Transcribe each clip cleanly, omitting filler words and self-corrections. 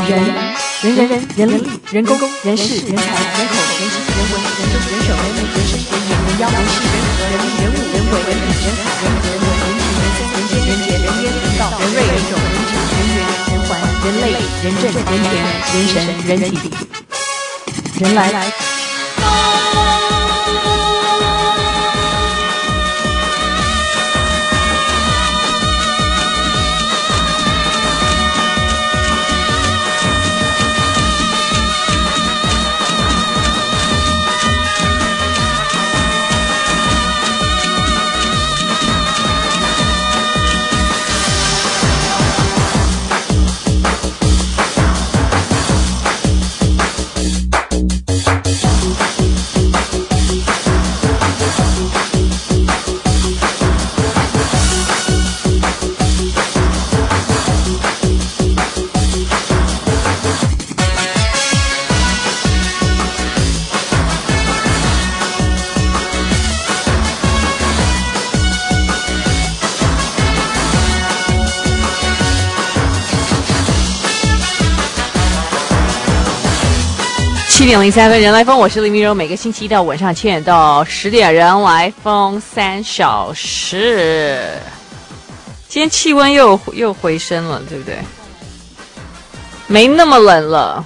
人力、人工、人事、人才、人口、人情、人文、人政、人手、人民、人事、人言、人妖、人事、人和、人力、人物、人为、人品、人海、人和、人文、人情、人生、人间、人杰、人烟、人道、人瑞、人种、人情、人缘、人环、人类、人政、人田、人神、人体、人来。7:03，人来疯，我是林明柔。每个星期一到晚上7点到10点，人来疯3小时。今天气温又回升了，对不对？没那么冷了。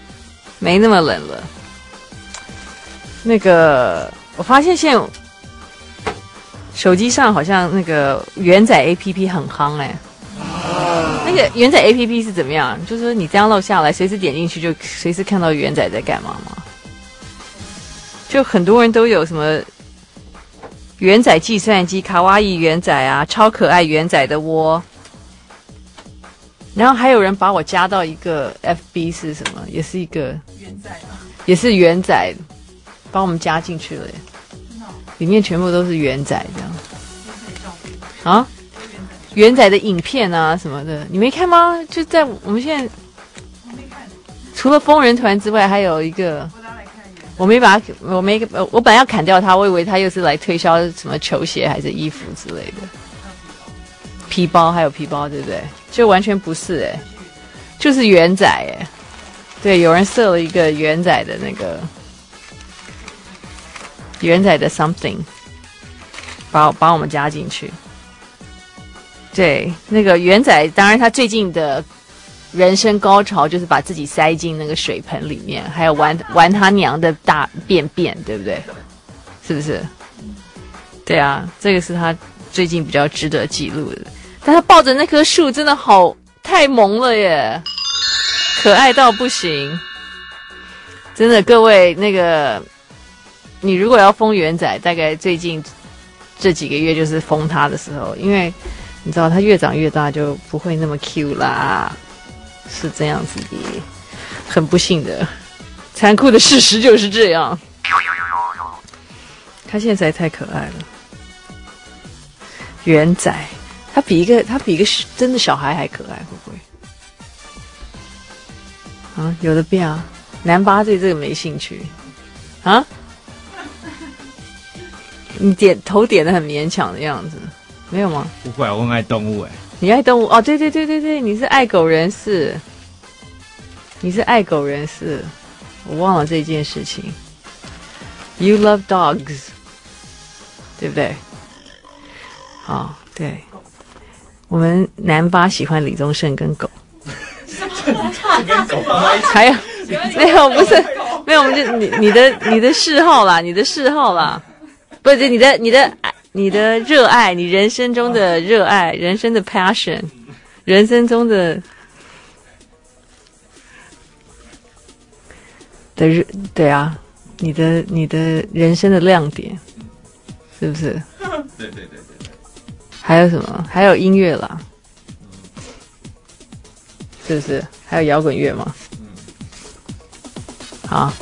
那个，我发现现在手机上好像那个元载 APP 很夯哎。那个元载 APP 是怎么样？就是说你download下来，随时点进去就随时看到元载在干嘛吗？就很多人都有什么元载计算机、卡哇伊元载啊，超可爱元载的窝。然后还有人把我加到一个 FB 是什么？也是一个元载吗？也是元载，把我们加进去了耶。里面全部都是元载这样。啊？元载的影片啊什么的，你没看吗？就在我们现在，我没看。除了疯人团之外，还有一个，我本来要砍掉它，我以为他又是来推销什么球鞋还是衣服之类的，皮包还有皮包，对不对？就完全不是哎，就是元载哎，对，有人设了一个元载的那个元载的 something， 把我们加进去。对，那个元载，当然他最近的人生高潮就是把自己塞进那个水盆里面，还有玩他娘的大便便，对不对？是不是？对啊，这个是他最近比较值得记录的。但他抱着那棵树真的太萌了耶，可爱到不行。真的，各位，那个你如果要封元载，大概最近这几个月就是封他的时候，因为你知道他越长越大就不会那么 Q 啦，是这样子的，很不幸的，残酷的事实就是这样。他现在实在太可爱了，元载，他比一个真的小孩还可爱，会不会？啊，有的变啊，南巴对这个没兴趣啊，你头点得很勉强的样子。没有吗？ 不会，我很爱动物哎。 你爱动物哦？对，你是爱狗人士，我忘了这件事情。You love dogs， 对不对？哦，对，我们南巴喜欢李宗盛跟狗， 跟狗放在一起。 还有没有？不是没有，我们就你的嗜好啦，不是你的热爱，你人生中的热爱，人生的 passion， 人生中的对啊，你的人生的亮点，是不是？ 对。 还有什么？还有音乐啦，是不是？还有摇滚乐吗？好，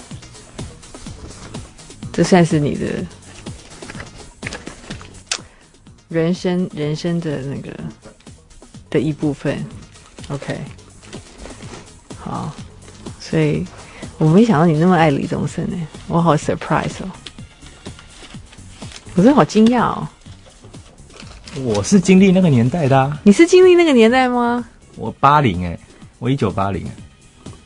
这算是你的人生的那个的一部分 ，OK， 好，所以我没想到你那么爱李宗盛呢，我好 surprise 哦，我真的好惊讶哦。 我是经历那个年代的啊。 你是经历那个年代吗？ 我80我1980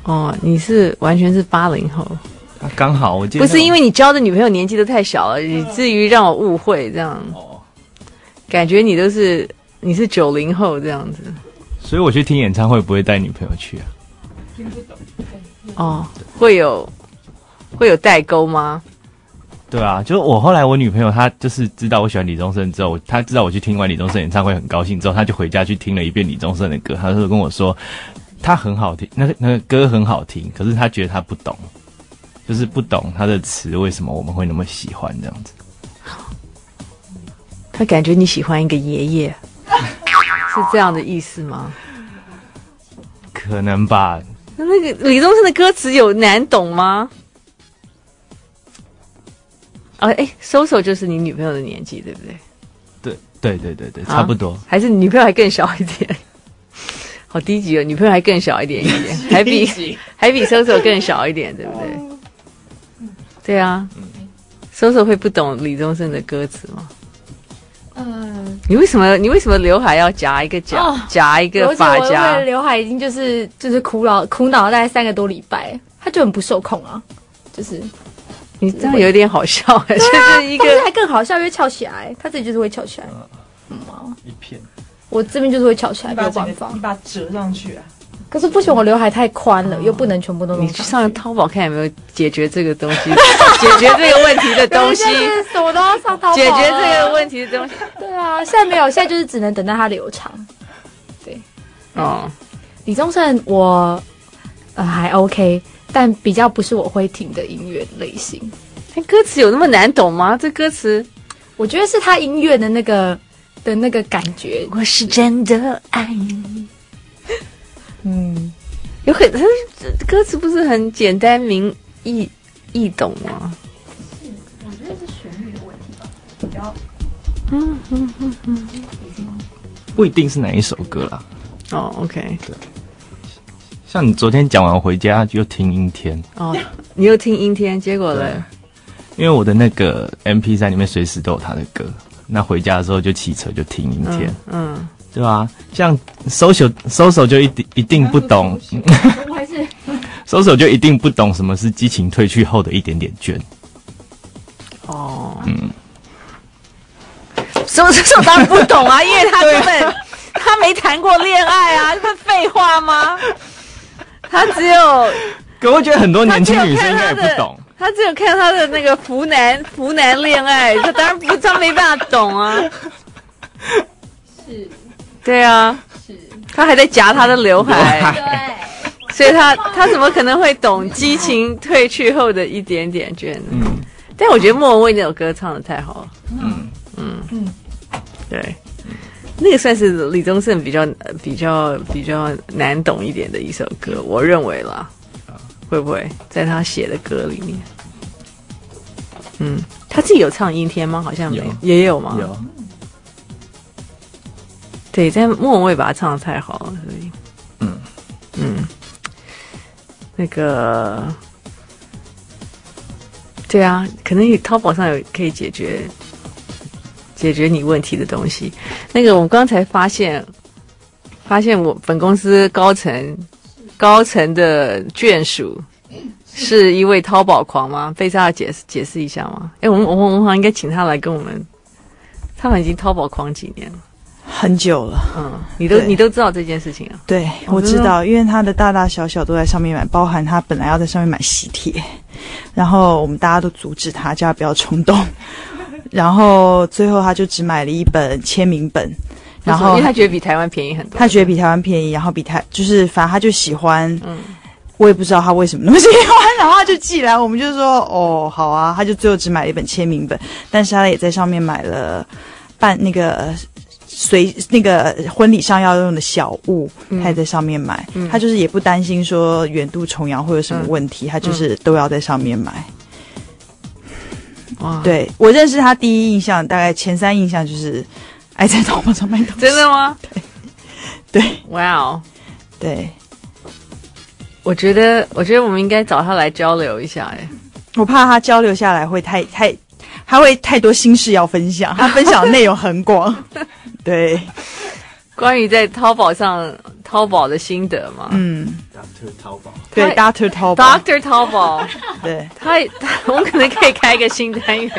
哦，你是完全是80后， 刚好我记得不是因为你交的女朋友年纪都太小了，以至于让我误会这样。感觉你是90后这样子。 所以我去听演唱会不会带女朋友去啊？ 听不懂。 哦，会有代沟吗？ 对啊，就是我后来我女朋友她就是知道我喜欢李宗盛之后，她知道我去听完李宗盛演唱会很高兴之后，她就回家去听了一遍李宗盛的歌，她就跟我说他很好听，那个歌很好听，可是她觉得她不懂，就是不懂他的词为什么我们会那么喜欢这样子。 他感觉你喜欢一个爷爷，是这样的意思吗？ 可能吧。 那个李宗盛的歌词有难懂吗？搜就是你女朋友的年纪，对不对？对，差不多。 还是你女朋友还更小一点？好低级哦，女朋友还更小一点，还比搜更小一点，对不对？对啊，搜会不懂李宗盛的歌词吗？你为什么刘海要夹一个夹一个发夹？ 我的刘海已经就是苦恼大概3个多礼拜，他就很不受控啊，就是你这样有点好笑哎，就是一个还更好笑，因为翘起来，他自己就是会翘起来， 一片， 我这边就是会翘起来，没有办法， 你把它折上去啊。 可是不行，我刘海太宽了，又不能全部都弄上去。 你去上淘宝看有没有解决这个东西，解决这个问题的东西， 什么都要上淘宝， 解决这个问题的东西。 对啊，现在没有，现在就是只能等到它留长。对， 哦， 李宗盛我还 OK， 但比较不是我会听的音乐类型。 歌词有那么难懂吗？这歌词， 我觉得是他音乐的那个感觉。 我是真的爱你。歌词不是很简单明易懂吗？ 我觉得是旋律的问题吧，比较不一定是哪一首歌啦。 哦 ，OK， 对。像你昨天讲完回家就听阴天哦，你又听阴天，结果呢？ 因为我的那个 MP3 里面随时都有他的歌，那回家的时候就骑车就听阴天，对吧？像搜手就一定不懂， 我还是搜手就一定不懂什么是激情褪去后的一点点倦。 哦，搜手当然不懂啊，因为他根本他没谈过恋爱啊，这不是废话吗？他只有， 可我觉得很多年轻女生应该也不懂。 他只有看他的那个湖南恋爱，他当然不，他没办法懂啊。 是， 对啊， 是， 他还在夹他的刘海， 对， 所以他怎么可能会懂激情褪去后的一点点倦呢？但我觉得莫文蔚那首歌唱得太好了。对，那个算是李宗盛比较难懂一点的一首歌，我认为啦。会不会在他写的歌里面？他自己有唱阴天吗？好像没有，也有吗？ 有。 对，但莫文蔚把他唱得太好了，所以，那个，对啊，可能淘宝上有可以解决你问题的东西。那个，我刚才发现我本公司高层的眷属是一位淘宝狂吗？贝莎要解释一下吗？我们好像应该请他来跟我们。他们已经淘宝狂几年了？ 很久了。 你都知道这件事情啊？ 对，我知道，因为他的大大小小都在上面买，包含他本来要在上面买喜帖，然后我们大家都阻止他，叫他不要冲动，然后最后他就只买了一本签名本。然后因为他觉得比台湾便宜很多， 他觉得比台湾便宜，然后就是反正他就喜欢，我也不知道他为什么那么喜欢，然后他就寄来，我们就说哦好啊，他就最后只买了一本签名本，但是他也在上面买了办那个婚礼上要用的小物，他也在上面买，他就是也不担心说远渡重洋会有什么问题，他就是都要在上面买。哇，对，我认识他第一印象，大概前3印象就是爱在淘宝上卖东西。 真的吗？ 对， 哇哦， 对， 我觉得我们应该找他来交流一下， 我怕他交流下来会他会太多心事要分享，他分享的内容很广。对， 关于在淘宝上淘宝的心得嘛。 Dr. 淘宝， 对，Dr. 淘宝 Dr. 淘宝， 对， 我们可能可以开一个新单元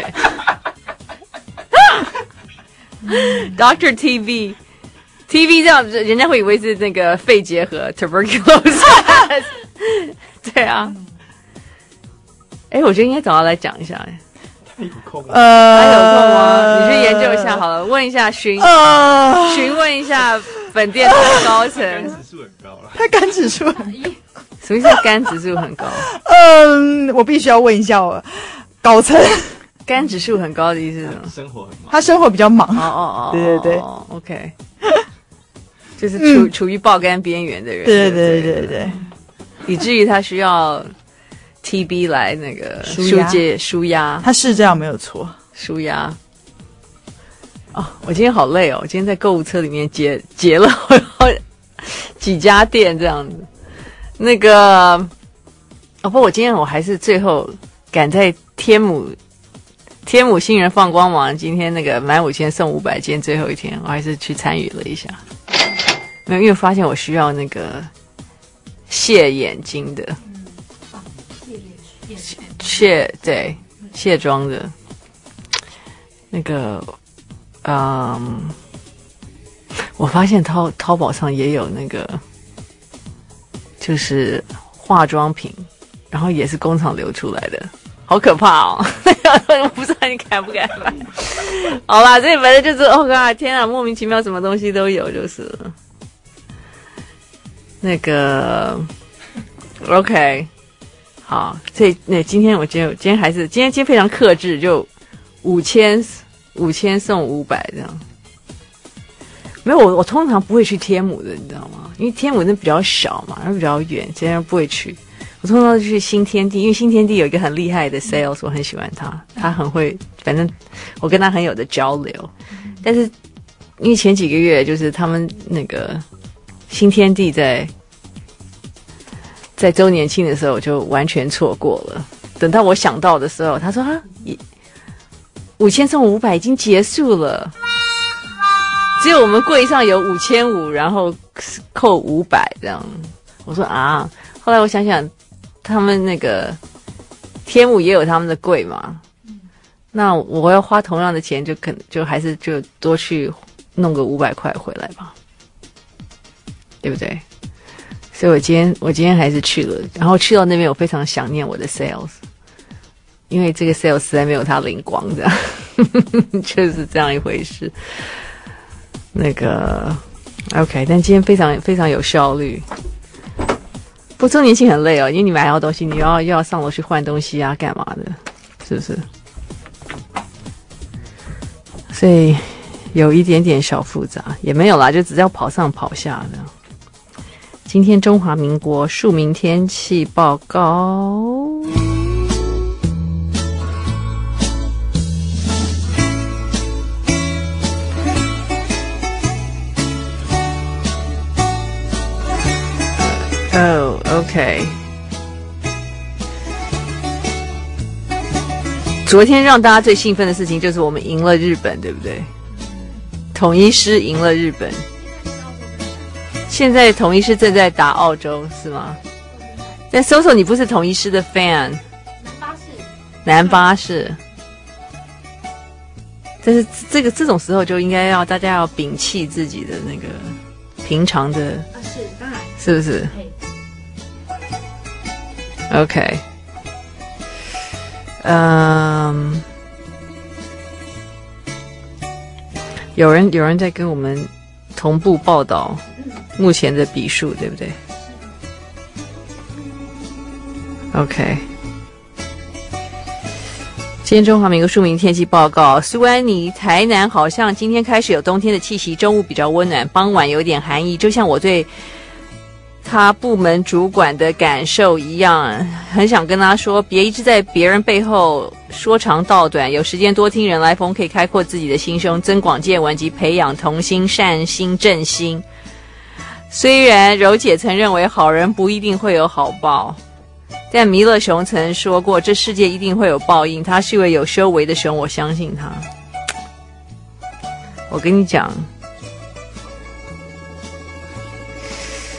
，Dr. TV 这样，人家会以为是那个肺结核 tuberculosis， 对啊。我觉得应该找他来讲一下。 他有空他有空吗？你去研究一下好了，问一下询问一下本电台的高层。 肝指数很高了， 他肝指数很高。 什么意思？肝指数很高？ 我必须要问一下我高层。 肝指数很高的意思是什么？ 生活很忙。 他生活比较忙。对 ，OK， 就是处于爆肝边缘的人。 对， 以至于他需要 TB 来那个舒压。 他是这样没有错， 舒压。我今天好累哦！我今天在购物车里面结了几家店这样子。那个不过我今天我还是最后赶在天母新人放光芒，今天那个满5000送500，今天最后一天，我还是去参与了一下。没有，因为发现我需要那个卸眼睛的，卸妆的，那个，我发现淘宝上也有那个，就是化妆品，然后也是工厂流出来的。好可怕哦！我不知道你敢不敢买。好啦，这反正就是天啊，莫名其妙什么东西都有，就是了。那个 OK， 好，所以今天还是今天非常克制，就5000送500这样。没有，我通常不会去天母的，你知道吗？因为天母那比较小嘛，然后比较远，今天不会去。我通常去新天地，因为新天地有一个很厉害的 sales， 我很喜欢他很会，反正我跟他很有的交流。但是因为前几个月就是他们那个新天地在周年庆的时候，我就完全错过了。等到我想到的时候，他说5000送500已经结束了，只有我们柜上有5500，然后扣500这样。我说后来我想想。他们那个天母也有他们的柜嘛，那我要花同样的钱，就还是就多去弄个500块回来吧，对不对？所以我今天还是去了，然后去到那边我非常想念我的 sales， 因为这个 sales 实在没有他灵光这样，就是这样一回事。那个 OK， 但今天非常非常有效率。不过周年庆很累哦，因为你买好东西，你又要上楼去换东西啊，干嘛的，是不是？所以有一点点小复杂，也没有啦，就只要跑上跑下的。今天中华民国庶民天气报告。OK， 昨天让大家最兴奋的事情就是我们赢了日本，对不对？统一狮赢了日本，现在统一狮正在打澳洲，是吗？但搜你不是统一狮的 fan， 南巴士，但是这种时候就应该要大家要摒弃自己的那个平常的， 是当然， 是不是？OK， 有人在跟我们同步报道目前的比数，对不对 ？OK， 今天中华民国庶民天气报告：苏安妮、台南好像今天开始有冬天的气息，中午比较温暖，傍晚有点寒意，就像我对他部门主管的感受一样，很想跟他说，别一直在别人背后说长道短，有时间多听人来疯，可以开阔自己的心胸，增广见闻及培养同心、善心、正心。虽然柔姐曾认为好人不一定会有好报，但弥勒熊曾说过，这世界一定会有报应，他是一位有修为的熊，我相信他。我跟你讲，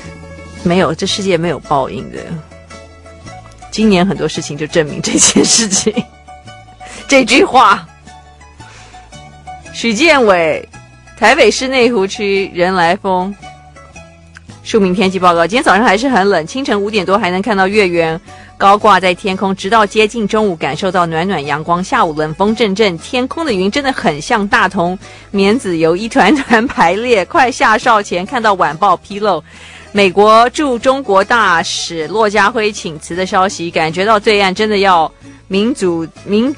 没有，这世界没有报应的。今年很多事情就证明这件事情。这句话。许建伟，台北市内湖区人来疯。庶民天气报告，今天早上还是很冷，清晨5点多还能看到月圆高挂在天空，直到接近中午感受到暖暖阳光，下午冷风阵阵，天空的云真的很像大同棉籽油一团团排列。快下哨前看到晚报披露美国驻中国大使骆家辉请辞的消息，感觉到对岸真的要民主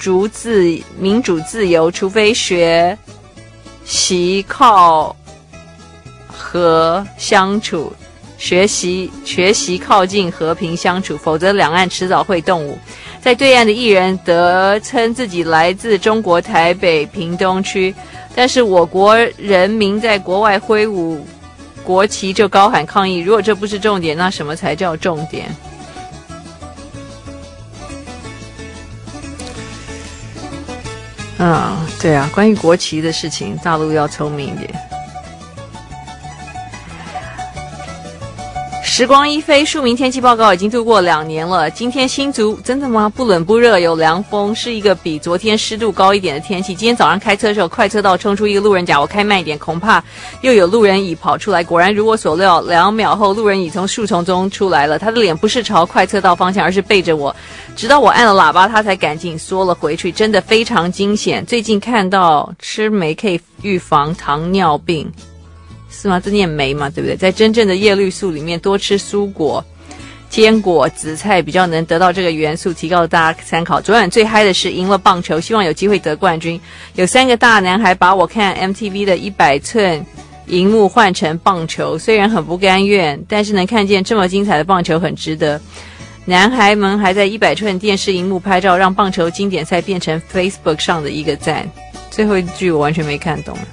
自由，除非学习靠和相处，学习靠近和平相处，否则两岸迟早会动武。在对岸的艺人得称自己来自中国台北屏东区，但是我国人民在国外挥舞国旗就高喊抗议，如果这不是重点，那什么才叫重点？对啊，关于国旗的事情，大陆要聪明一点。时光一飞，庶民天气报告已经度过2年了。今天新竹真的吗？不冷不热，有凉风，是一个比昨天湿度高一点的天气。今天早上开车的时候，快车道冲出一个路人甲，我开慢一点，恐怕又有路人乙跑出来。果然如我所料，2秒后路人乙从树丛中出来了，他的脸不是朝快车道方向，而是背着我。直到我按了喇叭，他才赶紧缩了回去，真的非常惊险。最近看到吃酶可以预防糖尿病。是吗？这念酶嘛，对不对？在真正的叶绿素里面，多吃蔬果、坚果、紫菜比较能得到这个元素，提高大家参考。昨晚最嗨的是赢了棒球，希望有机会得冠军。有3个大男孩把我看 MTV 的100寸荧幕换成棒球，虽然很不甘愿，但是能看见这么精彩的棒球很值得。男孩们还在100寸电视荧幕拍照，让棒球经典赛变成 Facebook 上的一个赞。最后一句我完全没看懂。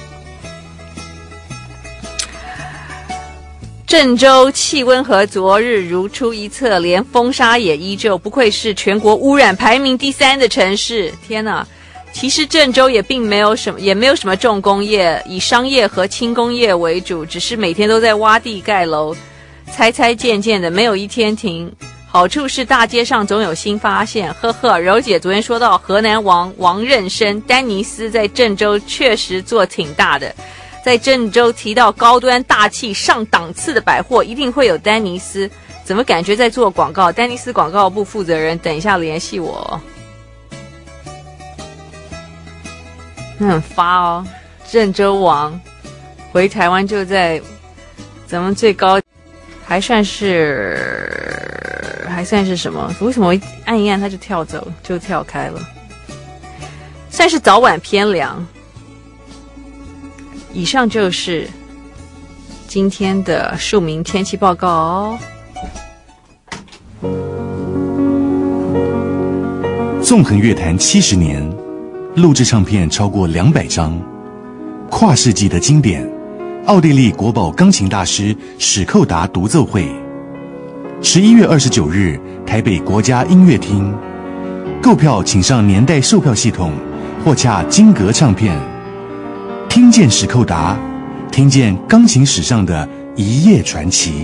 郑州气温和昨日如出一辙，连风沙也依旧，不愧是全国污染排名第3的城市。天哪！其实郑州也并没有什么重工业，以商业和轻工业为主，只是每天都在挖地盖楼，拆建的，没有一天停。好处是大街上总有新发现，呵呵。柔姐昨天说到河南王任生丹尼斯在郑州确实做挺大的。在郑州提到高端大气上档次的百货，一定会有丹尼斯。怎么感觉在做广告？丹尼斯广告部负责人，等一下联系我。很发哦，郑州王回台湾就在咱们最高，还算是什么？为什么按一按它就跳走，就跳开了？算是早晚偏凉。以上就是今天的庶民天气报告哦。 纵横乐坛70年，录制唱片超过200张，跨世纪的经典，奥地利国宝钢琴大师史寇达独奏会，11月29日台北国家音乐厅，购票请上年代售票系统或洽金格唱片。听见史寇达，听见钢琴史上的一夜传奇。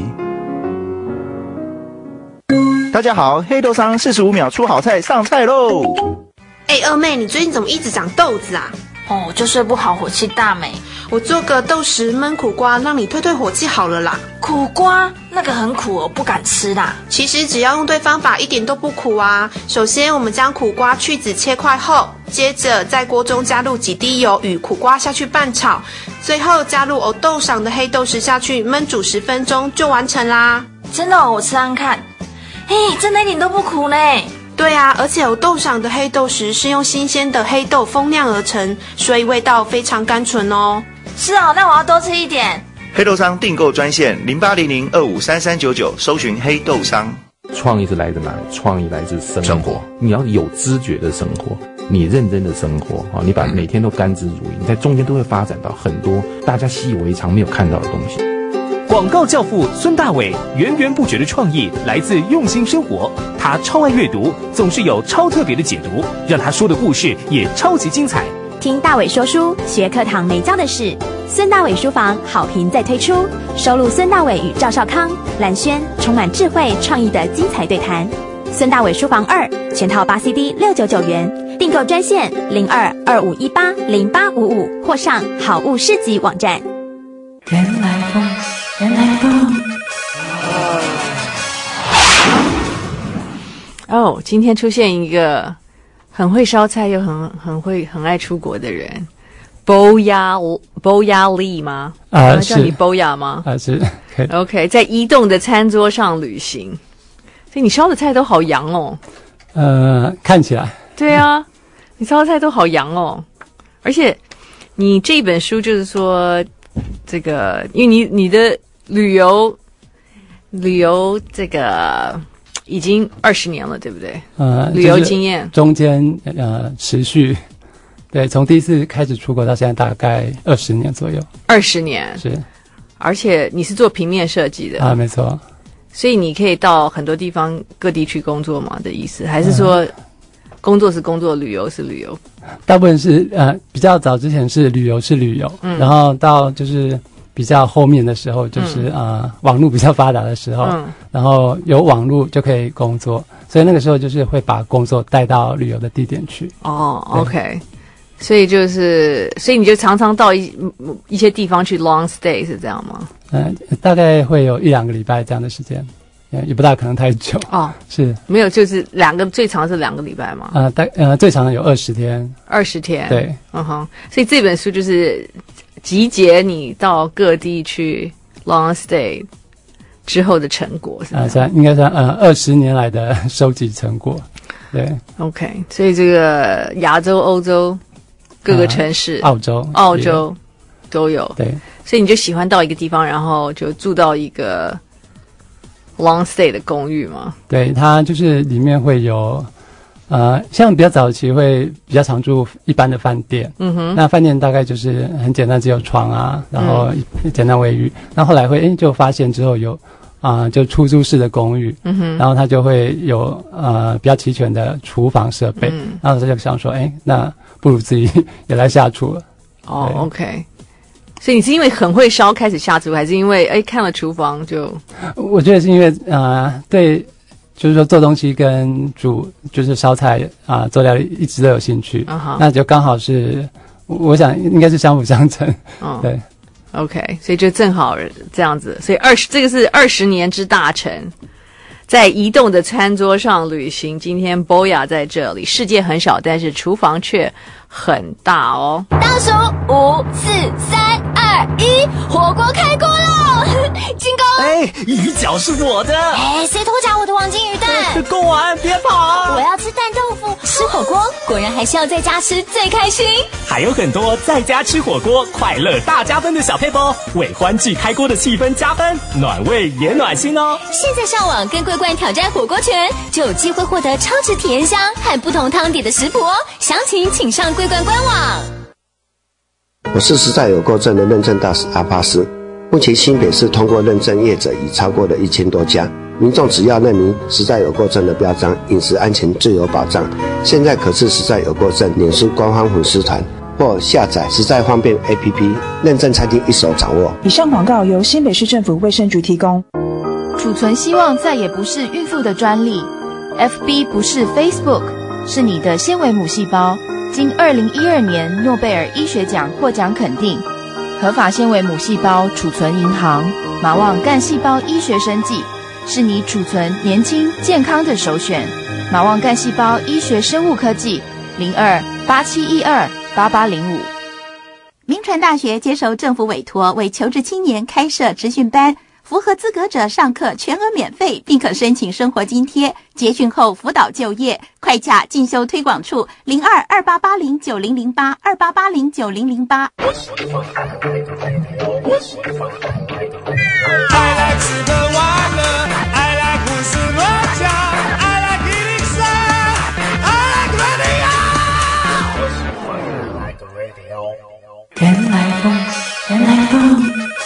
大家好，黑豆商45秒出好菜上菜喽！ 二妹，你最近怎么一直长痘子啊？ 我就睡不好，火气大没。 我做个豆豉焖苦瓜，让你退火气好了啦。 苦瓜那个很苦，我不敢吃啦。 其实只要用对方法，一点都不苦啊。首先，我们将苦瓜去籽切块后，接着在锅中加入几滴油与苦瓜下去拌炒，最后加入藕豆赏的黑豆豉下去焖煮10分钟就完成啦。 真的我吃看看。真的一点都不苦呢。 对啊，而且藕豆赏的黑豆豉是用新鲜的黑豆风酿而成，所以味道非常甘纯哦。 是哦，那我要多吃一点。 黑豆商订购专线0800253399，搜寻黑豆商。 创意是来自哪里？创意来自生活。你要有知觉的生活，你认真的生活，你把每天都甘之如饴，你在中间都会发展到很多大家习以为常没有看到的东西。 广告教父孙大伟源源不绝的创意来自用心生活，他超爱阅读，总是有超特别的解读，让他说的故事也超级精彩。 听大伟说书，学课堂没教的事。 孙大伟书房好评再推出，收录孙大伟与赵少康、蓝轩充满智慧创意的精彩对谈。孙大伟书房2全套8 CD 699元，订购专线0225180855或上好物市集网站。 原来风。 哦，今天出现一个很会烧菜又很爱出国的人。Boya Lee 吗？叫你 Boya 吗？ 是。 OK， 在移动的餐桌上旅行，所以你烧的菜都好洋哦。 看起来。 对啊，你烧的菜都好洋哦，而且你这本书就是说，这个因为你的旅游这个已经20年了，对不对？旅游经验中间持续。对，从第一次开始出国到现在大概20年左右。 20年是， 而且你是做平面设计的没错。 所以你可以到很多地方各地去工作吗的意思？还是说工作是工作，旅游是旅游？ 大部分是比较早之前是旅游，然后到就是比较后面的时候，就是网络比较发达的时候，然后有网络就可以工作，所以那个时候就是会把工作带到旅游的地点去。 OK。所以你就常常到一些地方去 long stay 是这样吗？ 大概会有1-2个礼拜这样的时间，也不大可能太久。是没有，就是最长是2个礼拜嘛。 最长的有20天。20天， 对，所以这本书就是集结你到各地去 long stay 之后的成果，是吧？ 应该算20年来的收集成果。对 ，OK， 所以这个亚洲、欧洲。各个城市， 澳洲都有。 对， 所以你就喜欢到一个地方，然后就住到一个 long stay 的公寓吗？ 对，它就是里面会有像比较早期会比较常住一般的饭店。那饭店大概就是很简单，只有床然后简单卫浴。那后来会就发现之后有就出租式的公寓，然后它就会有比较齐全的厨房设备。然后他就想说，那不如自己也来下厨了。 OK。所以你是因为很会烧开始下厨，还是因为看了厨房就？ 我觉得是因为对，就是说做东西跟就是烧菜做料理一直都有兴趣。那就刚好是，我想应该是相辅相成。对。 OK， 所以就正好这样子，所以这个是20年之大成，在移动的餐桌上旅行。今天 Boya 在这里，世界很小，但是厨房却很大哦。 倒数5、4、3、2、1，火锅开锅喽！进攻！ 鱼饺是我的。 谁偷夹我的黄金鱼蛋？ 贡丸，别跑！ 我要吃蛋豆腐。吃火锅果然还是要在家吃最开心。 还有很多在家吃火锅快乐大加分的小撇步，为欢聚开锅的气氛加分，暖胃也暖心哦。 现在上网跟桂冠挑战火锅拳，就有机会获得超值体验箱和不同汤底的食谱哦。详情请上桂冠官网。 我是实在有够证的认证大使阿巴斯。目前新北市通过认证业者已超过了1000多家，民众只要认明实在有够证的标章，饮食安全最有保障。现在可是实在有够证脸书官方粉丝团或下载实在方便 APP， 认证餐厅一手掌握。 以上广告由新北市政府卫生局提供。 储存希望再也不是孕妇的专利， FB 不是 Facebook， 是你的纤维母细胞，经2012年诺贝尔医学奖获奖肯定。合法纤维母细胞储存银行，马旺干细胞医学生技，是你储存年轻健康的首选。马旺干细胞医学生物科技，02-8712-8805。 铭传大学接受政府委托，为求职青年开设职训班，符合资格者上课全额免费，并可申请生活津贴。结训后辅导就业，快洽进修推广处02-2880-9008 原来风，原来风。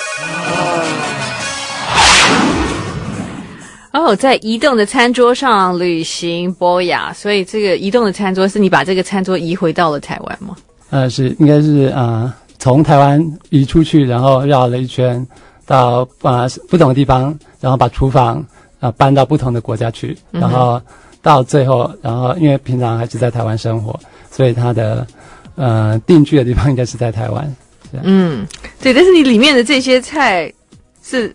在移动的餐桌上旅行Boya，所以这个移动的餐桌是你把这个餐桌移回到了台湾吗？ 是应该是从台湾移出去，然后绕了一圈到不同的地方，然后把厨房搬到不同的国家去，然后到最后，然后因为平常还是在台湾生活，所以他的定居的地方应该是在台湾。 对，但是你里面的这些菜是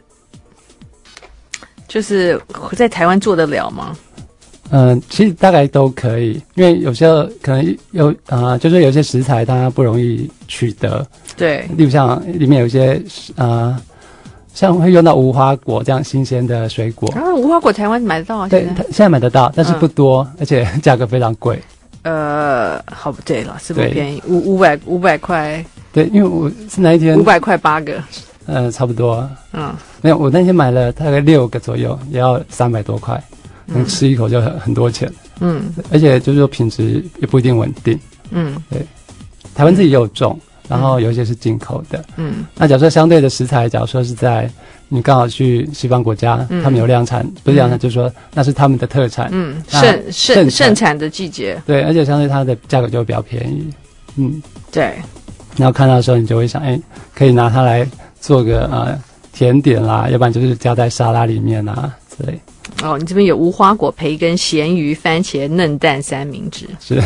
就是在台湾做得了吗？ 其实大概都可以，因为有时候可能就是有些食材它不容易取得， 对， 例如像里面有一些像会用到无花果这样新鲜的水果无花果台湾买得到啊？ 对，现在买得到，但是不多，而且价格非常贵。 好，对了，是不便宜，500块。 对，因为我是那一天 500块8个， 差不多。没有，我那天买了大概6个左右，也要300多块。吃一口就很多钱，而且就是说品质也不一定稳定，对，台湾自己也有种，然后有一些是进口的，那假如说相对的食材，假如说是在你刚好去西方国家，他们有量产，不是量产，就是说那是他们的特产， 盛产的季节， 对，而且相对它的价格就会比较便宜， 对， 然后看到的时候你就会想，可以拿它来做个甜点啦，要不然就是加在沙拉里面啊之类。 你这边有无花果、培根、咸鱼、番茄、嫩蛋三明治。 是。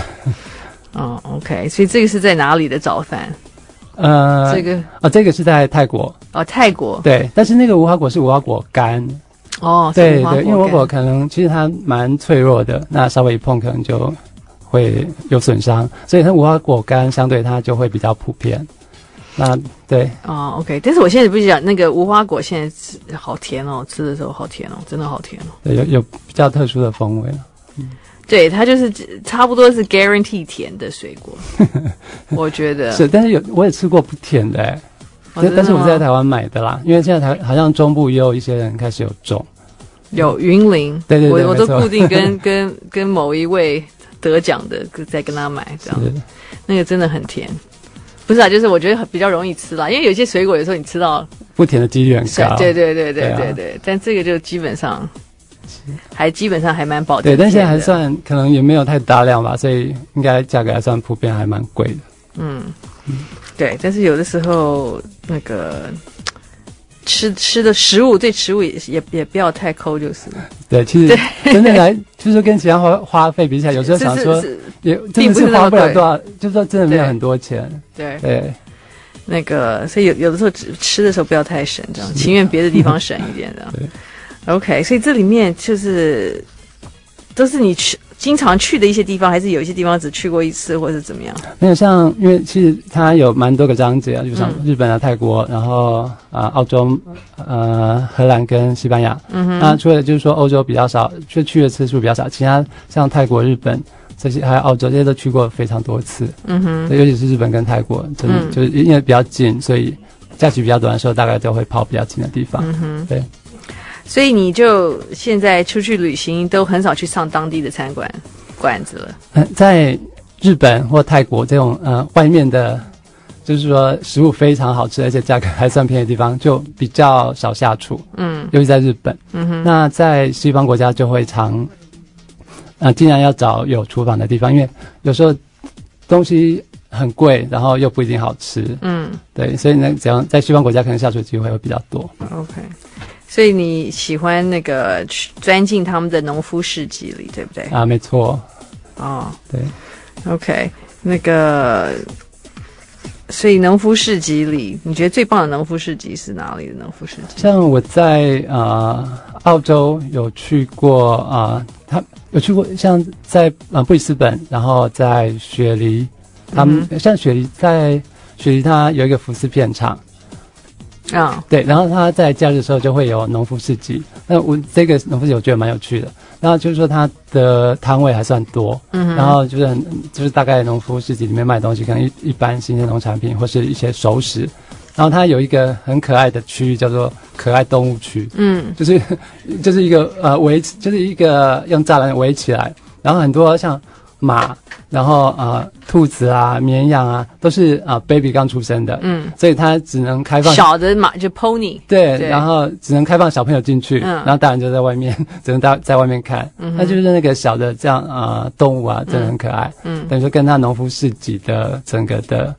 OK， 所以这个是在哪里的早饭？ 这个是在泰国。 泰国。 对，但是那个无花果是无花果干。对对，因为无花果可能其实它蛮脆弱的，那稍微一碰可能就会有损伤，所以它无花果干相对它就会比较普遍。那对 OK， 但是我现在不是讲那个无花果，现在好甜哦，吃的时候好甜哦，真的好甜哦。 对，有比较特殊的风味。 对，它就是差不多是 guarantee 甜的水果，我觉得是。但是我也吃过不甜的但是我是在台湾买的啦，因为现在好像中部也有一些人开始有种， 有云林， 对， 我都固定跟某一位得奖的在跟他买这样，那个真的很甜。不是就是我觉得比较容易吃啦，因为有些水果有时候你吃到不甜的几率很高。 对，但这个就基本上还蛮保证。 对，但现在还算可能也没有太大量吧，所以应该价格还算普遍，还蛮贵的。 对，但是有的时候那个吃的食物对食物也不要太抠就是了。 对，其实真的来就是跟其他花费比起来，有时候想说也真的是花不了多少，就是说真的没有很多钱。对， 那个所以有的时候吃的时候不要太省，这样情愿别的地方省一点这样。OK， 所以这里面就是都是你经常去的一些地方，还是有一些地方只去过一次，或是怎么样？ 没有，像因为其实它有蛮多个章节，就像日本啊、泰国，然后澳洲、荷兰跟西班牙。那除了就是说欧洲比较少，去的次数比较少，其他像泰国、日本这些还有澳洲这些都去过非常多次。尤其是日本跟泰国，真的就是因为比较近，所以假期比较短的时候，大概就会跑比较近的地方。对。 所以你就现在出去旅行都很少去上当地的餐馆子了。 在日本或泰国这种外面的，就是说食物非常好吃，而且价格还算便宜的地方，就比较少下厨。尤其在日本。那在西方国家就会尽量要找有厨房的地方，因为有时候东西很贵，然后又不一定好吃。对，所以呢，只要在西方国家可能下厨机会会比较多。 OK。所以你喜欢那个钻进他们的农夫市集里，对不对？ 没错。对。 OK， 那个，所以农夫市集里，你觉得最棒的农夫市集是哪里的农夫市集？ 像我在澳洲有去过他有去过，像在布里斯本，然后在雪梨，他们像雪梨它有一个福斯片厂。对，然后他在假日的时候就会有农夫市集。那我这个农夫市集我觉得蛮有趣的。然后就是说它的摊位还算多，然后就是大概农夫市集里面卖的东西，可能一般新鲜农产品或是一些熟食。然后它有一个很可爱的区域叫做可爱动物区，就是一个就是一个用栅栏围起来，然后很多像马，然后兔子啊、绵羊啊，都是baby 刚出生的，所以它只能开放小的马，就 pony， 对，然后只能开放小朋友进去，然后大人就在外面，只能在外面看，那就是那个小的这样动物啊，真的很可爱，等于说跟它农夫市集的整个的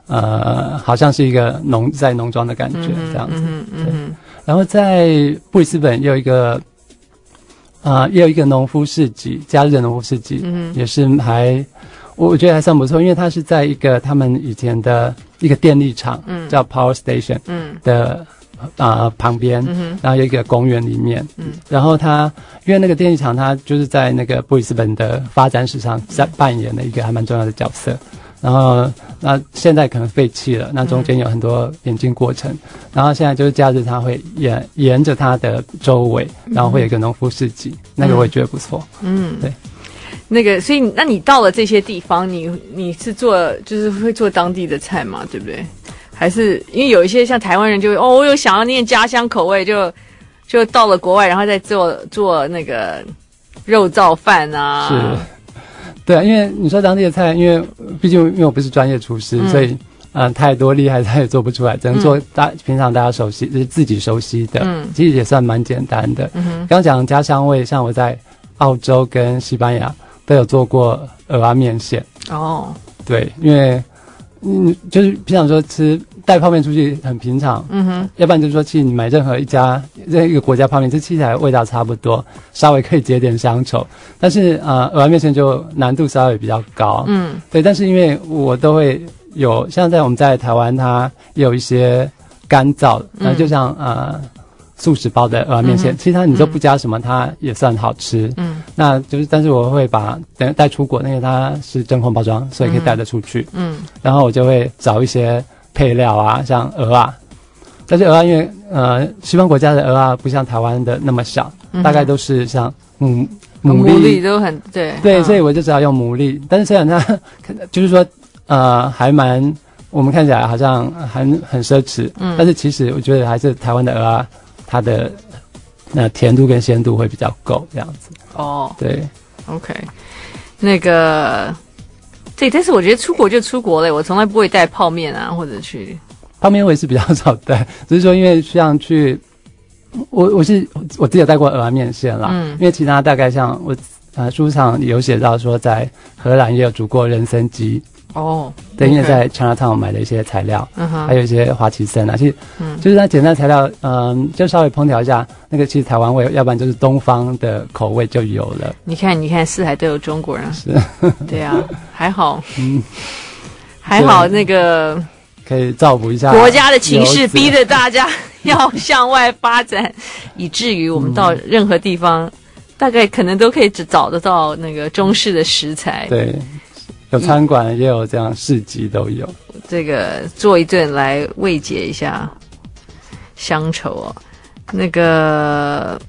好像是一个在农庄的感觉这样子。对。然后在布里斯本也有一个农夫市集，假日的农夫市集，也是我觉得还算不错，因为它是在一个他们以前的一个电力厂，叫 Power Station 的旁边，然后有一个公园里面，然后因为那个电力厂它就是在那个布里斯本的发展史上扮演了一个还蛮重要的角色，然后那现在可能废弃了，那中间有很多演进过程，然后现在就是假日它会沿着它的周围，然后会有一个农夫市集，那个我也觉得不错，对。 那个，所以那你到了这些地方，你是就是会做当地的菜嘛，对不对？还是因为有一些像台湾人就会我有想要念家乡口味，就到了国外，然后再做那个肉燥饭啊。 是，对啊，因为你说当地的菜，因为毕竟因为我不是专业厨师，所以太多厉害菜也做不出来，只能做平常大家熟悉，就是自己熟悉的，其实也算蛮简单的。刚讲家乡味，像我在澳洲跟西班牙都有做过蚵仔面线。哦，对，因为就是平常说带泡面出去很平常，要不然就是说其实你买任何一个国家泡面，这吃起来味道差不多，稍微可以解点乡愁。但是蚵仔面线就难度稍微比较高，对。但是因为我都会有，像我们在台湾，它也有一些干燥，就像素食包的蚵仔面线，其实你都不加什么，它也算好吃。那就是，但是我会等带出国，因为它是真空包装，所以可以带得出去。然后我就会找一些配料啊，像蚵仔，但是蚵仔因为西方国家的蚵仔不像台湾的那么小，大概都是像牡蛎都很对， 所以我就只好用牡蛎。但是虽然它就是说还蛮，我们看起来好像很奢侈，但是其实我觉得还是台湾的蚵仔。它的甜度跟鲜度会比较够，这样子。哦，对 ，OK， 那个，对，但是我觉得出国就出国了，我从来不会带泡面啊，或者去泡面我也是比较少带，只是说因为像去，我自己有带过蚵仔面线啦，因为其他大概像书上有写到说在荷兰也有煮过人参鸡。哦，对，因为在 Chinatown 买了一些材料，还有一些花旗参啊，其实就是它简单材料，就稍微烹调一下，那个其实台湾味，要不然就是东方的口味就有了。 你看，四海都有中国人，是，对啊，还好，还好那个可以照顾一下国家的情势，逼着大家要向外发展，以至于我们到任何地方，大概可能都可以找得到那个中式的食材。 对。有餐馆也有这样市集都有， 这个做一顿来慰藉一下乡愁哦。那个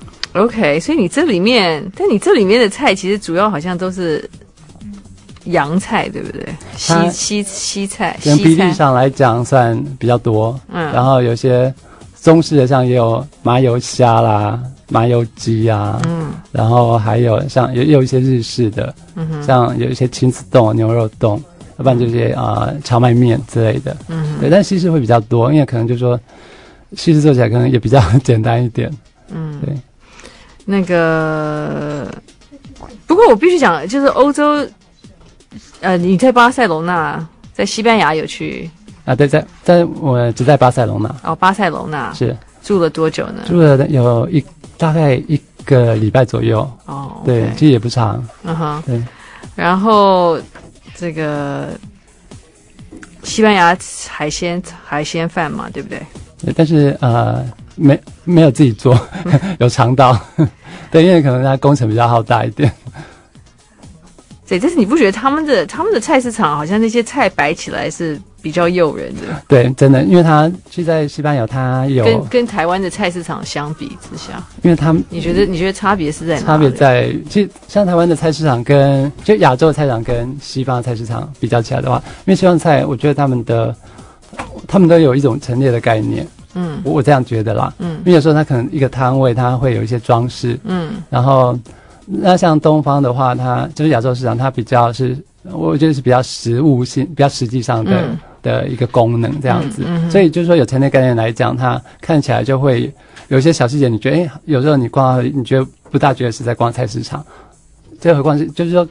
OK， 所以你这里面的菜其实主要好像都是洋菜，对不对？西菜， 从比例上来讲算比较多。然后有些中式的，像也有麻油虾啦。麻油鸡啊，然后还有像也有一些日式的，像有一些亲子冻、牛肉冻，要不然就是荞麦面之类的，对。但西式会比较多，因为可能就是说西式做起来可能也比较简单一点，对。 那个，不过我必须讲，就是欧洲，你在巴塞隆纳，在西班牙有去啊？对，在我只在巴塞隆纳。 哦，巴塞隆纳是住了多久呢？ 住了有大概1个礼拜左右。哦，对，其实也不长。对。 然后这个西班牙海鲜饭嘛，对不对？ 对，但是没有自己做，有尝到。对，因为可能它工程比较浩大一点。 对，但是你不觉得他们的菜市场好像那些菜摆起来是比较诱人的？ 对，真的，因为它是在西班牙，它有跟台湾的菜市场相比之下， 因为他们你觉得差别是在哪里？ 差别在其实像台湾的菜市场就亚洲的菜市场跟西方的菜市场比较起来的话，因为西方菜我觉得他们都有一种陈列的概念。我这样觉得啦。因为有时候它可能一个摊位它会有一些装饰。然后。那像东方的话，它就是亚洲市场，它比较是，我觉得是比较实物性、比较实际上的一个功能这样子。所以就是说，有陈列概念来讲，它看起来就会有一些小细节，你觉得有时候你逛到，你觉得不大觉得是在逛菜市场，这何况是就是说，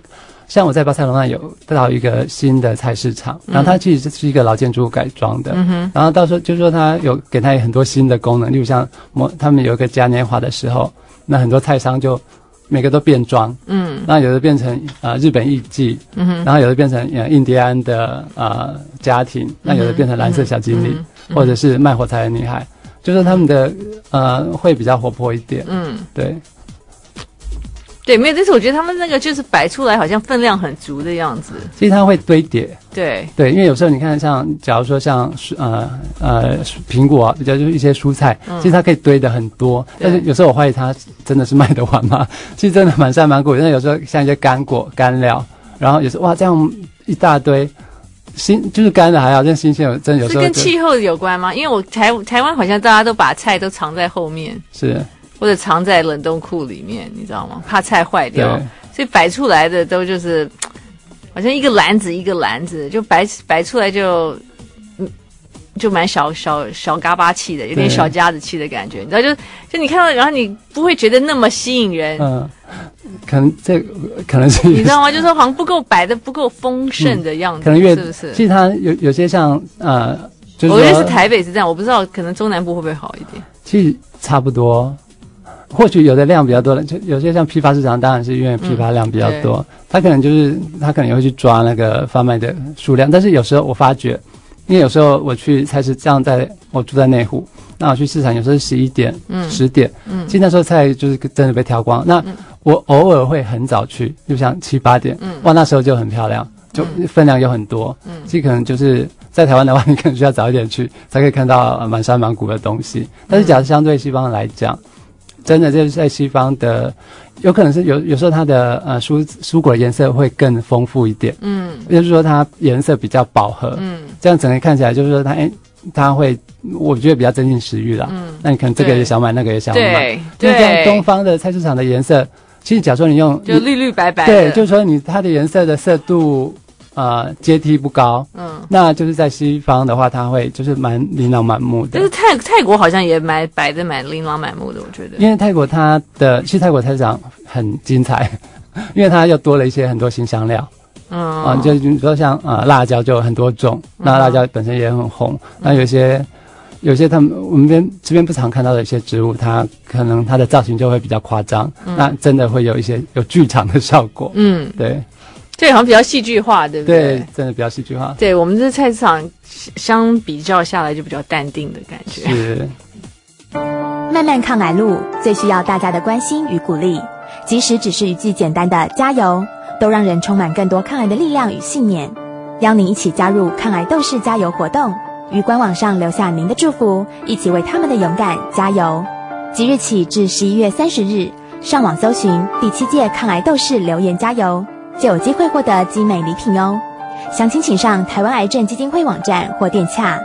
像我在巴塞罗那有到一个新的菜市场，然后它其实是一个老建筑物改装的，然后到时候就说它有给它很多新的功能，例如像他们有一个嘉年华的时候，那很多菜商就每个都变装，那有的变成日本艺伎，然后有的变成印第安的家庭，那有的变成蓝色小精灵，或者是卖火柴的女孩，就是他们的会比较活泼一点，对。 对，没有，但是我觉得他们那个就是摆出来好像分量很足的样子。 其实它会堆叠， 对， 因为有时候你看像，假如说像苹果，比较就是一些蔬菜，其实它可以堆得很多，但是有时候我怀疑它真的是卖得完吗？其实真的满山满谷，但有时候像一些干果、干料，然后也是哇，这样一大堆。就是干的还好，但新鲜真的有时候是跟气候有关吗？因为我台湾好像大家都把菜都藏在后面， 是或者藏在冷冻库里面，你知道吗？怕菜坏掉，所以摆出来的都就是好像一个篮子一个篮子，就摆出来就蛮小嘎巴气的，有点小家子气的感觉，你知道就你看到，然后你不会觉得那么吸引人。 可能是你知道吗？就是好像摆的不够丰盛的样子， 可能是不是？ 其实它有些像就是我觉得是台北是这样，我不知道可能中南部会不会好一点。 其实差不多，或许有的量比较多的，就有些像批发市场，当然是因为批发量比较多，他可能也会去抓那个贩卖的数量，但是有时候我发觉。因为有时候我去菜市场，我住在内湖，那我去市场有时候是11点、10点，其实那时候菜就是真的被挑光。那我偶尔会很早去，就像7、8点，哇，那时候就很漂亮，就分量有很多。其实可能就是在台湾的话，你可能需要早一点去，才可以看到满山满谷的东西。但是假如相对西方来讲，真的就是在西方的，有可能是有时候它的蔬果颜色会更丰富一点，就是说它颜色比较饱和，这样整个看起来就是说它会，我觉得比较增进食欲啦。那你可能这个也想买，那个也想买，对，像东方的菜市场的颜色，其实假如说你用就绿绿白白的， 对，就是说它的颜色的色度。阶梯不高，那就是在西方的话，它会就是蛮琳琅满目的。 但是泰国好像也摆得蛮琳琅满目的，我觉得。 因为泰国其实泰国菜市场很精彩，因为它又多了一些很多辛香料，就比如说像辣椒就有很多种，那辣椒本身也很红，那有些我们这边不常看到的一些植物，它可能它的造型就会比较夸张，那真的会有一些有剧场的效果，对。 对，好像比较戏剧化，对不对？ 对，真的比较戏剧化。 对，我们这菜市场相比较下来就比较淡定的感觉。 是。 漫漫抗癌路最需要大家的关心与鼓励，即使只是一句简单的加油，都让人充满更多抗癌的力量与信念。邀您一起加入抗癌斗士加油活动，于官网上留下您的祝福，一起为他们的勇敢加油。即日起至11月30日，上网搜寻第7届抗癌斗士留言加油，就有机会获得精美礼品哦。详情请上台湾癌症基金会网站或电洽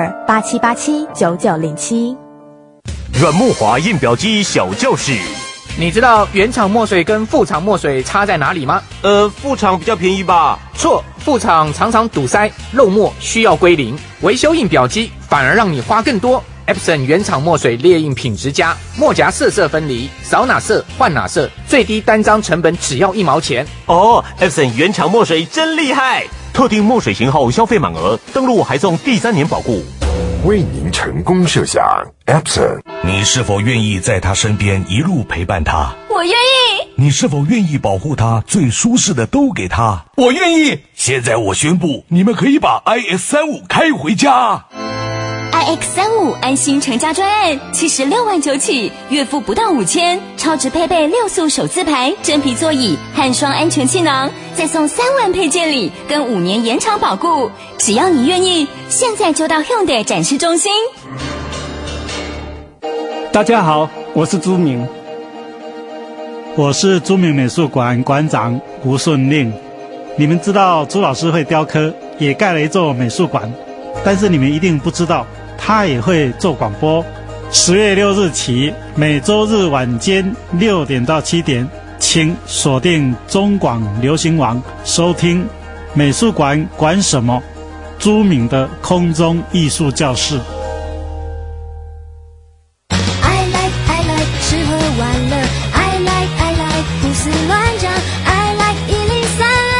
02-8787-9907。 软木华印表机小教室，你知道原厂墨水跟副厂墨水差在哪里吗？ 副厂比较便宜吧？ 错，副厂常常堵塞，漏墨需要归零，维修印表机反而让你花更多。Epson 原厂墨水列印品质佳，墨夹色分离，扫哪色换哪色，最低单张成本只要1毛钱。 哦 ，Epson 原厂墨水真厉害！特定墨水型号消费满额，登录还送第3年保固。 为您成功设想 Epson， 你是否愿意在他身边一路陪伴他？ 我愿意。 你是否愿意保护他，最舒适的都给他？ 我愿意。 现在我宣布，你们可以把 iX35 开回家。 iX35 安心成家专案，76万9起，月付不到5000，超值配备6速手自排、真皮座椅和双安全气囊，再送3万配件礼跟5年延长保固。只要你愿意，现在就到 Hyundai 展示中心。 大家好，我是朱明，我是朱明美术馆馆长吴顺令。你们知道朱老师会雕刻，也盖了一座美术馆，但是你们一定不知道他也会做广播。10月6日起，每周日晚间6点到7点，请锁定中广流行网收听美术馆管什么朱敏的空中艺术教室。 吃喝玩乐 I like 胡思乱想 I like 103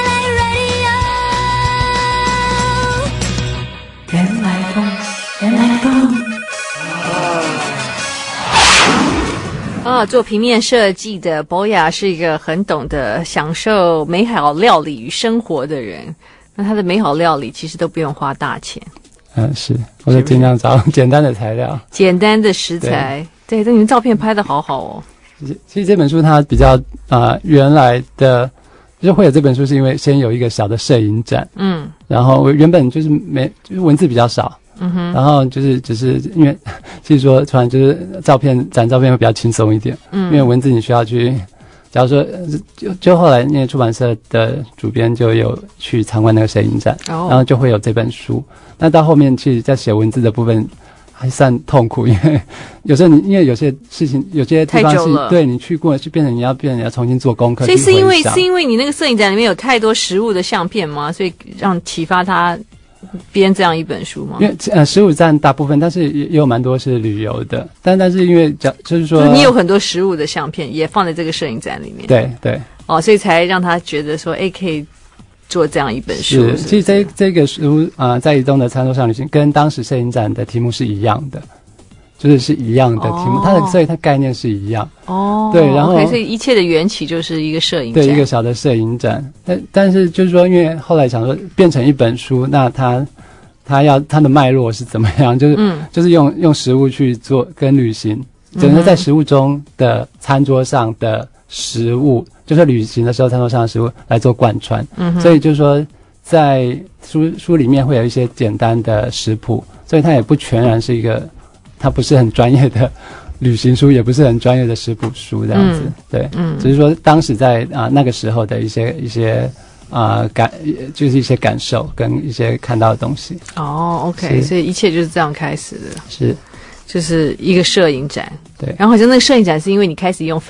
做平面设计的博雅是一个很懂得享受美好料理与生活的人。那他的美好料理其实都不用花大钱。 是，我就尽量找简单的材料、 简单的食材。对，你们照片拍得好好哦。 其实这本书它比较原来的，就是会有这本书是因为先有一个小的摄影展，然后我原本就是就是文字比较少。然后就是只是因为，其实说突然就是展照片会比较轻松一点，因为文字你需要去，假如说就后来那个出版社的主编就有去参观那个摄影展，然后就会有这本书。那到后面其实在写文字的部分还算痛苦，因为有时候因为有些事情有些地方是对你去过，就变成你要重新做功课。 所以是因为你那个摄影展里面有太多实物的相片吗？所以让启发他编这样一本书吗？因为食物占大部分，但是也有蛮多是旅游的。但是因为就是说， 你有很多食物的相片也放在这个摄影展里面。 对。 所以才让他觉得说，可以做这样一本书。 其实这个书在移动的餐桌上旅行，跟当时摄影展的题目是一样的。是一样的题目，所以它概念是一样。对，然后所以一切的缘起就是一个摄影展， 对，一个小的摄影展。但是就是说，因为后来想说变成一本书，那它的脉络是怎么样？就是用食物去做跟旅行，整个在食物中的餐桌上的食物，就是旅行的时候餐桌上的食物来做贯穿。所以就是说，在书里面会有一些简单的食谱，所以它也不全然是一个。它不是很专业的旅行书，也不是很专业的食谱书这样子，对，只是说当时在那个时候的一些就是一些感受跟一些看到的东西。 OK， 所以一切就是这样开始的， 是， 就是一个摄影展， 对。 然后好像那个摄影展是因为你开始用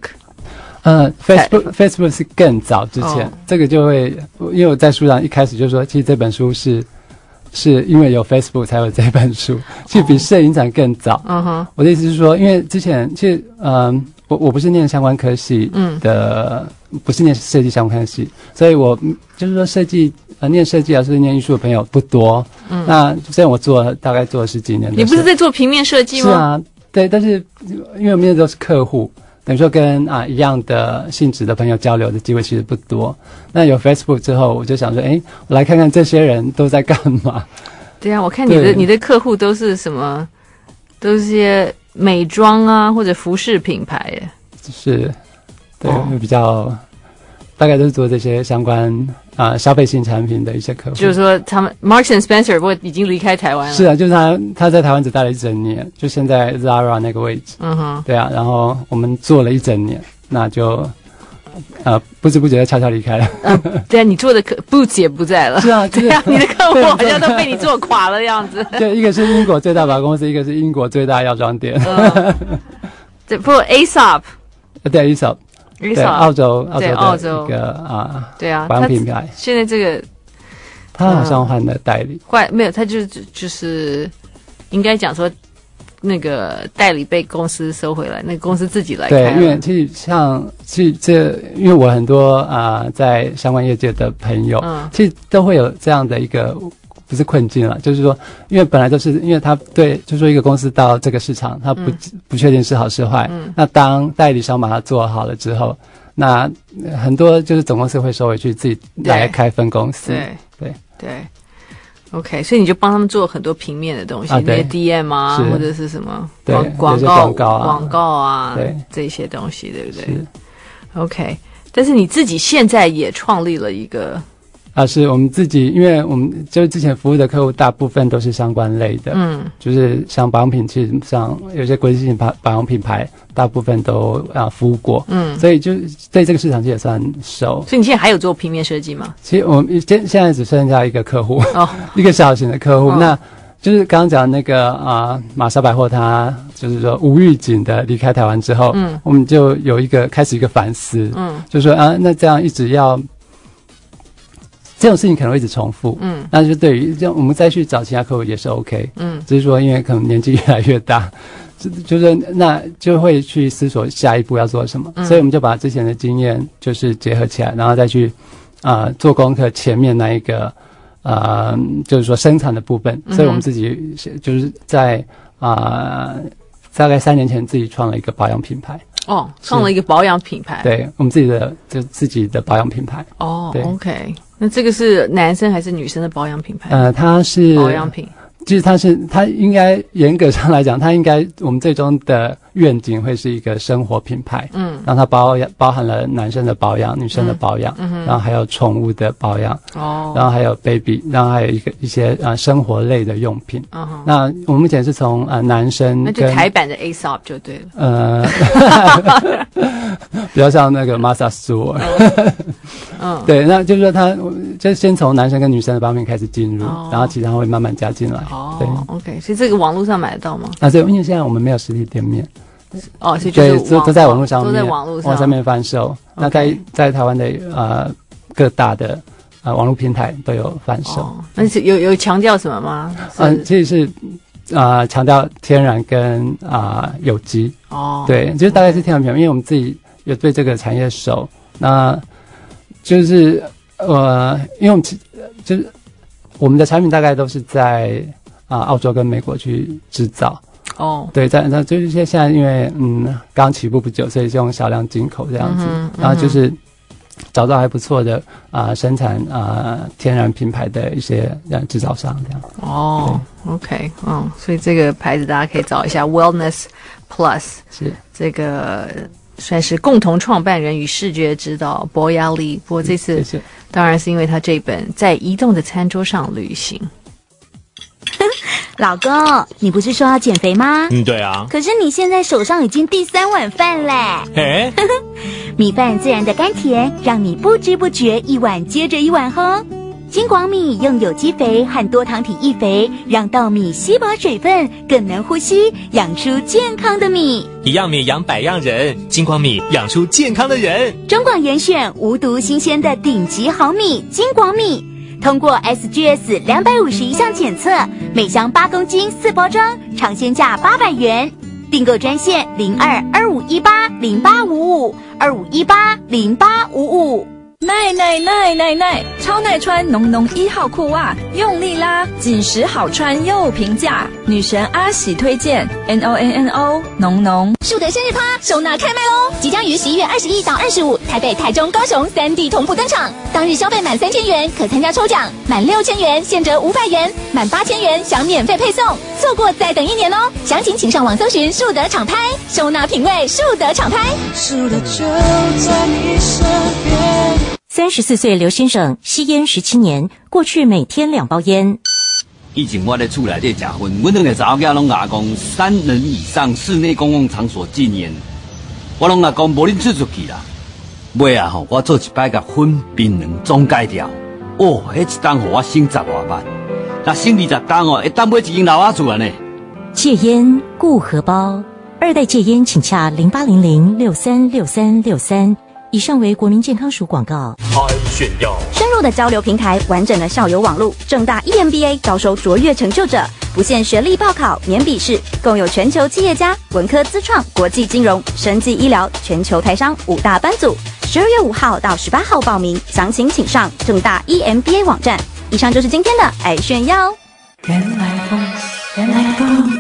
Facebook 是更早之前，这个就会因为我在书上一开始就说，其实这本书是因为有 Facebook 才有这本书，其实比摄影展更早。我的意思是说，因为之前其实我不是念相关科系的，不是念设计相关科系，所以我就是说念设计或是念艺术的朋友不多。那虽然我大概做了10几年的， 你不是在做平面设计吗？ 是啊，对，但是因为我面对都是客户。等于说跟一样的性质的朋友交流的机会其实不多。那有 Facebook 之后，我就想说，我来看看这些人都在干嘛。 对啊，我看你的客户都是什么，都是些美妆啊或者服饰品牌耶。 是，对，比较大概都是做这些相关消费性产品的一些客户。 就是说，他们 Marks and Spencer 不过已经离开台湾了。 是啊，就是他在台湾只待了1整年，就现在 Zara 那个位置。对啊，然后我们做了1整年，那就不知不觉悄悄离开了。 对啊，你做的Boots 也不在了。是啊，对啊，你的客户好像都被你做垮了样子。 对，一个是英国最大百货公司，一个是英国最大药妆店。 对，不过 Aesop。 对 Aesop。对，澳洲的一个对啊， 保养品牌。 现在这个， 他好像换了代理， 没有，他就是应该讲说，那个代理被公司收回来，那个公司自己来开。 对，因为其实因为我很多在相关业界的朋友，其实都会有这样的一个。不是困境了，就是说，因为本来就是因为他就是说一个公司到这个市场，他不确定是好是坏。那当代理商把它做好了之后，那很多就是总公司会收回去，自己来开分公司。 对。OK， 所以你就帮他们做很多平面的东西，那些 DM 或者是什么广告啊，这些东西，对不对 ？OK， 但是你自己现在也创立了一个。 是我们自己，因为我们就是之前服务的客户大部分都是相关类的，就是像保养品，其实上有些国际性保养品牌，大部分都服务过，所以就对这个市场也算熟。 所以你现在还有做平面设计吗？ 其实我们现在只剩下一个客户，一个小型的客户，那就是刚刚讲那个玛莎百货，它就是说无预警的离开台湾之后，我们就有开始一个反思，就是说那这样一直要。这种事情可能会一直重复，那就对于这样我们再去找其他客户也是 OK，只是说因为可能年纪越来越大，就是那就会去思索下一步要做什么，所以我们就把之前的经验就是结合起来，然后再去做功课前面那一个就是说生产的部分，所以我们自己就是在大概3年前自己创了一个保养品牌。 哦，创了一个保养品牌。 对，我们自己的保养品牌。 哦 ，OK， 那这个是男生还是女生的保养品牌？ 它是保养品。 就是它应该严格上来讲，它应该我们最终的愿景会是一个生活品牌，然后它包含了男生的保养、女生的保养，然后还有宠物的保养，然后还有 baby， 然后还有一些生活类的用品。那我们目前是从男生， 那就台版的 Aesop 就对了。比较像那个 Martha Stewart。对，那就是说它就先从男生跟女生的保养品开始进入，然后其他会慢慢加进来。对 ，OK， 所以这个网络上买得到吗？ 对，因为现在我们没有实体店面。 所以就是都在网络上面， 都在网络上面贩售。那在台湾的各大的网络平台都有贩售。 那是有强调什么吗？ 其实是强调天然跟有机。对，就是大概是天然品牌，因为我们自己有对这个产业熟。那就是因为我们就是我们的产品大概都是在澳洲跟美国去制造。对，那就是现在因为刚起步不久，所以就用小量进口这样子，然后就是找到还不错的生产天然品牌的一些制造商这样。 OK， 所以这个牌子大家可以找一下 Wellness Plus， 是这个算是共同创办人与视觉指导博雅丽。不过这次当然是因为他这本在移动的餐桌上旅行。 老公，你不是说要减肥吗？ 对啊。 可是你现在手上已经第3碗饭嘞。米饭自然的甘甜，让你不知不觉一碗接着一碗喝。金广米用有机肥和多糖体易肥，让稻米吸饱水分，更能呼吸，养出健康的米。 一样米养百样人，金广米养出健康的人。 中广严选无毒新鲜的顶级好米金广米。通过 SGS 251项检测，每箱8公斤4包装，尝鲜价800元。订购专线02-2518-0855，2518-0855。 奶，超耐穿浓浓1号裤袜，用力拉，紧实好穿又平价。女神阿喜推荐 NONNO 浓。 树德生日趴收纳开卖喽！即将于11月21到25，台北、台中、高雄3地同步登场。当日消费满3000元可参加抽奖，满6000元现折500元，满8000元享免费配送。错过再等1年哦！详情请上网搜寻树德厂拍，收纳品味树德厂拍。 树德就在你身边。 34岁刘先生吸烟17年，过去每天2包烟。 以前我在厝内底食薰，阮两个查某囝拢牙讲3人以上室内公共场所禁烟，我拢牙讲无恁出去啦。尾啊我做一摆甲薰槟榔总戒掉，迄一档互我省10多万，那省20档会当买一间老阿厝啊呢。 戒烟顾荷包，2代戒烟请洽0800636363。以上为国民健康署广告。 炫耀深入的交流平台，完整的校友网路，政大 EMBA 招收卓越成就者，不限学历报考，免笔试，共有全球企业家、文科资创、国际金融、生技医疗、全球台商5大班组。12月5号到18号报名，详情请上政大 EMBA 网站。以上就是今天的爱炫耀。 原来风。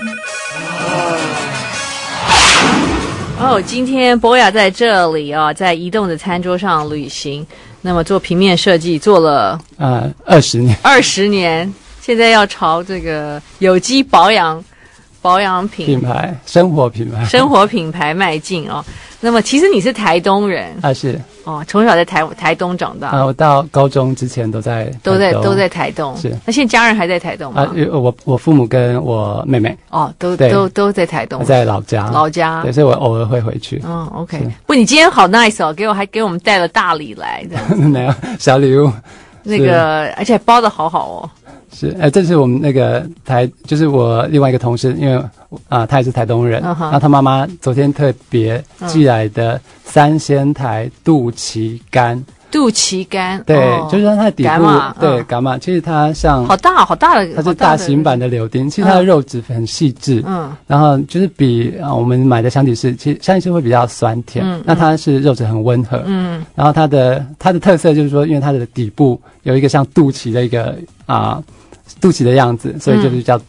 今天博雅在这里在移动的餐桌上旅行。那么做平面设计做了20年，现在要朝这个有机保养品牌、生活品牌迈进那么其实你是台东人是从小在台东长大我到高中之前都在台东。 是。 那现在家人还在台东吗？ 我父母跟我妹妹都在台东， 在老家。对，所以我偶尔会回去。 OK。不，你今天好 nice 还给我们带了大礼来这样。 没有小礼物， 那个而且包的好好是，这是我们那个就是我另外一个同事，因为他也是台东人，然后他妈妈昨天特别寄来的3仙台肚脐干。 对， 就是它的底部对伽马，其实它像好大的， 它是大型版的柳丁，其实它的肉质很细致，然后就是比我们买的香吉士，其实香吉士会比较酸甜，那它是肉质很温和，然后它的特色就是说，因为它的底部有一个像肚脐的一个肚脐的样子，所以就是叫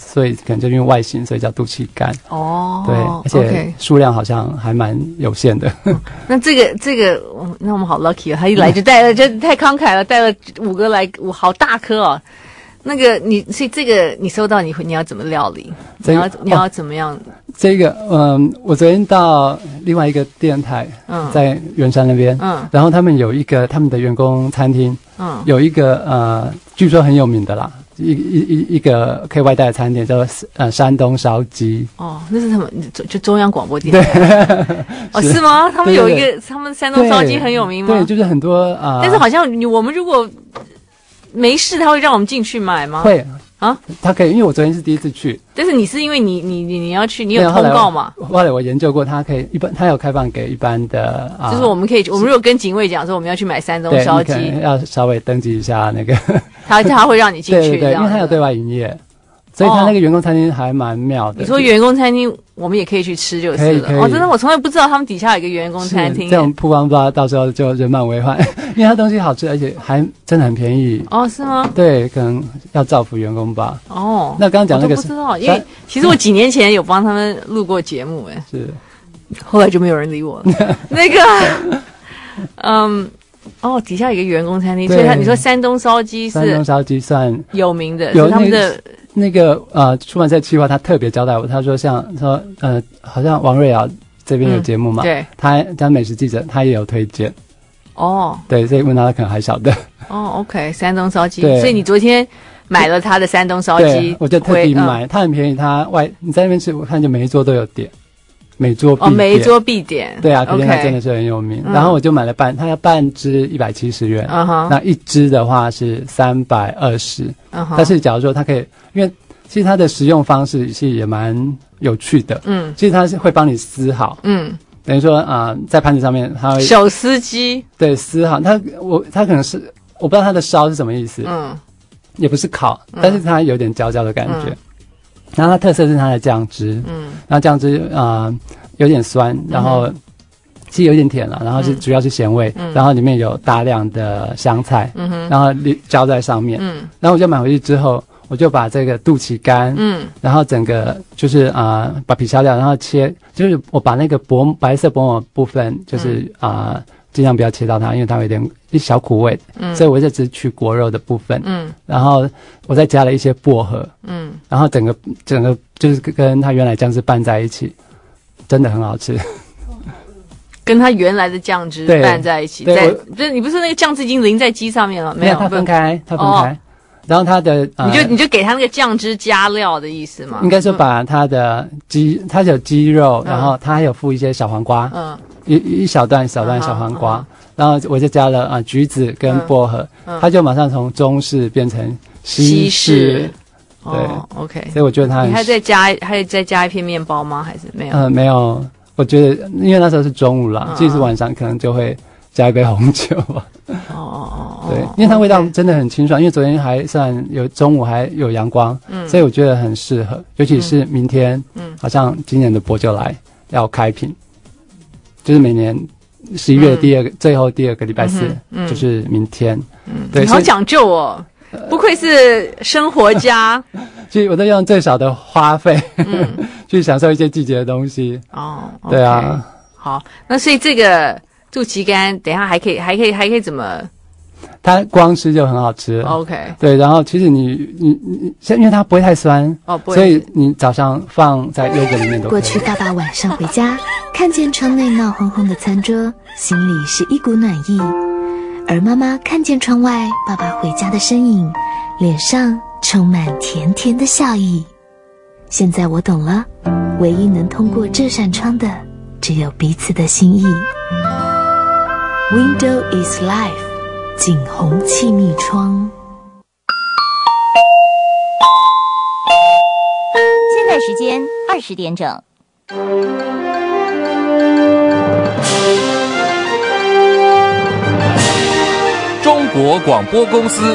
所以可能就因为外形，所以叫肚脐干。 哦， 对，而且数量好像还蛮有限的。 那这个，那我们好 lucky 啊！他一来就带了，就太慷慨了，带了5个来，好大颗哦。那个所以这个你收到你要怎么料理？你要怎么样？ 这个我昨天到另外一个电台，在圆山那边，然后他们有一个他们的员工餐厅，有一个据说很有名的啦，一个可以外带的餐点叫做山东烧鸡。哦，那是他们就中央广播电台。哦，是吗？他们有一个，他们山东烧鸡很有名吗？ 对，就是很多但是好像我们如果没事，他会让我们进去买吗？ 会啊，他可以，因为我昨天是第一次去。 但是你是因为你要去，你有通告嘛？ 后来我研究过，他可以他有开放给一般的就是我们如果跟警卫讲说我们要去买山东烧鸡， 要稍微登记一下那个。 他会让你进去， 对，因为他有对外营业。所以他那个员工餐厅还蛮妙的。 你说员工餐厅，我们也可以去吃就是了。哦，真的，我从来不知道他们底下有一个员工餐厅。 这种曝光不知道，到时候就人满为患，因为他东西好吃，而且还真的很便宜。 哦，是吗？ 对，可能要造福员工吧。 哦， 那刚刚讲那个我都不知道，因为其实我几年前有帮他们录过节目， 是， 后来就没有人理我了。那个，底下有一个员工餐厅，所以你说山东烧鸡算有名的， 有他们的。 那个出版社企划他特别交代我，他说好像王瑞瑶这边有节目嘛， 对， 他当美食记者，他也有推荐。哦，对，所以问他可能还晓得。 哦 ，OK， 山东烧鸡，所以你昨天买了他的山东烧鸡， 我就特地买，它很便宜，你在那边吃，我看就每一桌都有点。每桌必点， 对啊，可见它真的是很有名。然后我就买了它要半只170元，那一只的话是320。但是假如说它可以，因为其实它的食用方式其实也蛮有趣的。其实它是会帮你撕好。等于说在盘子上面它会手撕鸡， 对，撕好。它可能是我不知道它的烧是什么意思，也不是烤，但是它有点焦焦的感觉。然后它特色是它的酱汁，然后酱汁有点酸，然后其实有点甜了，然后主要是咸味，然后里面有大量的香菜，然后浇在上面，然后我就买回去之后，我就把这个肚脐干，然后整个就是把皮削掉，然后切，就是我把那个白色薄膜部分就是尽量不要切到它，因为它有一小苦味，所以我就只取果肉的部分，然后我再加了一些薄荷，然后整个就是跟它原来酱汁拌在一起，真的很好吃。 跟它原来的酱汁拌在一起，你不是那个酱汁已经淋在鸡上面了？没有， 它分开。然后它的你就给它那个酱汁加料的意思吗？ 应该说把它的它有鸡肉，然后它还有附一些小黄瓜，一小段小黄瓜，然后我就加了橘子跟薄荷，它就马上从中式变成西式。对 ，OK。 所以我觉得你还再加一片面包吗？还是没有？ 没有。我觉得因为那时候是中午啦，其实晚上可能就会加一杯红酒吧。对，因为它味道真的很清爽，因为昨天还算中午还有阳光，所以我觉得很适合，尤其是明天，好像今年的薄酒来要开瓶，就是每年11月最后第二个礼拜四，就是明天。 对，你好讲究哦，不愧是生活家。 其实我都用最少的花费，去享受一些季节的东西。对啊。 好，那所以这个肚脐干，等一下还可以怎么？ 它光吃就很好吃。 OK。 对，然后其实你因为它不会太酸，所以你早上放在优格里面都可以。 过去爸爸晚上回家，看见窗内闹哄哄的餐桌，心里是一股暖意；而妈妈看见窗外爸爸回家的身影，脸上充满甜甜的笑意。现在我懂了，唯一能通过这扇窗的，只有彼此的心意。Window is life， 景洪气密窗。 现在时间20点整。 中国广播公司。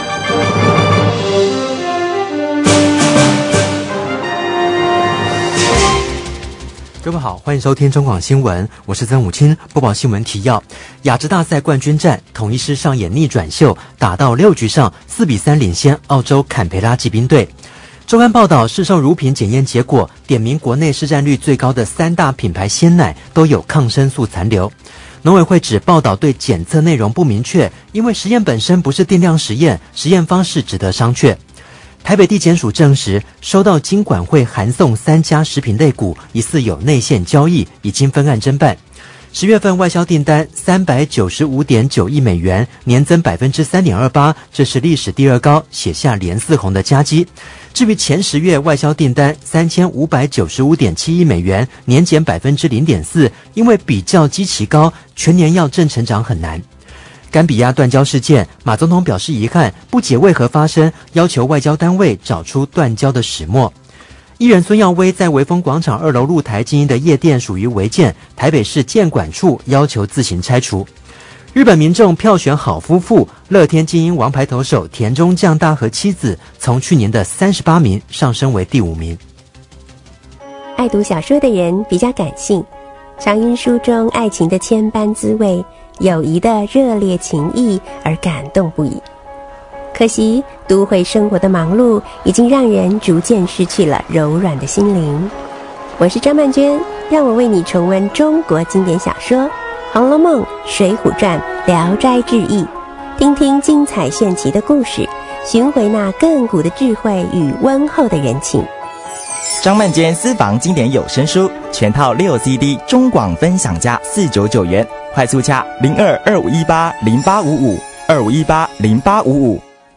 各位好，欢迎收听中广新闻，我是曾武清，播报新闻提要。亚职大赛冠军战，统一狮上演逆转秀，打到6局上4-3领先澳洲坎培拉骑兵队。 周刊报道，市售乳品检验结果点名国内市占率最高的3大品牌鲜奶都有抗生素残留。农委会指报道对检测内容不明确，因为实验本身不是定量实验，实验方式值得商榷。台北地检署证实，收到金管会函送3家食品类股疑似有内线交易，已经分案侦办。10月份外销订单395.9亿美元，年增 3.28%， 这是历史第2高，写下连4红的佳绩。至于前10月外销订单3595.7亿美元，年减 0.4%， 因为比较基期高，全年要正成长很难。甘比亚断交事件，马总统表示遗憾，不解为何发生，要求外交单位找出断交的始末。艺人孙耀威在微风广场2楼露台经营的夜店属于违建，台北市建管处要求自行拆除。日本民众票选好夫妇，乐天精英王牌投手田中将大和妻子从去年的38名上升为第5名。 爱读小说的人比较感性，常因书中爱情的千般滋味、友谊的热烈情谊而感动不已。可惜都会生活的忙碌已经让人逐渐失去了柔软的心灵。我是张曼娟，让我为你重温中国经典小说《红楼梦》《水浒传》《聊斋志异》，听听精彩炫奇的故事，寻回那亘古的智慧与温厚的人情。 张曼娟私房经典有声书全套6 CD 中广分享价499元，快速洽0225180855 25180855。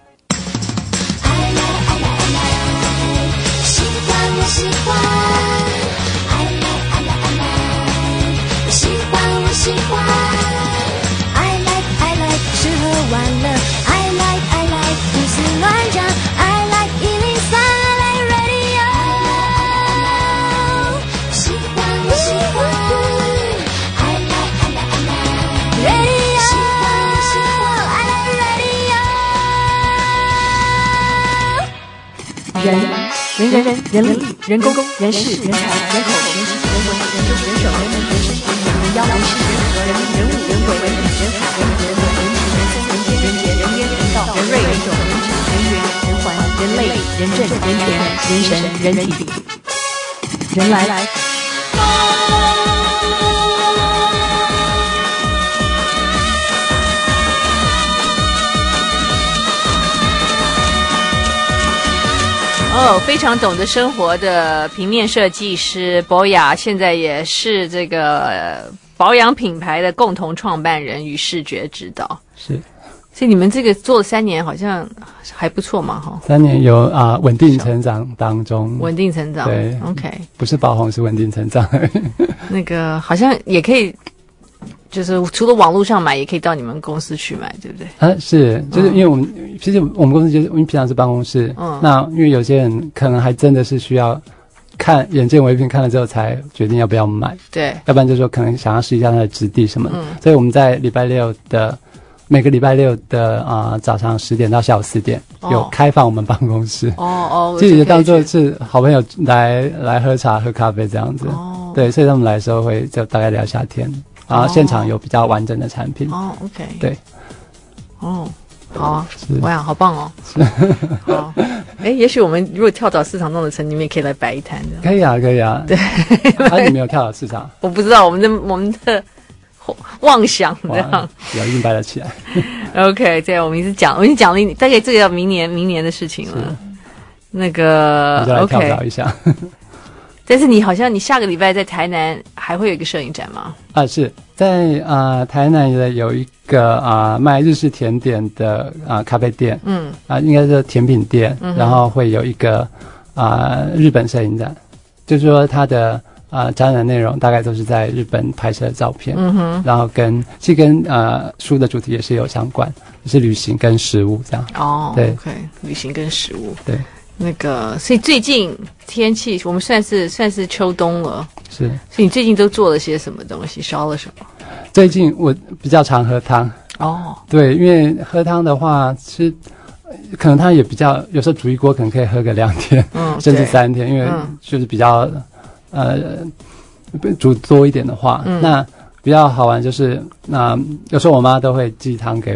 人力、人工、人事、人才、人口、人情、人文、人种、人手、人民、人身、人妖、人事、人和、人物、人鬼、人品、人海、人人文、人情、人生、人间、人杰、人烟、人道、人瑞、人种、人质、人缘、人环、人类、人政、人权、人神、人体、人来。非常懂得生活的平面设计师博雅，现在也是这个保养品牌的共同创办人与视觉指导。 是， 所以你们这个做了3年，好像还不错嘛，哈。 3年有稳定成长当中， 稳定成长。 对 ，OK， 不是爆红，是稳定成长。 那个好像也可以。就是除了网络上买，也可以到你们公司去买，对不对？ 是，就是因为我们、其实我们公司就是因为平常是办公室，那因为有些人可能还真的是需要看眼见为凭，看了之后才决定要不要买， 对， 要不然就是说可能想要试一下它的质地什么，所以我们在每个礼拜六的早上10点到下午4点有开放我们办公室，自己就当做是好朋友来喝茶喝咖啡这样子，对，所以他们来的时候会就大概聊一下天。然后现场有比较完整的产品。 OK， 对， 好啊，哇，好棒哦。好，也许我们如果跳蚤市场弄得成，你们也可以来摆一摊的。 可以啊，可以啊。对，你没有跳蚤市场？ 我不知道，我们的妄想这样， 要硬摆得起来。 OK， 对，我们已经讲了大概这个要明年的事情了。那个我就来跳蚤一下。 但是你好像你下个礼拜在台南还会有一个摄影展吗？ 是在台南的有一个卖日式甜点的咖啡店，应该是甜品店，然后会有一个日本摄影展，就是说它的展览内容大概都是在日本拍摄的照片，然后跟书的主题也是有相关，就是旅行跟食物这样。对 ，OK， 旅行跟食物， 对。 那个，所以最近天气我们算是秋冬了， 是。 所以你最近都做了些什么东西？烧了什么？ 最近我比较常喝汤。对，因为喝汤的话，是可能它也比较，有时候煮一锅可能可以喝个2天，甚至3天，因为就是比较煮多一点的话，那比较好玩就是有时候我妈都会寄汤给我，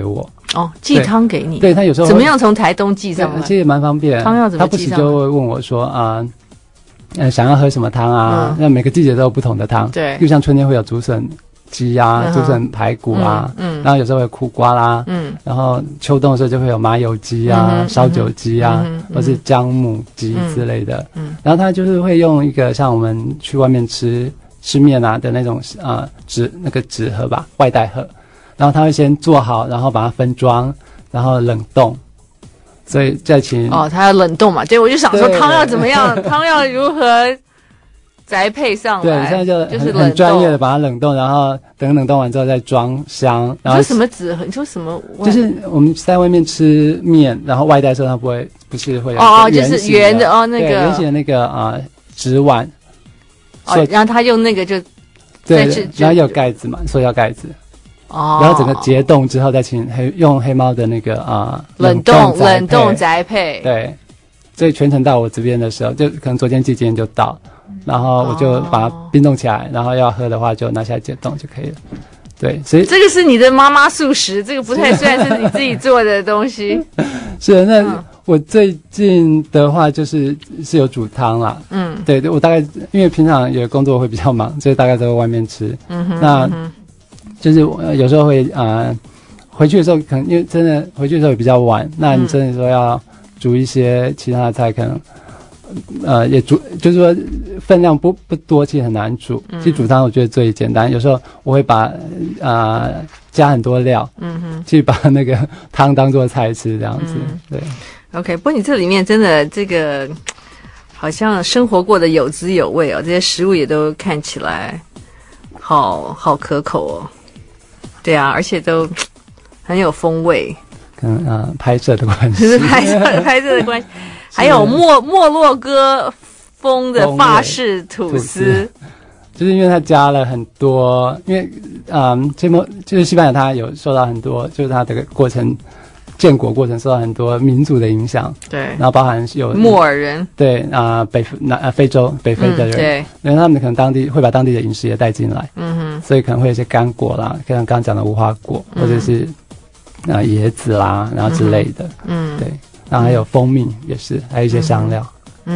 哦，寄汤给你。 对，他有时候怎么样从台东寄上来？ 其实蛮方便。 汤要怎么寄上来？ 他不时就会问我说想要喝什么汤啊？那每个季节都有不同的汤。 对， 就像春天会有竹笋鸡啊、竹笋排骨啊，然后有时候会有苦瓜啦，然后秋冬的时候就会有麻油鸡啊、烧酒鸡啊，或是姜母鸡之类的。然后他就是会用一个像我们去外面吃面啊的那种纸盒吧，外带盒，然后他会先做好，然后把它分装，然后冷冻。所以再请他要冷冻嘛？对，我就想说汤要怎么样，汤要如何宅配上来？ 对，现在就是很专业的把它冷冻，然后等冷冻完之后再装箱。然后你说什么纸盒？你说什么？ 就是我们在外面吃面，然后外带的时候它不是会有就是圆的那个圆形的那个纸碗。 然后他用那个就对，然后有盖子嘛，塑料盖子。然后整个解冻之后，再请用黑猫的那个冷冻宅配。 对，所以全程到我这边的时候，就可能昨天寄今天就到，然后我就把它冰冻起来，然后要喝的话就拿下来解冻就可以了。对，所以这个是你的妈妈素食，这个不太算是你自己做的东西。 是，那我最近的话是有煮汤啦。对，我大概因为平常有工作会比较忙，所以大概都在外面吃。那就是有时候会回去的时候可能因为真的回去的时候也比较晚，那你真的说要煮一些其他的菜，可能也煮，就是说分量不多，其实很难煮。其实煮汤我觉得最简单，有时候我会把加很多料，去把那个汤当做菜吃这样子。对 ，OK。不过你这里面真的这个好像生活过得有滋有味哦，这些食物也都看起来好可口哦。对啊，而且都很有风味。 跟拍摄的关系， 是拍摄的关系。还有莫洛哥风的法式吐司， 就是因为它加了很多，因为就是西班牙它有受到很多，就是它这个过程建国过程受到很多民族的影响。 对， 然后包含有莫尔人， 对非洲北非的人， 对， 因为他们可能会把当地的饮食也带进来，所以可能会有一些干果啦，像刚刚讲的无花果，或者是椰子啦，然后之类的，对，然后还有蜂蜜也是，还有一些香料。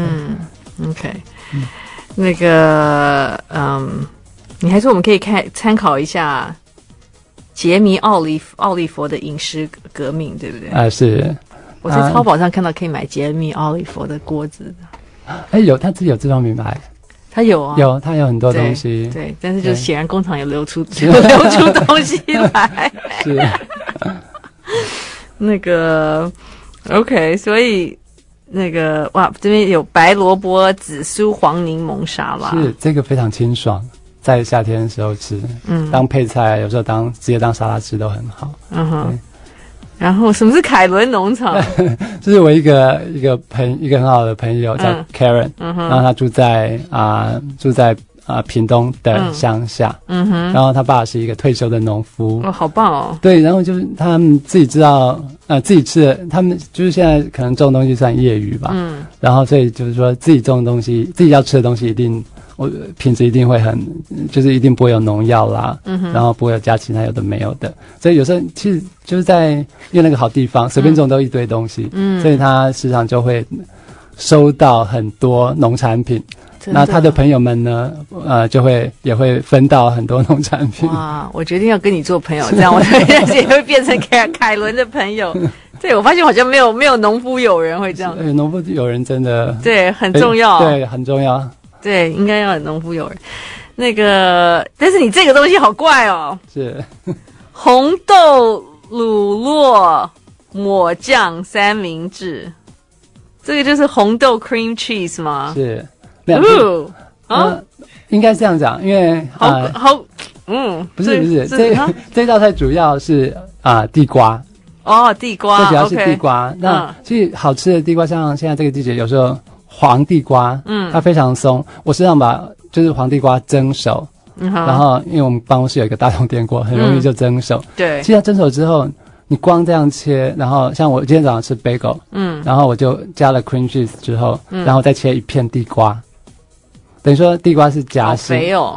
OK，那个你还说我们可以参考一下杰米奥利佛的饮食革命，对不对？ 是。 我在淘宝上看到可以买杰米奥利佛的锅子的。 他自己有这种品牌。 他有啊， 他有很多东西。 对，但是就显然工厂有流出东西来。 是。 那个 OK， 所以那个这边有白萝卜紫苏黄柠檬沙拉， 是这个非常清爽，在夏天的时候吃，当配菜，有时候直接当沙拉吃都很好。 然后什么是凯伦农场？ 这是我一个很好的朋友叫 Karen，然后他住在屏东的乡下，然后他爸是一个退休的农夫。 好棒哦！ 对，然后就是他们自己知道，自己吃的，他们就是现在可能种东西算业余吧，然后所以就是说自己种东西，自己要吃的东西一定品质一定会就是一定不会有农药啦，然后不会有加其他有的没有的，所以有时候其实就是因为那个好地方，随便种都一堆东西，所以他时常就会收到很多农产品。那他的朋友们呢，也会分到很多农产品。 哇，我决定要跟你做朋友，这样我也会变成凯伦的朋友。对，我发现好像没有农夫友人会这样。 对，农夫友人真的对很重要， 对很重要。 对，应该要有农夫友人。那个，但是你这个东西好怪哦。 是红豆乳酪抹酱三明治，这个就是红豆 cream cheese 吗？ 是。应该这样讲，因为不是，这道菜主要是地瓜。 地瓜， 这主要是地瓜。那其实好吃的地瓜，像现在这个季节，有时候黄地瓜，它非常松。我时常把就是黄地瓜蒸熟，然后因为我们办公室有一个大同电锅，很容易就蒸熟。 对， 其实它蒸熟之后，你光这样切，然后像我今天早上吃 bagel，然后我就加了 cream cheese 之后，然后再切一片地瓜。等于说地瓜是夹心， 好肥哦。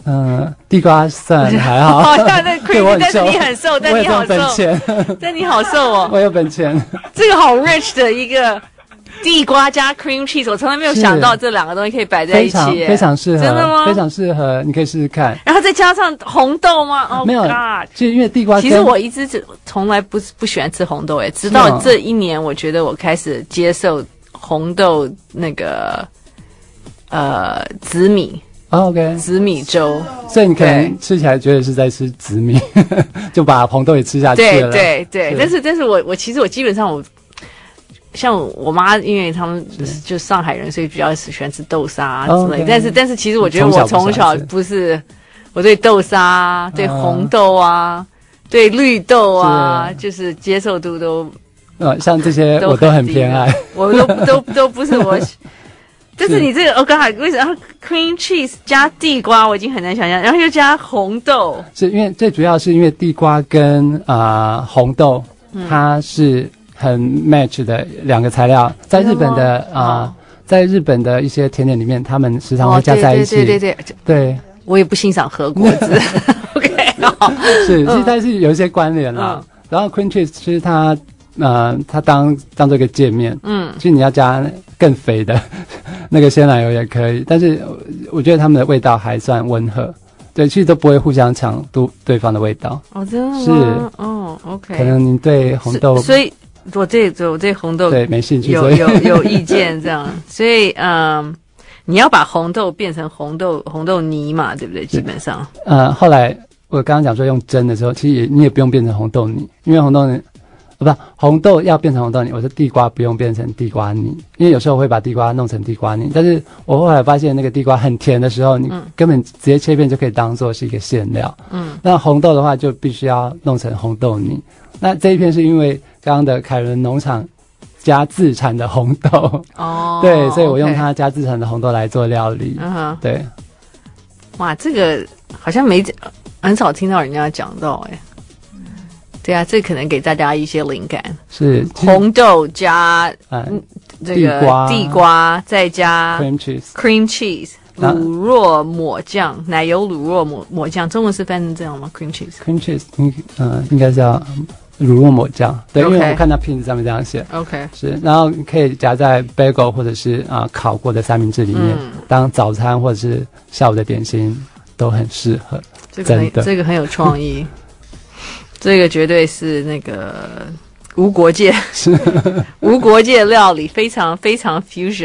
地瓜算还好， 好像那 cream， 但是你很瘦，但你好瘦，但你好瘦哦。 我有本钱。 这个好 rich 的一个地瓜加 cream cheese， 我从来没有想到这两个东西可以摆在一起， 非常适合， 真的吗？ 非常适合，你可以试试看。 然后再加上红豆吗？哦， 没有，就因为地瓜。 其实我一直从来不喜欢吃红豆，直到这一年，我觉得我开始接受红豆那个紫米。 OK， 紫米粥， 所以你可能吃起来觉得是在吃紫米，就把红豆也吃下去了。 对，但是我其实我基本上像我妈，因为他们就上海人，所以比较喜欢吃豆沙之类。但是其实我觉得我从小不是，我对豆沙、对红豆啊、对绿豆啊，就是接受度都像这些我都很偏爱， 我都不是我。但是你这个我刚才为什么 cream cheese 加地瓜，我已经很难想象，然后又加红豆， 是因为最主要是因为地瓜跟红豆，它是很 match 的两个材料，在日本的在日本的一些甜点里面，他们时常会加在一起。对，我也不欣赏和果子。OK， 好， 是，其实它是有一些关联啦。然后 cream cheese 其实它当做一个界面，其实你要加更肥的那个鲜奶油也可以，但是我觉得他们的味道还算温和，对，其实都不会互相抢对方的味道。 哦，真的吗？ 是， 哦 ，OK。 可能你对红豆， 所以我对红豆对没兴趣， 有意见这样，所以你要把红豆变成红豆泥嘛，对不对？基本上， 后来我刚刚讲说用蒸的时候，其实你也不用变成红豆泥，因为红豆泥。红豆要变成红豆泥，我说地瓜不用变成地瓜泥，因为有时候我会把地瓜弄成地瓜泥，但是我后来发现那个地瓜很甜的时候，你根本直接切片就可以当做是一个馅料。那红豆的话就必须要弄成红豆泥。那这一片是因为刚刚的凯伦农场加自产的红豆，对，所以我用它加自产的红豆来做料理。对， 哇，这个好像很少听到人家讲到对啊，这可能给大家一些灵感。 是红豆加这个地瓜，再加 cream cheese 乳酪抹酱，奶油乳酪抹酱，中文是翻成这样吗 ？cream cheese 应该是要乳酪抹酱，对，因为我看到瓶子上面这样写。 OK， 是，然后可以夹在 bagel 或者是烤过的三明治里面，当早餐或者是下午的点心都很适合。 这个很有创意。这个绝对是那个无国界料理，非常非常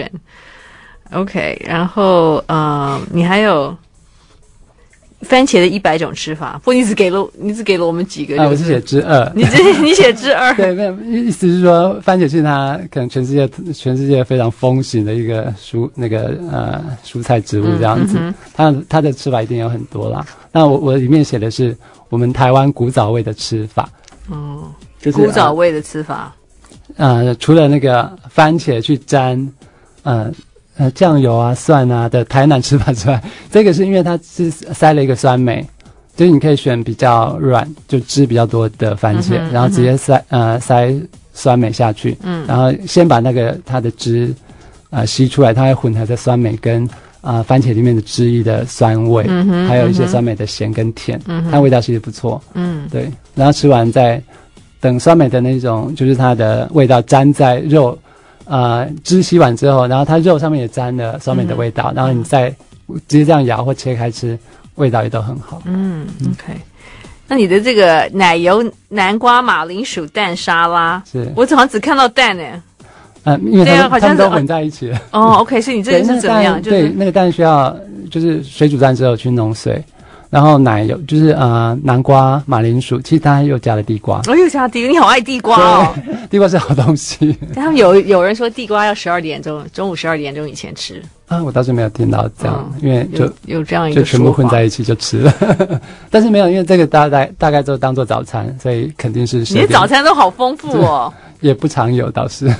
fusion。OK， 然后你还有番茄的100种吃法，不过你只给了我们几个， 我是写之2， 你写之2， 对，没有意思是说番茄是它可能全世界非常风行的一个蔬菜植物这样子，它的吃法一定有很多啦。那我里面写的是我们台湾古早味的吃法，就是古早味的吃法， 除了那个番茄去沾酱油啊蒜啊的台南吃法之外，这个是因为它是塞了一个酸梅，就是你可以选比较软就汁比较多的番茄，然后直接塞酸梅下去，然后先把它的汁吸出来，它会混合在酸梅跟番茄里面的汁液的酸味，还有一些酸梅的咸跟甜，它味道其实不错，对，然后吃完再等酸梅的那种就是它的味道沾在肉汁吸完之后，然后它肉上面也沾了酸梅的味道，然后你再直接这样咬或切开吃，味道也都很好。 OK。那你的这个奶油南瓜马铃薯蛋沙拉， 是我好像只看到蛋因为他们都混在一起了。 OK， 所以你这个是怎么样？ 对，那个蛋需要就是水煮蛋之后去弄碎，然后奶油就是南瓜、马铃薯，其实它又加了地瓜。 又加地瓜，你好爱地瓜哦！ 地瓜是好东西。 他们有人说地瓜要中午12点钟以前吃。 我倒是没有听到这样，因为有这样一个就全部混在一起就吃了。但是没有，因为这个大概就当做早餐，所以肯定是你的早餐都好丰富哦。 也不常有倒是。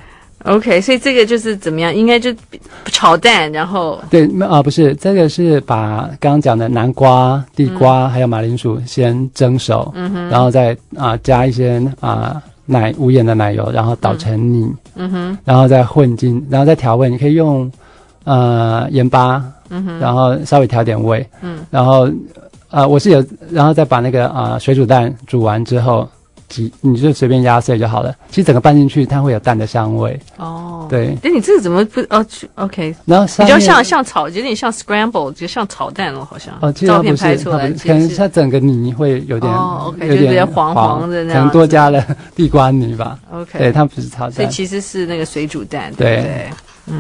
OK， 所以这个就是怎么样？应该就炒蛋，然后对不是，这个是把刚刚讲的南瓜、地瓜还有马铃薯先蒸熟，然后再加一些无盐的奶油，然后捣成泥，然后再混进，然后再调味。你可以用盐巴然后稍微调点味，然后我是有，然后再把那个水煮蛋煮完之后。你就随便压碎就好了。其实整个拌进去，它会有蛋的香味。 哦， 对。 但你这个怎么不？OK， 然后比较像炒，有点像 scramble，就像炒蛋了，好像。照片拍出来， 可能它整个泥会有点 ，OK， 有点比较黄黄的那样， 可能多加了地瓜泥吧。 OK， 对，它不是炒蛋， 所以其实是那个水煮蛋，对不对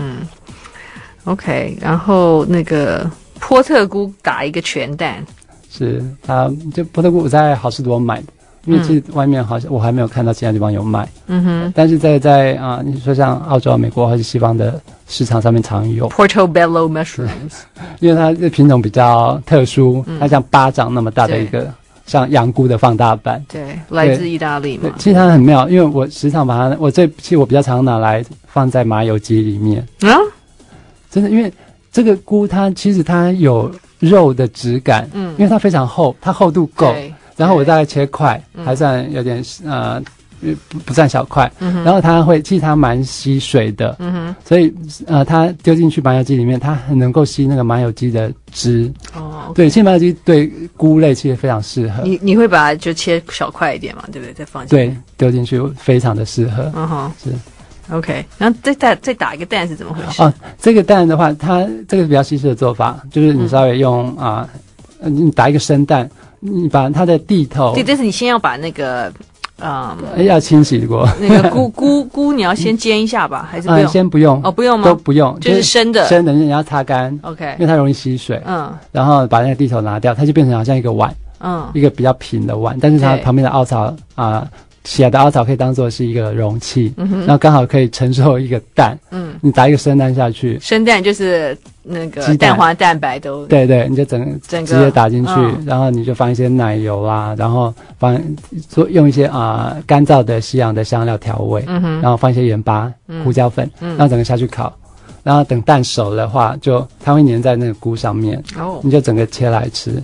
？OK， 然后那个波特菇打一个全蛋， 是它就波特菇我在好市多买的。因为其实外面好像我还没有看到其他地方有卖，但是在你说像澳洲、美国或是西方的市场上面常有 Portobello mushrooms， 因为它的品种比较特殊，它像巴掌那么大的一个像羊菇的放大版， 对，来自意大利嘛。 其实它很妙，因为我时常把它，其实我比较常拿来放在麻油鸡里面真的，因为这个菇它其实它有肉的质感，因为它非常厚，它厚度够。然后我大概切块，还算有点不算小块，然后其实它蛮吸水的，所以它丢进去麻油鸡里面，它很能够吸那个麻油鸡的汁。对，其实麻油鸡对菇类其实非常适合。 你会把它就切小块一点嘛，对不对？再放进去。 对，丢进去非常的适合。是。 OK， 然后再打一个蛋是怎么回事？ 这个蛋的话，它这个比较西式的做法，就是你稍微用你打一个生蛋。你把它的地头， 对，但是你先要把那个， 要清洗过。 那个菇，你要先煎一下吧，还是不用？ 先不用。 不用吗？ 都不用， 就是生的， 你要擦干。 OK， 因为它容易吸水。然后把那个地头拿掉，它就变成好像一个碗，一个比较平的碗，但是它旁边的凹槽起来的凹槽可以当做是一个容器，然后刚好可以承受一个蛋。你打一个生蛋下去， 生蛋就是那个蛋黄蛋白都对，你就整个直接打进去，然后你就放一些奶油啦，然后用一些干燥的西洋的香料调味，然后放一些盐巴、胡椒粉，然后整个下去烤，然后等蛋熟的话，它会粘在那个菇上面，你就整个切来吃。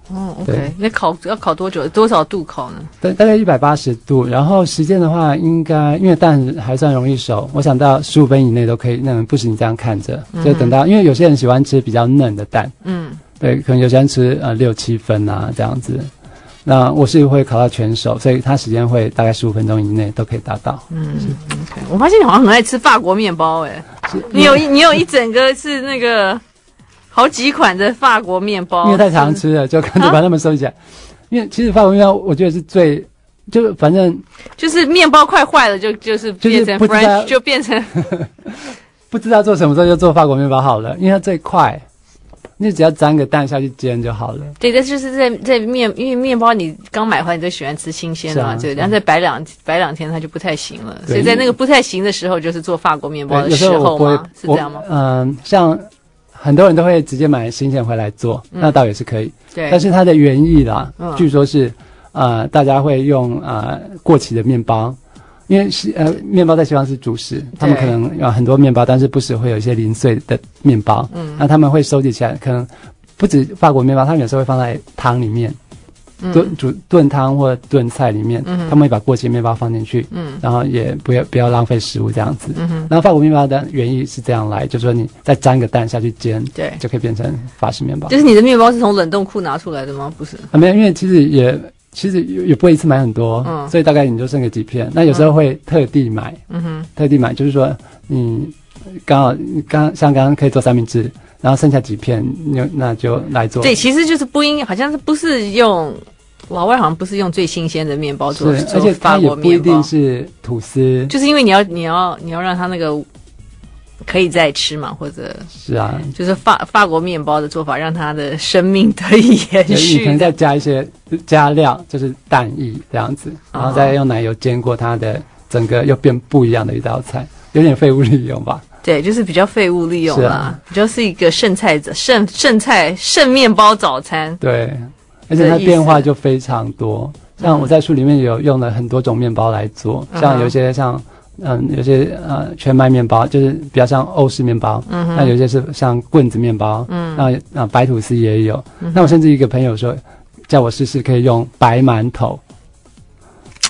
OK， 那要烤多久？多少度烤呢？ 大概180度，然后时间的话，应该因为蛋还算容易熟，我想到15分以内都可以。那不是你这样看着，就等到，因为有些人喜欢吃比较嫩的蛋，对，可能有些人吃6、7分这样子。那我是会烤到全熟，所以它时间会大概15分钟以内都可以达到。 OK， 我发现你好像很爱吃法国面包，你有一整个是那个。好几款的法国面包， 因为太常吃了，就干脆把它们收起来。因为其实法国面包，我觉得是反正就是面包快坏了，就是变成 French， 就变成不知道做什么时候就做法国面包好了，因为它最快，你只要沾个蛋下去煎就好了。 对，但就是在因为面包你刚买回来你都喜欢吃新鲜的嘛，对，然后再摆两天它就不太行了，所以在那个不太行的时候，就是做法国面包的时候吗？是这样吗？ 像。很多人都会直接买新鲜回来做，那倒也是可以。 对， 但是它的原意啦，据说是大家会用过期的面包，因为面包在西方是主食，他们可能有很多面包，但是不时会有一些零碎的面包，那他们会收集起来，可能不止法国面包，他们有时候会放在汤里面。炖汤或炖菜里面，他们会把过期面包放进去，然后也不要浪费食物这样子。然后法国面包的原意是这样来，就是说你再沾个蛋下去煎，对，就可以变成法式面包。 就是你的面包是从冷冻库拿出来的吗？不是， 没有，因为其实也不会一次买很多，所以大概你就剩个几片。那有时候会特地买，特地买就是说你刚刚可以做三明治。然后剩下几片，那就来做。 对，其实就是好像是不是用老外好像不是用最新鲜的面包做， 而且它也不一定是吐司， 就是因为你要让它那个可以再吃嘛，或者是啊， 就是法国面包的做法，让它的生命得以延续。 你可能再加一些加料，就是蛋液这样子，然后再用奶油煎过它的整个又变不一样的一道菜，有点废物利用吧。 对，就是比较废物利用啦，比较是一个剩面包早餐。 对，而且它变化就非常多。像我在书里面有用了很多种面包来做，像有些全麦面包，就是比较像欧式面包。那有些是像棍子面包。那白吐司也有。那我甚至一个朋友说，叫我试试可以用白馒头。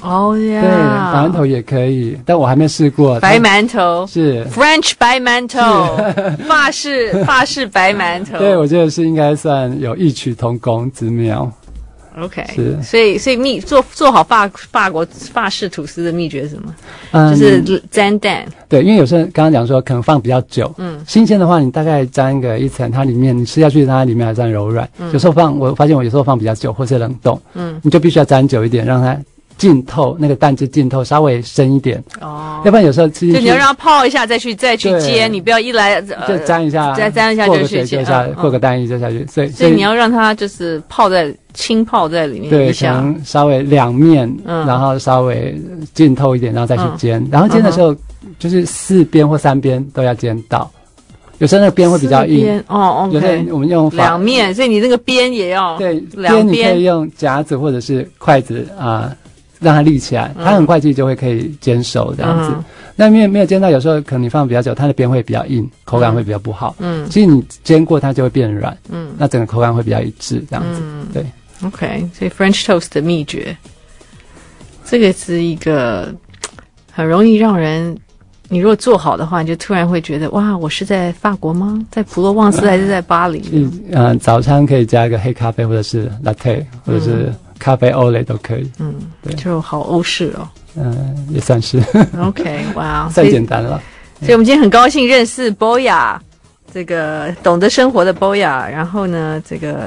哦呀， 对，白馒头也可以，但我还没试过。 白馒头是 French 白馒头，法式白馒头。 对，我觉得是应该算有异曲同工之妙。 OK， 是， 所以做好法式吐司的秘诀是什么？就是沾蛋。 对，因为有时候刚刚讲说可能放比较久，新鲜的话你大概沾个一层，它里面你吃下去，它里面还算柔软。有时候我发现我有时候放比较久或是冷冻，你就必须要沾久一点，让它浸透那个蛋汁浸透稍微深一点哦，要不然有时候吃进去就你要让它泡一下再去煎，你不要一来就沾一下， 再沾一下就去煎， 过个蛋液就下去，所以你要让它就是浸泡在里面对，可能稍微两面，然后稍微浸透一点，然后再去煎，然后煎的时候就是4边或3边都要煎到。有时候那个边会比较硬哦 ，OK。 有时候我们用两面，所以你那个边也要对边，你可以用夹子或者是筷子让它立起来，它很快就会可以煎熟这样子。那没有煎到，有时候可能你放比较久，它的边会比较硬，口感会比较不好。其实你煎过它就会变软，那整个口感会比较一致这样子。对 ，OK。所以 French toast 的秘诀，这个是一个很容易让人。你如果做好的话，你就突然会觉得哇，我是在法国吗？在普罗旺斯还是在巴黎？ 早餐可以加一个黑咖啡，或者是 latte， 或者是咖啡欧蕾都可以。 对，就好欧式哦。 也算是。 OK， 哇， 太简单了。 所以我们今天很高兴认识 Boya， 这个懂得生活的 Boya。然后呢，这个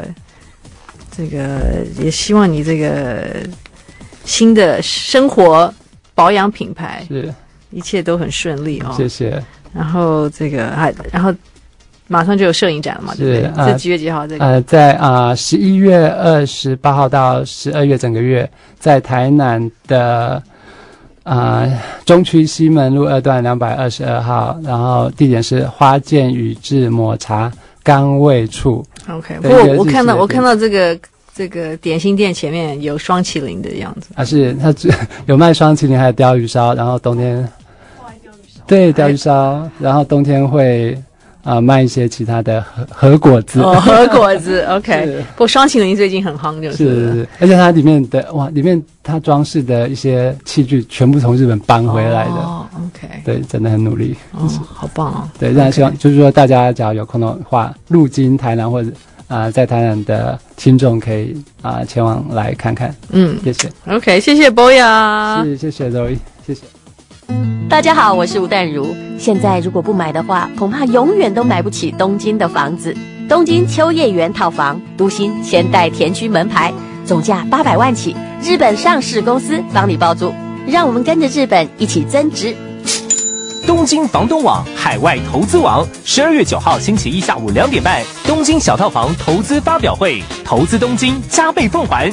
也希望你这个新的生活保养品牌是。 一切都很顺利哦， 谢谢。 然后然后马上就有摄影展了嘛，对不对？是几月几号？这个在11月28号到12月整个月，在台南的中区西门路2段222号，然后地点是花见宇治抹茶甘味处。 OK， 不过我看到这个点心店前面有双麒麟的样子是它有卖双麒麟，还有鲷鱼烧，然后冬天对鲷鱼烧，然后冬天会卖一些其他的和果子和果子 OK。 不过双麒麟最近很夯，就是而且它里面它装饰的一些器具全部从日本搬回来的 OK， 对，真的很努力好棒哦。 对，那希望就是说大家只要有空的话，路经台南或者在台南的听众可以前往来看看。谢谢。 OK， 谢谢 Boya， 谢谢 Zoe， 谢谢。 大家好，我是吴淡如。现在如果不买的话，恐怕永远都买不起东京的房子。东京秋叶原套房，都心千代田区门牌，总价800万起，日本上市公司帮你包租，让我们跟着日本一起增值。 东京房东网海外投资网，12月9号星期一下午2点半，东京小套房投资发表会，投资东京加倍奉还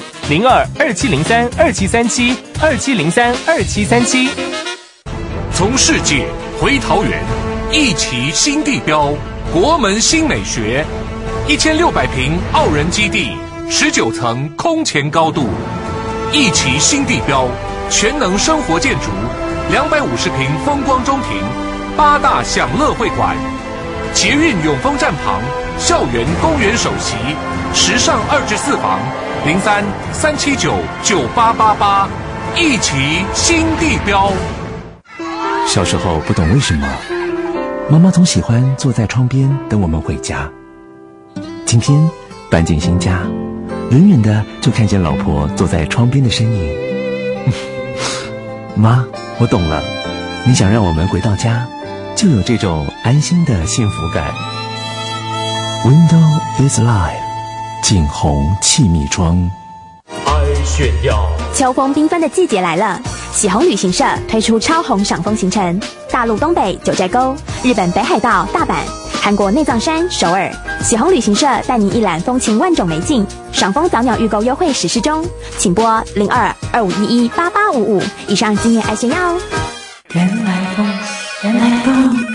，02-2703-2737，2703-2737。 从世界回桃园，一期新地标，国门新美学，1600平傲人基地，19层空前高度，一期新地标，全能生活建筑，250平风光中庭，8大享乐会馆，捷运永丰站旁，校园公园首席，时尚2至4房，03-379-9888，一期新地标。 小时候不懂为什么，妈妈总喜欢坐在窗边等我们回家。今天搬进新家，远远的就看见老婆坐在窗边的身影。妈，我懂了，你想让我们回到家，就有这种安心的幸福感。Window is life， 景宏气密窗。 爱炫耀， 秋风缤纷的季节来了，喜鸿旅行社推出超红赏枫行程，大陆东北九寨沟，日本北海道大阪，韩国内藏山首尔，喜鸿旅行社带您一览风情万种美景，赏枫早鸟预购优惠实施中，请拨02-2511-8855，以上经验爱炫耀哦。 原来风，原来风。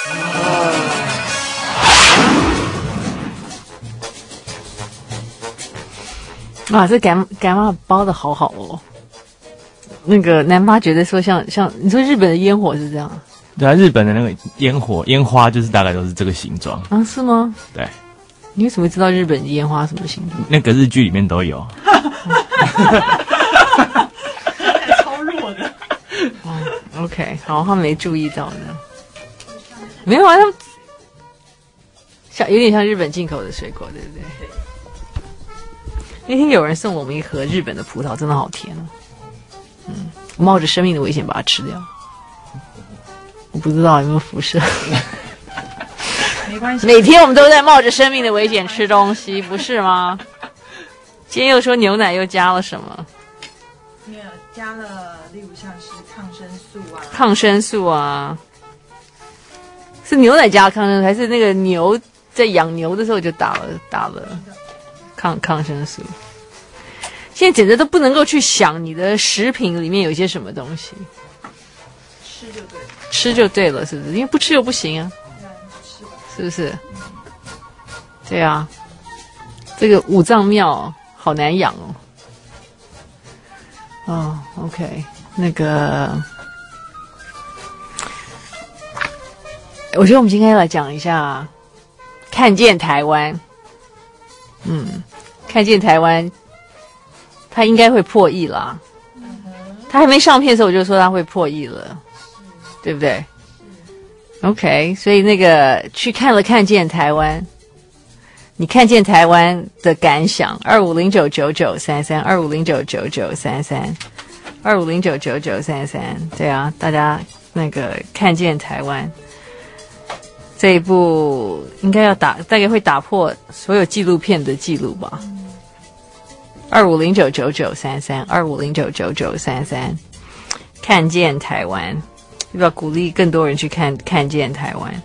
哇，这干妈包的好好哦。那个南巴觉得说像你说日本的烟火是这样？ 对啊，日本的那个烟花就是大概都是这个形状啊？是吗？ 对。 你为什么知道日本的烟花什么形状？ 那个日剧里面都有。 OK， 好，他没注意到呢。没有啊，他有点像日本进口的水果，对不对？那天有人送我们一盒日本的葡萄，真的好甜哦。我冒着生命的危险把它吃掉。我不知道有没有辐射。 没关系， 每天我们都在冒着生命的危险吃东西，不是吗？今天又说牛奶又加了什么？ 没有加了，例如像是抗生素啊。 抗生素啊，是牛奶加抗生素，还是那个牛在养牛的时候就打了抗生素？现在简直都不能够去想你的食品里面有些什么东西，吃就对了，是不是？因为不吃又不行啊，是不是？对啊，这个五脏庙好难养哦。哦 ，OK， 那个，我觉得我们今天来讲一下看见台湾。看见台湾，它应该会破亿啦。它还没上片的时候，我就说它会破亿了，对不对 ？OK， 所以那个去看了看见台湾。你看见台湾的感想，25099933，25099933，25099933，对啊，大家那个看见台湾这一部应该大概会打破所有纪录片的记录吧。25099933，25099933，看见台湾，要不要鼓励更多人去看见台湾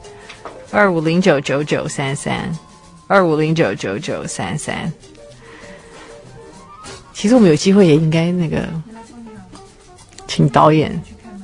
？25099933，25099933。其实我们有机会也应该那个，请导演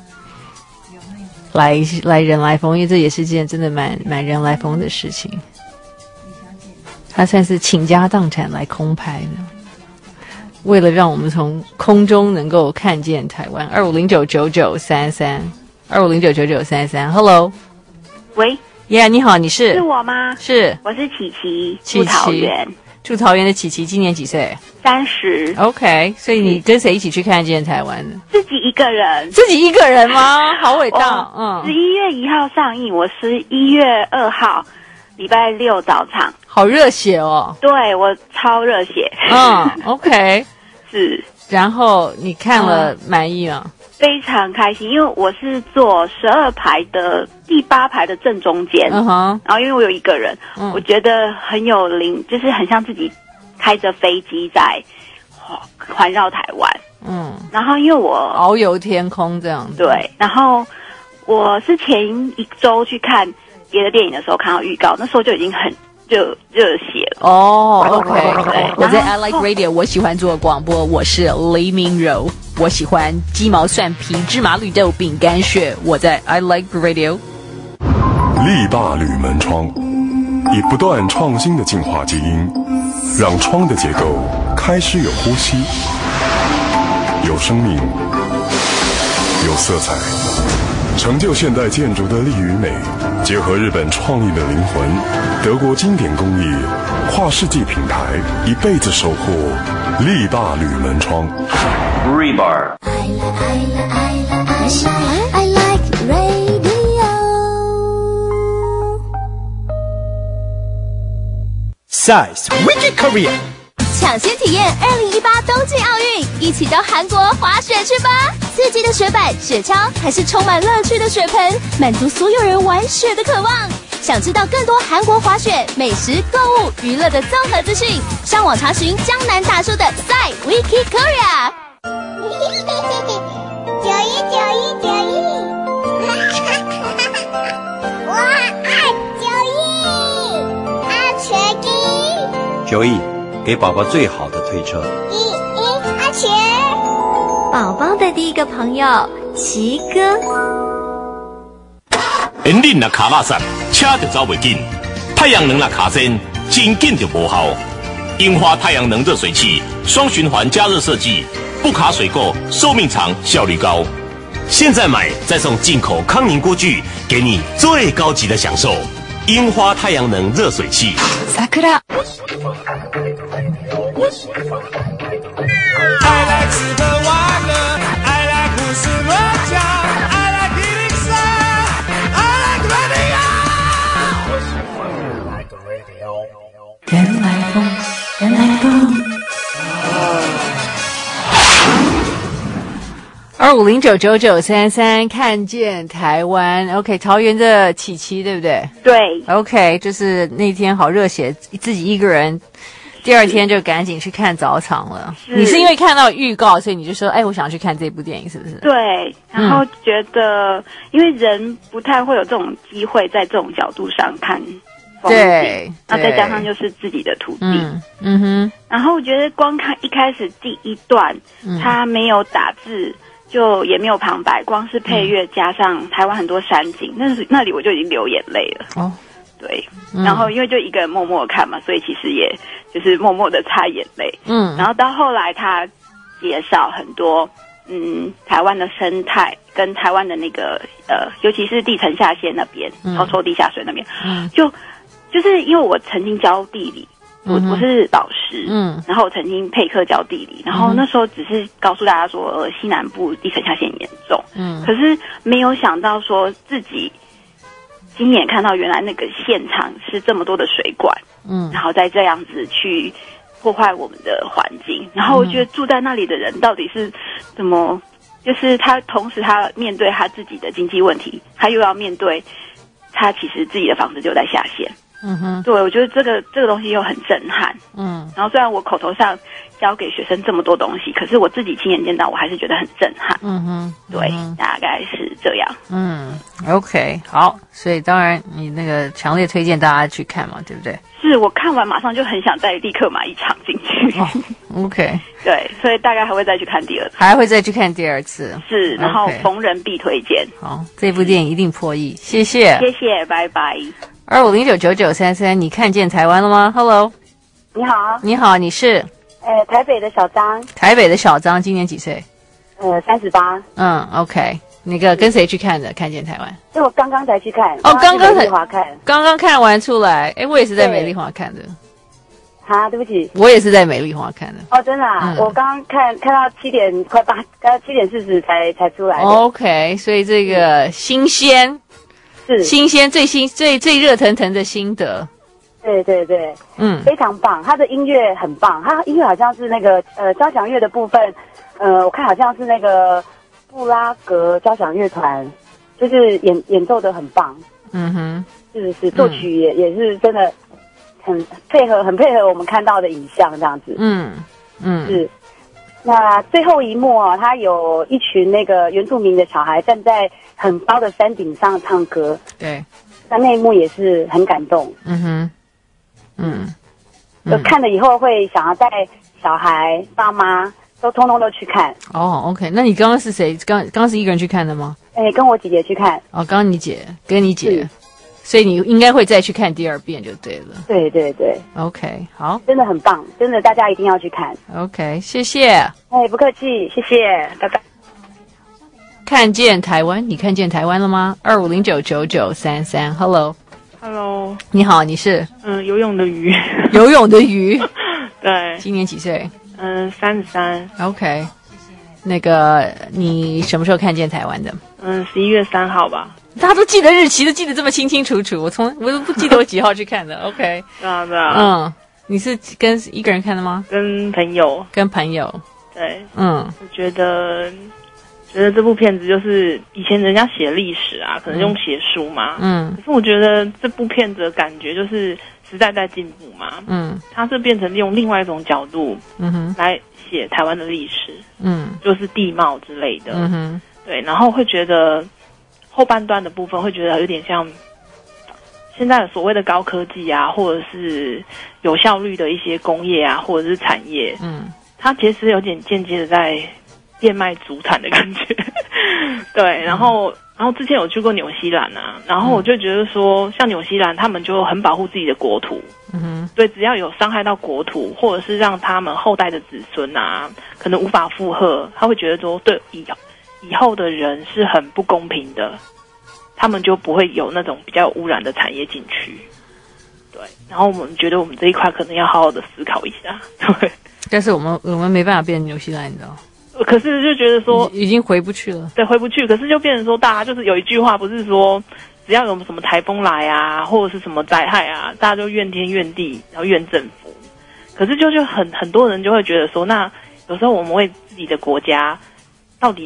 来人来疯，因为这也是件真的蛮人来疯的事情。他算是倾家荡产来空拍的，为了让我们从空中能够看见台湾。25099933，25099933。Hello， 喂。 Yeah， 你好，你是我吗？ 是， 我是琪琪，住桃园。 住桃园的琪琪，今年几岁 ？30。 OK， 所以你跟谁一起去看见台湾的？ 自己一个人。 自己一个人吗？好伟大。 11月1号上映，我11月2号礼拜六早场。 好热血哦！ 对，我超热血。 OK， 是。 然后你看了满意吗？ 非常开心，因为我是坐12排的第8排的正中间，然后因为我有一个人，我觉得很有就是很像自己开着飞机在环绕台湾，然后因为我遨游天空这样子， 对，然后我是前一周去看别的电影的时候看到预告，那时候就已经很热血了。 OK， 我在 I Like Radio， 我喜欢做广播，我是黎明柔。我喜欢鸡毛蒜皮、芝麻绿豆、饼干屑。我在 I Like Radio。 力霸铝门窗，以不断创新的进化基因，让窗的结构开始有呼吸、有生命、有色彩，成就现代建筑的力与美，结合日本创意的灵魂，德国经典工艺，跨世纪品牌，一辈子守护力霸铝门窗。 Rebar。I like radio。 Size Wiki Korea。 抢先体验2018冬季奥运，一起到韩国滑雪去吧！刺激的雪板、雪橇，还是充满乐趣的雪盆，满足所有人玩雪的渴望。想知道更多韩国滑雪、美食、购物、娱乐的综合资讯，上网查询江南大叔的 Size Wiki Korea。 我爱 9亿，给宝宝最好的推车。 阿全，宝宝的第一个朋友奇哥。 因恁若卡垃圾，车就走袂紧；太阳能若卡身，真紧就无效。樱花太阳能热水器，双循环加热设计，不卡水垢，寿命长，效率高。现在买再送进口康宁锅具，给你最高级的享受。樱花太阳能热水器。 桜。 I like 吃喝玩乐 ，I like 胡思乱想 ，I like 25099933看见台湾 ，OK， 桃园的琪琪对不对？ 对 ，OK， 就是那天好热血，自己一个人，第二天就赶紧去看早场了。你是因为看到预告，所以你就说，哎，我想去看这部电影，是不是？ 对，然后觉得，因为人不太会有这种机会在这种角度上看风景， 对， 那再加上就是自己的土地， 嗯哼， 然后我觉得光看一开始第一段，它没有打字。就也没有旁白，光是配乐加上台湾很多山景，那里我就已经流眼泪了。哦，对，然后因为就一个人默默看嘛，所以其实也就是默默的擦眼泪。然后到后来他介绍很多台湾的生态跟台湾的那个尤其是地层下陷那边，超抽地下水那边，就是因为我曾经教地理。我是老师，然后我曾经配课教地理，然后那时候只是告诉大家说，西南部地层下陷严重，可是没有想到说自己亲眼看到原来那个现场是这么多的水管，然后再这样子去破坏我们的环境，然后我觉得住在那里的人到底是怎么，就是他同时他面对他自己的经济问题，他又要面对他其实自己的房子就在下陷。对，我觉得这个东西又很震撼。然后虽然我口头上教给学生这么多东西，可是我自己亲眼见到，我还是觉得很震撼。对，大概是这样。 OK， 好，所以当然你那个强烈推荐大家去看嘛，对不对？ 是我看完马上就很想再立刻买一场进去。 OK， 对，所以大概还会再去看第二次， 还会再去看第二次。 是，然后逢人必推荐。 好，这部电影一定破亿。谢谢， 谢谢，拜拜。 25099933，你看见台湾了吗 ？Hello， 你好， 你好，你是？ 台北的小张。 台北的小张，今年几岁 ？38。 OK， 那个跟谁去看的？看见台湾？ 就我刚刚才去看。 哦，刚刚美丽华看。 刚刚看完出来，我也是在美丽华看的。 啊，对不起， 我也是在美丽华看的。 哦，真的啊，我刚刚看到7点快8，刚7点40才出来的。 OK， 所以这个新鲜。是新鲜最热腾腾的心得， 对对对，非常棒。他的音乐很棒，他音乐好像是那个交响乐的部分，我看好像是那个布拉格交响乐团，就是演奏的很棒。是作曲也是真的很配合我们看到的影像这样子。是。那最后一幕啊，他有一群那个原住民的小孩站在很高的山顶上唱歌。 对， 那一幕也是很感动。就看了以后会想要带小孩、爸妈通通都去看。 哦 ，OK， 那你刚刚是谁？刚刚是一个人去看的吗？ 跟我姐姐去看。 哦，刚刚你姐跟你姐。所以你应该会再去看第二遍就对了。 对对对 ，OK， 好， 真的很棒，真的大家一定要去看。 OK， 谢谢。 不客气，谢谢，拜拜。 看见台湾，你看见台湾了吗？25099933 ，Hello， 你好，你是？ 游泳的鱼。 游泳的鱼。 对。 今年几岁 ？33。 OK， 那个你什么时候看见台湾的 ？11月3号吧。 大家都记得日期，都记得这么清清楚楚，我都不记得我几号去看的。OK， 对啊， 你是跟一个人看的吗？ 跟朋友。 对，我觉得这部片子就是以前人家写历史啊，可能用写书嘛，可是我觉得这部片子的感觉就是时代在进步嘛，它是变成用另外一种角度，来写台湾的历史，就是地貌之类的，对，然后会觉得。后半段的部分会觉得有点像现在所谓的高科技啊，或者是有效率的一些工业啊，或者是产业，它其实有点间接的在变卖祖产的感觉。对，然后之前有去过纽西兰啊，然后我就觉得说，像纽西兰他们就很保护自己的国土，对，只要有伤害到国土，或者是让他们后代的子孙啊，可能无法负荷，他会觉得说，对以后的人是很不公平的，他们就不会有那种比较有污染的产业进去。对，然后我们觉得我们这一块可能要好好的思考一下。对， 但是我们没办法变纽西兰，你知道？ 可是就觉得说已经回不去了。 对，回不去。可是就变成说，大家就是有一句话，不是说只要有什么台风来啊，或者是什么灾害啊，大家就怨天怨地，然后怨政府。可是就很多人就会觉得说，那有时候我们为自己的国家到底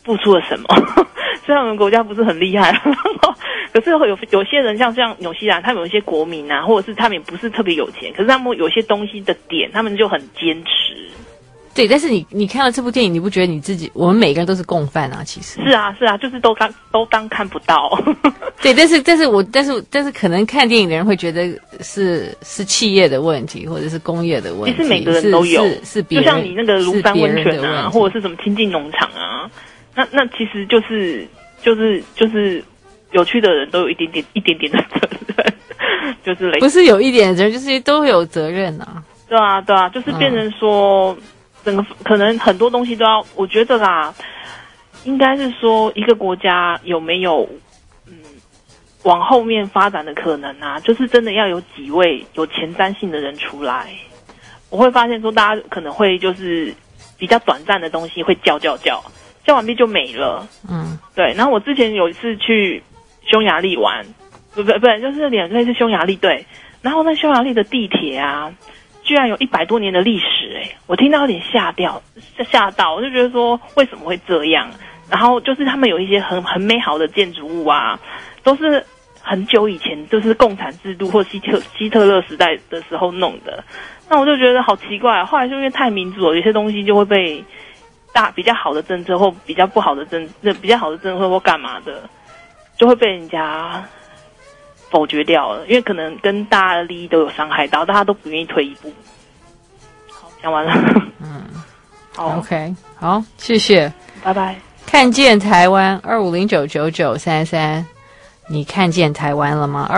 付出了什么。虽然我们国家不是很厉害，可是有些人像纽西兰，他们有一些国民啊，或者是他们也不是特别有钱，可是他们有些东西的点，他们就很坚持。 对，但是你看到这部电影，你不觉得你自己，我们每个人都是共犯啊？其实是啊，就是都当看不到。 对，但是可能看电影的人会觉得是企业的问题，或者是工业的问题。 其实每个人都有， 是别人， 就像你那个庐山温泉啊，或者是什么清境农场啊，那其实就是有趣的人都有一点点的责任，就是不是有一点的责任，就是都有责任啊。 对啊，就是变成说。整个可能很多东西都要，我觉得啦，应该是说一个国家有没有往后面发展的可能啊，就是真的要有几位有前瞻性的人出来。我会发现说大家可能会就是比较短暂的东西会叫完毕就没了。对。然后我之前有一次去匈牙利玩，不，就是类似匈牙利，对。然后那匈牙利的地铁啊，居然有100多年的历史，我听到有点吓到，我就觉得说为什么会这样？然后就是他们有一些很美好的建筑物啊，都是很久以前，就是共产制度或希特勒时代的时候弄的。那我就觉得好奇怪，后来就因为太民主了，有些东西就会被比较好的政策或比较不好的比较好的政策或干嘛的，就会被人家否决掉了，因为可能跟大家的利益都有伤害到，大家都不愿意退一步。好，讲完了。好 ，OK， 好，谢谢， 拜拜。 看见台湾25099933，你看见台湾了吗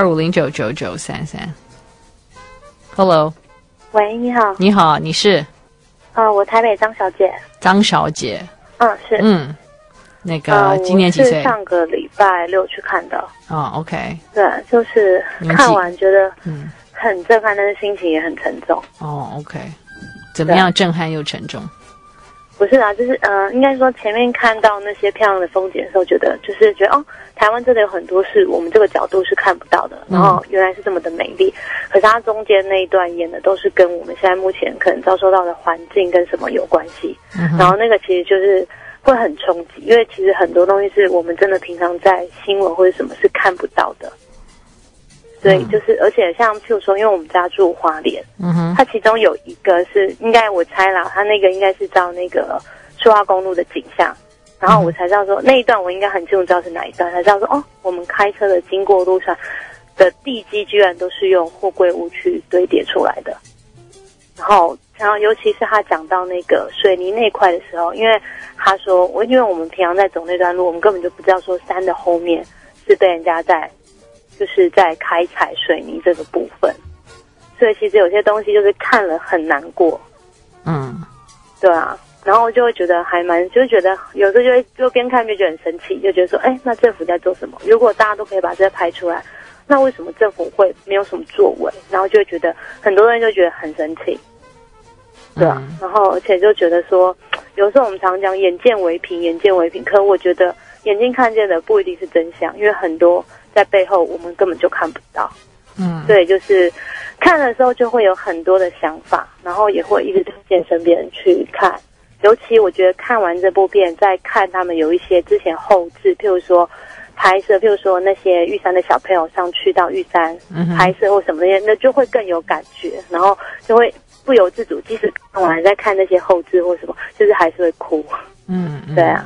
？25099933。Hello， 喂，你好。 你好，你是？ 我台北张小姐。 张小姐。 是。 那个今年几岁？ 我是上个礼拜6去看的。 OK。 对，就是看完觉得很震撼，但是心情也很沉重。 OK。怎么样震撼又沉重？ 不是啊，就是应该说前面看到那些漂亮的风景的时候，觉得台湾真的有很多是我们这个角度是看不到的，然后原来是这么的美丽。可是它中间那一段演的都是跟我们现在目前可能遭受到的环境跟什么有关系，然后那个其实就是会很冲击，因为其实很多东西是我们真的平常在新闻或者什么是看不到的。所以就是，而且像譬如说，因为我们家住花莲，它其中有一个是应该我猜啦，它那个应该是照那个苏花公路的景象，然后我才知道说那一段我应该很清楚知道是哪一段，才知道说我们开车的经过路上的地基居然都是用货柜屋去堆叠出来的，然后尤其是他讲到那个水泥那块的时候，因为他说因为我们平常在走那段路，我们根本就不知道说山的后面是被人家就是在开采水泥这个部分，所以其实有些东西就是看了很难过。对啊，然后就会觉得就是觉得有时候就边看就觉得很生气，就觉得说那政府在做什么？如果大家都可以把这拍出来，那为什么政府会没有什么作为？然后就会觉得很多人就觉得很生气。对啊，然后而且就觉得说有时候我们常讲眼见为凭，可我觉得眼睛看见的不一定是真相，因为很多在背后我们根本就看不到。对，就是看的时候就会有很多的想法，然后也会一直推荐身边人去看。尤其我觉得看完这部片，再看他们有一些之前后制，譬如说拍摄，譬如说那些玉山的小朋友上去到玉山拍摄或什么那些，那就会更有感觉，然后就会不由自主，即使看完在看那些后制或什么，就是还是会哭。对啊，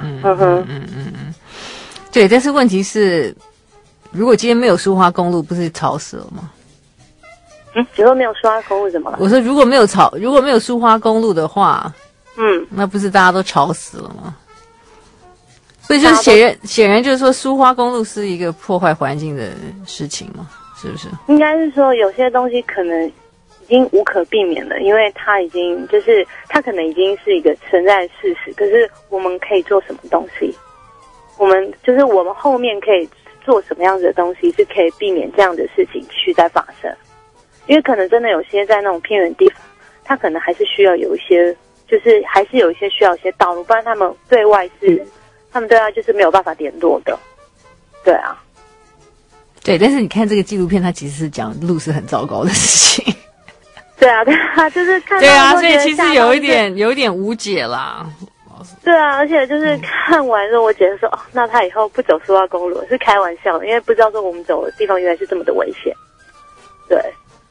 对，但是问题是，如果今天没有苏花公路，不是吵死了吗？ 你说没有苏花公路怎么了？ 我说如果没有苏花公路的话，那不是大家都吵死了吗？所以就是显然就是说，苏花公路是一个破坏环境的事情嘛，是不是？ 应该是说有些东西可能已经无可避免了，因为它已经就是它可能已经是一个存在的事实，可是我们可以做什么东西？我们后面可以做什么样子的东西是可以避免这样的事情继续再发生？因为可能真的有些在那种偏远地方，它可能还是需要有一些，就是还是有一些需要一些道路，不然他们对外就是没有办法联络的。对啊， 对，但是你看这个纪录片，它其实是讲路是很糟糕的事情。 对啊，就是看到对啊，所以其实有一点无解啦。 对啊，而且就是看完之后，我姐姐说：“哦，那他以后不走苏花公路是开玩笑的，因为不知道说我们走的地方原来是这么的危险。”对，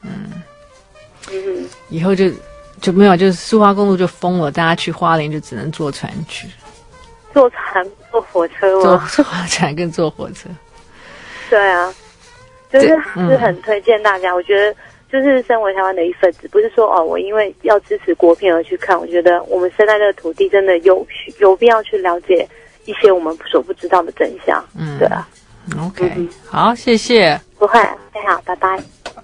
以后就没有，就是苏花公路就封了，大家去花莲就只能坐船去。 坐船、坐火车吗？ 坐船跟坐火车。 对啊，就是很推荐大家。我觉得就是身为台湾的一份子，不是说我因为要支持国片而去看。我觉得我们生在这个土地，真的有必要去了解一些我们所不知道的真相。对啊。 OK，好，谢谢。 不会，好，拜拜。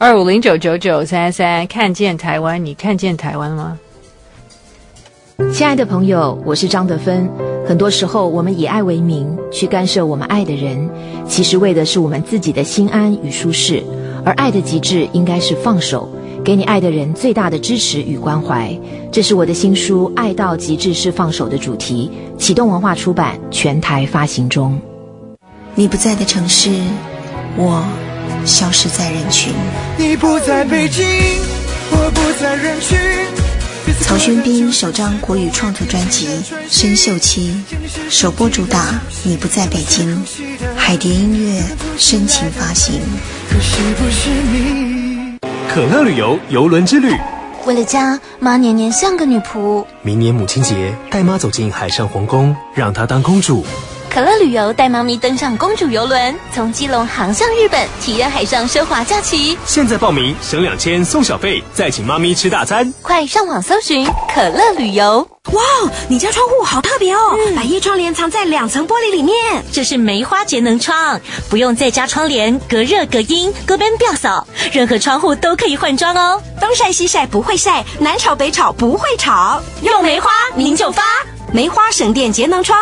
25099933，看见台湾，你看见台湾了吗？ 亲爱的朋友，我是张德芬。很多时候我们以爱为名去干涉我们爱的人，其实为的是我们自己的心安与舒适。而爱的极致应该是放手，给你爱的人最大的支持与关怀。这是我的新书《爱到极致是放手》的主题，启动文化出版，全台发行中。 你不在的城市，我消失在人群。 你不在北京，我不在人群。 曹轩宾首张国语创作专辑《生锈期》首播主打《你不在北京》，海蝶音乐深情发行。 可是不是你？ 可乐旅游邮轮之旅。 为了家，妈年年像个女仆。 明年母亲节，带妈走进海上皇宫，让她当公主。 可乐旅游带妈咪登上公主邮轮，从基隆航向日本，体验海上奢华假期。 现在报名省2000送小费，再请妈咪吃大餐。 快上网搜寻可乐旅游。 哇，你家窗户好特别哦，百叶窗帘藏在2层玻璃里面。 这是梅花节能窗，不用再加窗帘，隔热隔音，隔边吊扫，任何窗户都可以换装哦。 东晒西晒不会晒，南吵北吵不会吵， 用梅花您就发。 梅花省电节能窗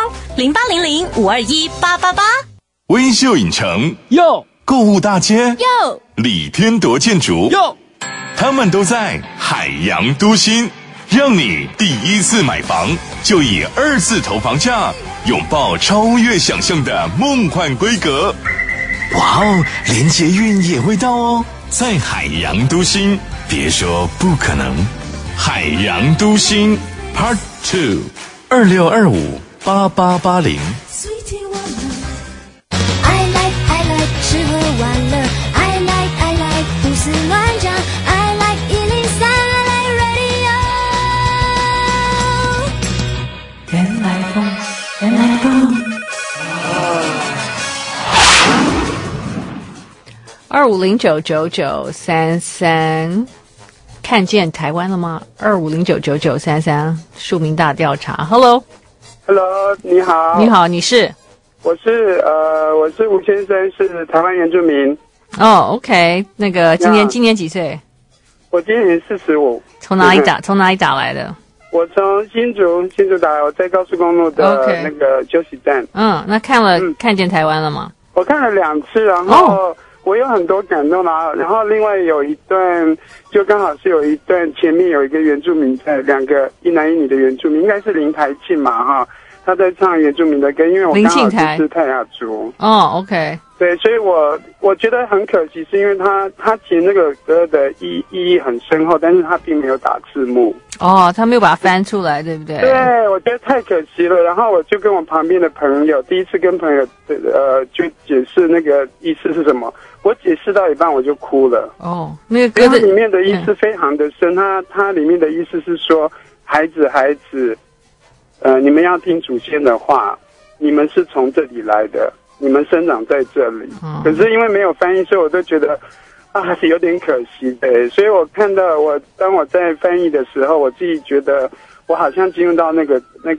0800521888。 微秀影城哟， 购物大街哟， 李天铎建筑哟， 他们都在海洋都心，让你第一次买房就以2次投房价拥抱超越想象的梦幻规格。哇哦，连捷运也会到哦，在海洋都心，别说不可能。海洋都心 Part 226258880。 I like 吃喝玩乐 I like 胡思乱想 I like 103 I like radio 原来风原来风。 25099933，看见台湾了吗？25099933，庶民大调查。Hello， 你好。 你好，你是？ 我是吴先生，是台湾原住民。 哦 ，OK， 那个今年几岁？ 我今年45。 从哪里打来的？ 我从新竹打来，我在高速公路的那个休息站。 那看见台湾了吗？ 我看了2次，然后我有很多感动啦。然后另外有一段，就刚好是有一段前面有一个原住民在，2个一男一女的原住民，应该是林台庆嘛哈。他在唱原住民的歌，因为我刚好是泰雅族。 OK。 对，所以我觉得很可惜，是因为他其实那个歌的意义很深厚，但是他并没有打字幕。 他没有把它翻出来，对不对？ 对，我觉得太可惜了。然后我就跟我旁边的朋友，第一次跟朋友就解释那个意思是什么。我解释到一半我就哭了。 那个歌里面的意思非常的深，它里面的意思是说，孩子。你们要听祖先的话，你们是从这里来的，你们生长在这里。可是因为没有翻译，所以我都觉得是有点可惜的。所以我看到当我在翻译的时候，我自己觉得我好像进入到那个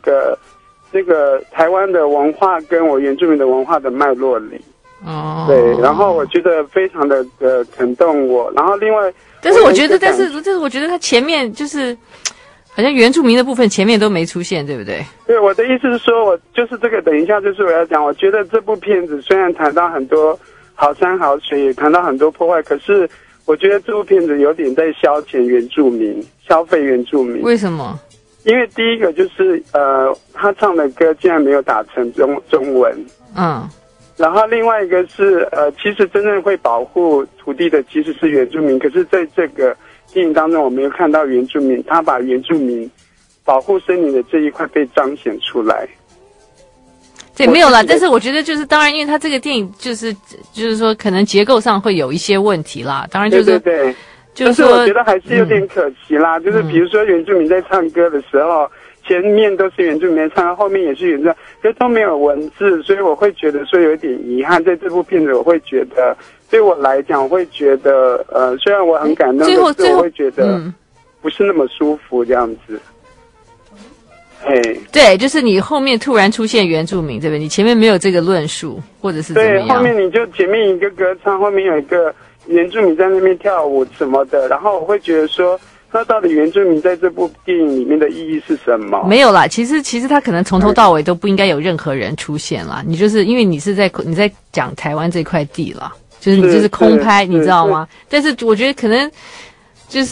台湾的文化跟我原住民的文化的脉络里。对，然后我觉得非常的感动我。然后另外， 但是我觉得他前面就是好像原住民的部分前面都没出现，对不对？ 对，我的意思是说，我就是这个，等一下就是我要讲。我觉得这部片子虽然谈到很多好山好水，也谈到很多破坏，可是我觉得这部片子有点在消遣原住民，消费原住民。 为什么？ 因为第一个就是他唱的歌竟然没有打成中文。然后另外一个是其实真正会保护土地的其实是原住民，可是在这个电影当中我没有看到原住民，他把原住民保护森林的这一块被彰显出来。 对，没有啦，但是我觉得就是当然，因为它这个电影就是说可能结构上会有一些问题啦，当然就是对， 就是说我觉得还是有点可惜啦，就是比如说原住民在唱歌的时候，前面都是原住民在唱，后面也是原住民，可是都没有文字，所以我会觉得说有点遗憾。在这部片子，我会觉得对我来讲，我会觉得虽然我很感动，但是我会觉得不是那么舒服这样子。 对，就是你后面突然出现原住民，对不对？你前面没有这个论述，或者是怎么样？ 对，后面你就前面一个歌唱，后面有一个原住民在那边跳舞什么的，然后我会觉得说，那到底原住民在这部电影里面的意义是什么？ 没有啦，其实他可能从头到尾都不应该有任何人出现啦。你就是因为你在讲台湾这块地啦，就是你就是空拍，你知道吗？但是我觉得可能就是。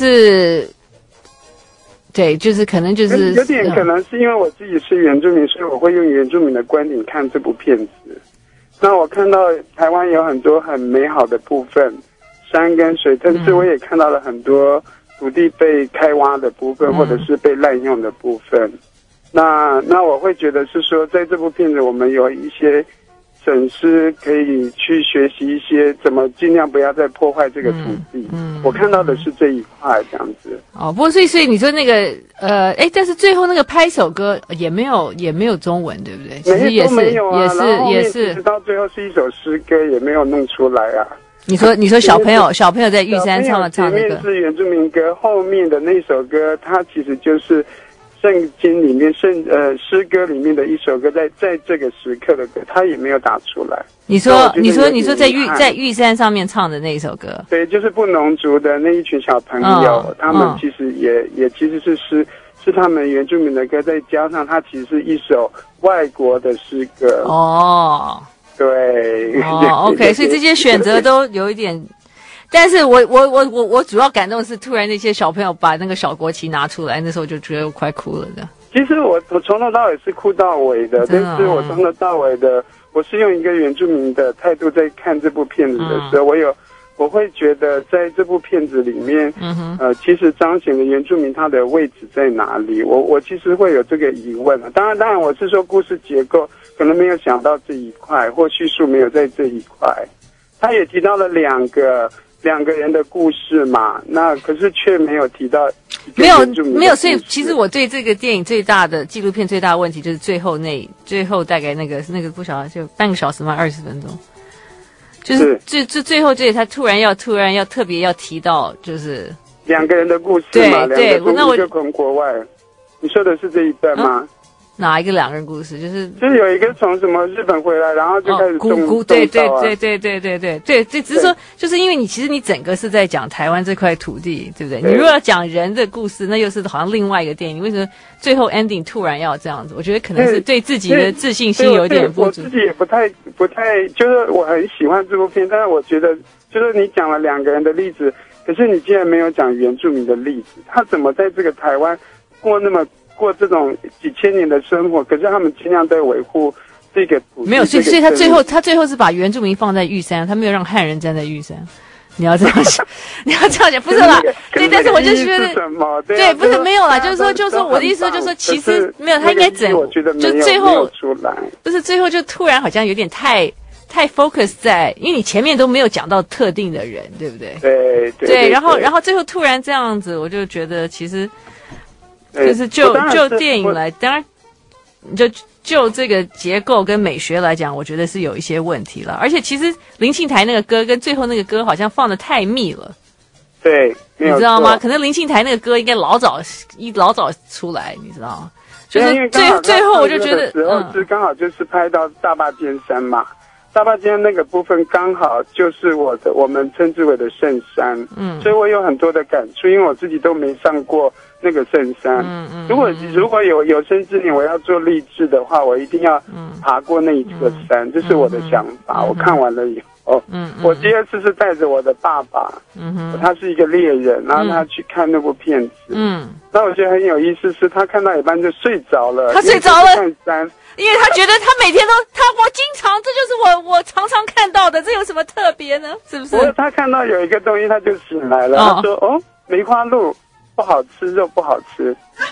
对，就是可能就是有点可能是因为我自己是原住民，所以我会用原住民的观点看这部片子。那我看到台湾有很多很美好的部分，山跟水，但是我也看到了很多土地被开挖的部分，或者是被滥用的部分。那我会觉得是说，在这部片子我们有一些损失可以去学习一些怎么尽量不要再破坏这个土地。我看到的是这一块这样子。 哦，不过所以你说那个但是最后那个拍手歌也没有中文，对不对？其实也是， 直到最后是一首诗歌，也没有弄出来啊。 你说小朋友在玉山唱那个， 前面是原住民歌，后面的那首歌，它其实就是圣经里面诗歌里面的一首歌，在这个时刻的歌，他也没有打出来。你说在玉山上面唱的那一首歌， 对，就是布农族的那一群小朋友，他们其实也其实是他们原住民的歌，再加上它其实是一首外国的诗歌。 哦， 对， OK， 所以这些选择都有一点。但是我主要感动的是，突然那些小朋友把那个小国旗拿出来，那时候就觉得我快哭了的。 其实我从头到尾是哭到尾的，但是我从头到尾的，我是用一个原住民的态度在看这部片子的时候，我会觉得在这部片子里面，其实彰显了原住民他的位置在哪里。我其实会有这个疑问啊。当然我是说故事结构可能没有想到这一块，或叙述没有在这一块。他也提到了两个人的故事嘛，那可是却没有提到没有，所以其实我对这个电影最大的纪录片最大的问题就是最后大概那个不晓得就半个小时嘛，20分钟，就是最后这他突然要特别要提到就是两个人的故事嘛， 对， 那我就从国外，你说的是这一段吗？ 哪一个两个人故事？就是有一个从什么日本回来，然后就开始对，只是说，就是因为你其实你整个是在讲台湾这块土地，对不对？你如果要讲人的故事，那又是好像另外一个电影。你为什么最后 ending 突然要这样子？我觉得可能是对自己的自信心有点不足。 我自己也不太，就是我很喜欢这部片，但是我觉得就是你讲了两个人的例子，可是你竟然没有讲原住民的例子，他怎么在这个台湾过这种几千年的生活，可是他们尽量在维护这个土地。 没有，所以他最后是把原住民放在玉山，他没有让汉人站在玉山。你要这样想，不是啦。对，但是我就觉得，对，不是没有啦，就是说我的意思就是说，其实没有，他应该就最后出来， 不是最后就突然好像有点太 focus 在，因为你前面都没有讲到特定的人，对不对？对，然后最后突然这样子，我就觉得其实。就是就电影来，当然就这个结构跟美学来讲，我觉得是有一些问题了。而且其实林庆台那个歌跟最后那个歌好像放得太密了。 对， 你知道吗？可能林庆台那个歌应该老早出来，你知道吗？就是最后我就觉得， 是刚好就是拍到大坝尖山嘛。大坝尖那个部分刚好就是我们称之为的圣山，所以我有很多的感触，因为我自己都没上过那个圣山。如果有生之年我要做励志的话，我一定要爬过那一座山，这是我的想法。我看完了以后，我第二次是带着我的爸爸，他是一个猎人，然后他去看那部片子，那我觉得很有意思，是他看到一半就睡着了， 他睡着了， 看山。 因为他觉得他每天都我经常，这就是我常常看到的，这有什么特别呢？是不是？ 他看到有一个东西，他就醒来了。他说：“梅花鹿不好吃，肉不好吃。”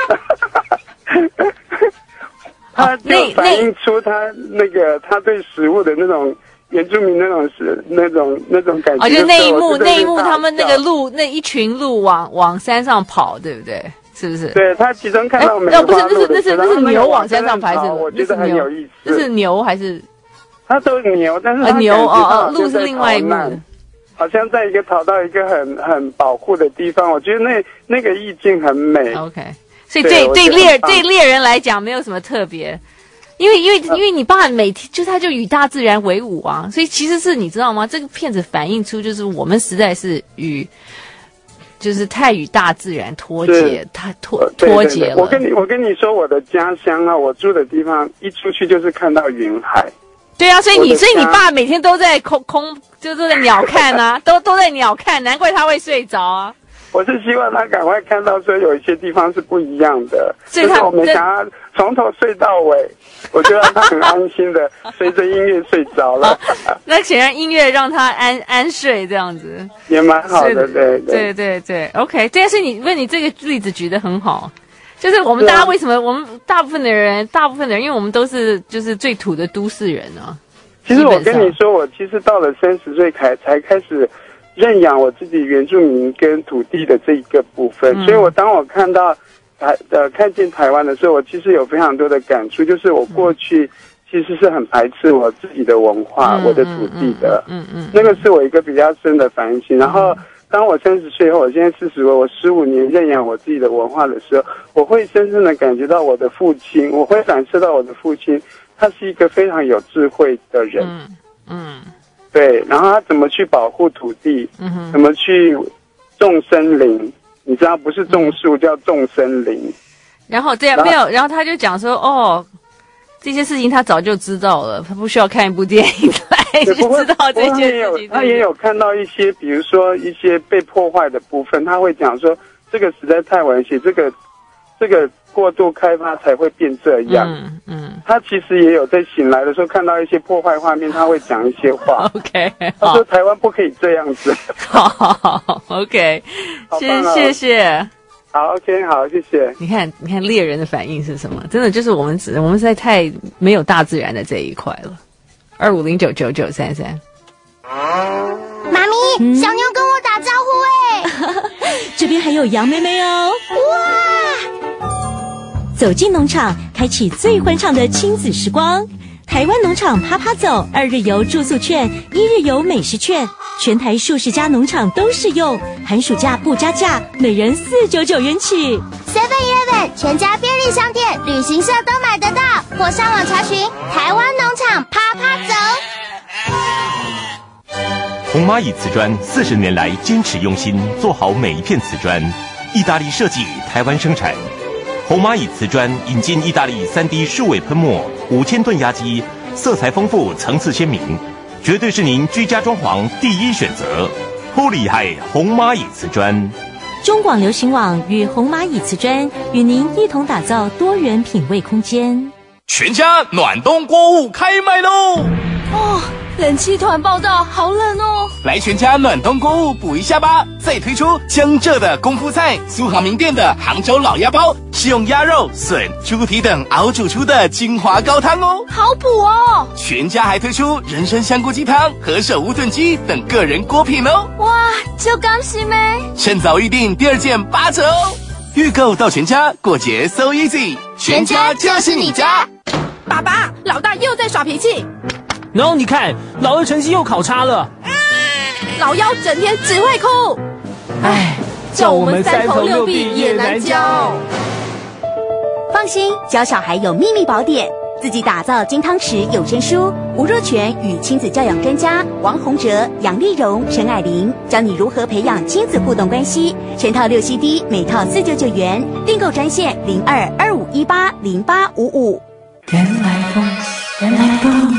他就反映出他他对食物的那种原住民那种感觉。 就那一幕，他们那个鹿，那一群鹿往山上跑，对不对？是不是？ 对，他其中看到梅花鹿那是牛往山上爬， 我觉得很有意思。 那是牛还是？ 他都是牛，但是牛鹿是另外一幕。 好像在逃到一个很保护的地方，我觉得那个意境很美。 OK， 所以对猎人来讲没有什么特别，因为你爸每天他就与大自然为伍啊，所以其实是你知道吗？这个片子反映出就是我们实在是就是太与大自然脱节，脱节了。 我跟你说，我的家乡啊，我住的地方一出去就是看到云海。 对啊，所以你爸每天都在空就都在鸟看啊，都在鸟看，难怪他会睡着啊。 我是希望他赶快看到说有一些地方是不一样的，所以我们想要从头睡到尾，我就让他很安心的随着音乐睡着了。 那显然音乐让他安睡这样子也蛮好的， 对 OK， 但是你这个例子举得很好。就是我们大家为什么我们大部分的人，因为我们都是就是最土的都市人啊。 其实我跟你说，我其实到了30岁才开始认养我自己原住民跟土地的这一个部分。所以当我看到看见台湾的时候，我其实有非常多的感触，就是我过去其实是很排斥我自己的文化，我的土地的。那个是我一个比较深的反省。然后当我30岁后，我现在40岁，我15年认养我自己的文化的时候，我会真正的感觉到我的父亲，我会反射到我的父亲，他是一个非常有智慧的人。对，然后他怎么去保护土地，怎么去种森林，你知道不是种树，叫种森林。 然后没有，然后他就讲说，这些事情他早就知道了，他不需要看一部电影来就知道这件事情。 他也有看到一些，比如说一些被破坏的部分，他会讲说这个实在太危险，这个过度开发才会变这样。他其实也有在醒来的时候看到一些破坏画面，他会讲一些话。 OK， 他说台湾不可以这样子。 好 ，OK， 谢谢。 好 ，OK， 好，谢谢。 你看猎人的反应是什么？真的就是我们实在太没有大自然的这一块了。25099933。 妈咪，小妞跟我打招呼这边还有杨妹妹哦。 哇！ 走进农场，开启最欢畅的亲子时光。台湾农场趴趴走，2日游住宿券，1日游美食券，全台数十家农场都适用，寒暑假不加价，每人499元起。 7-Eleven、全家便利商店、旅行社都买得到，或上网查询台湾农场趴趴走。 红蚂蚁瓷砖40年来坚持用心，做好每一片瓷砖，意大利设计，台湾生产。红蚂蚁瓷砖引进意大利3D 数位喷墨，5000吨压机，色彩丰富，层次鲜明，绝对是您居家装潢第一选择。好厉害，红蚂蚁瓷砖。 中广流行网与红蚂蚁瓷砖与您一同打造多元品味空间。 全家暖冬锅物开卖喽！ 冷气团报道，好冷哦！ 来全家暖冬锅物补一下吧！再推出江浙的功夫菜、苏杭名店的杭州老鸭包，是用鸭肉、笋、猪蹄等熬煮出的精华高汤哦， 好补哦！ 全家还推出人参香菇鸡汤和手无炖鸡等个人锅品哦！ 哇，就刚喜没？ 趁早预定第2件8折哦！预购到全家，过节 so easy， 全家就是你家。 爸爸，老大又在耍脾气。 然后你看，老二成绩又考差了。 老幺整天只会哭。叫我们3头6臂也难教。 放心，教小孩有秘密宝典，自己打造金汤匙有声书。吴若权与亲子教养专家王洪哲、杨丽蓉、陈蔼玲教你如何培养亲子互动关系。全套6 CD， 每套499元，订购专线0225180855。 原来风，原来风。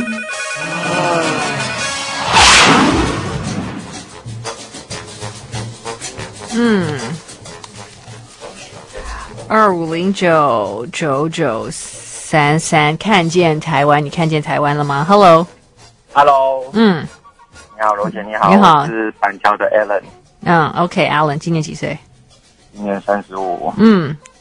25099933，看见台湾，你看见台湾了吗 ？Hello， 你好，罗姐，你好， 你好， 我是板桥的 Alan。 OK，Alan， 今年几岁？ 今年35。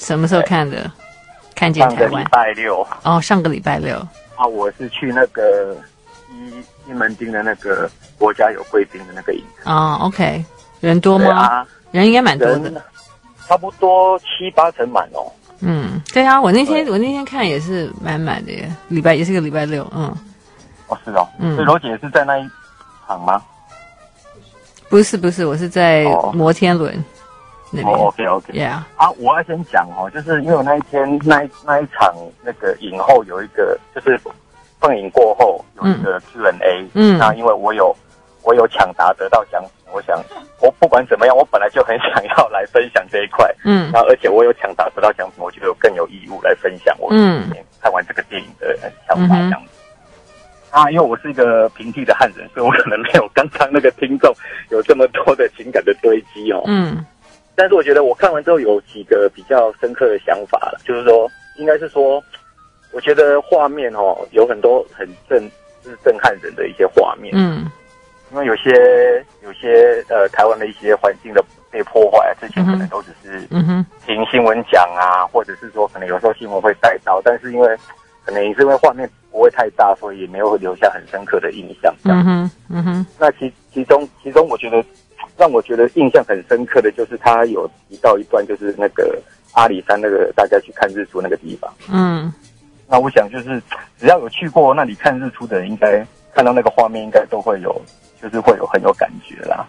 什么时候看的？看见台湾。 上个礼拜六。 哦，上个礼拜六。 啊，我是去那个西门町的那个国家有贵宾的那个影城。 哦 ，OK， 人多吗？ 啊， 人应该蛮多的， 差不多7-8成满哦。 嗯，对啊，我那天看也是满满的耶，也是个礼拜六，嗯。 哦，是哦，所以罗姐是在那一场吗？ 不是，我是在摩天轮那边。 OK， 啊，我要先讲哦，就是因为我那一天那一场那个影后有一个，就是放映过后有一个 Q&A， 那因为我有抢答得到奖品，我想我不管怎么样，我本来就很想要来分享这一块，然后而且我有抢答得到奖品，我觉得我更有义务来分享我看完这个电影的想法这样子。啊，因为我是一个平地的汉人，所以我可能没有刚刚那个听众有这么多的情感的堆积哦。但是我觉得我看完之后有几个比较深刻的想法了，就是说，应该是说，我觉得画面有很多很就是震撼人的一些画面。因为有些台湾的一些环境的被破坏，之前可能都只是听新闻讲啊，或者是说可能有时候新闻会带到，但是因为可能也是因为画面不会太大，所以也没有留下很深刻的印象。那其中我觉得让我觉得印象很深刻的就是他有提到一段，就是那个阿里山那个大家去看日出那个地方。那我想就是只要有去过那里看日出的人，应该看到那个画面，应该都会有，就是会有很有感觉啦。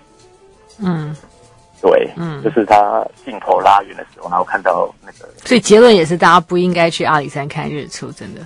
对，就是他镜头拉远的时候，然后看到那个， 所以结论也是大家不应该去阿里山看日出，真的。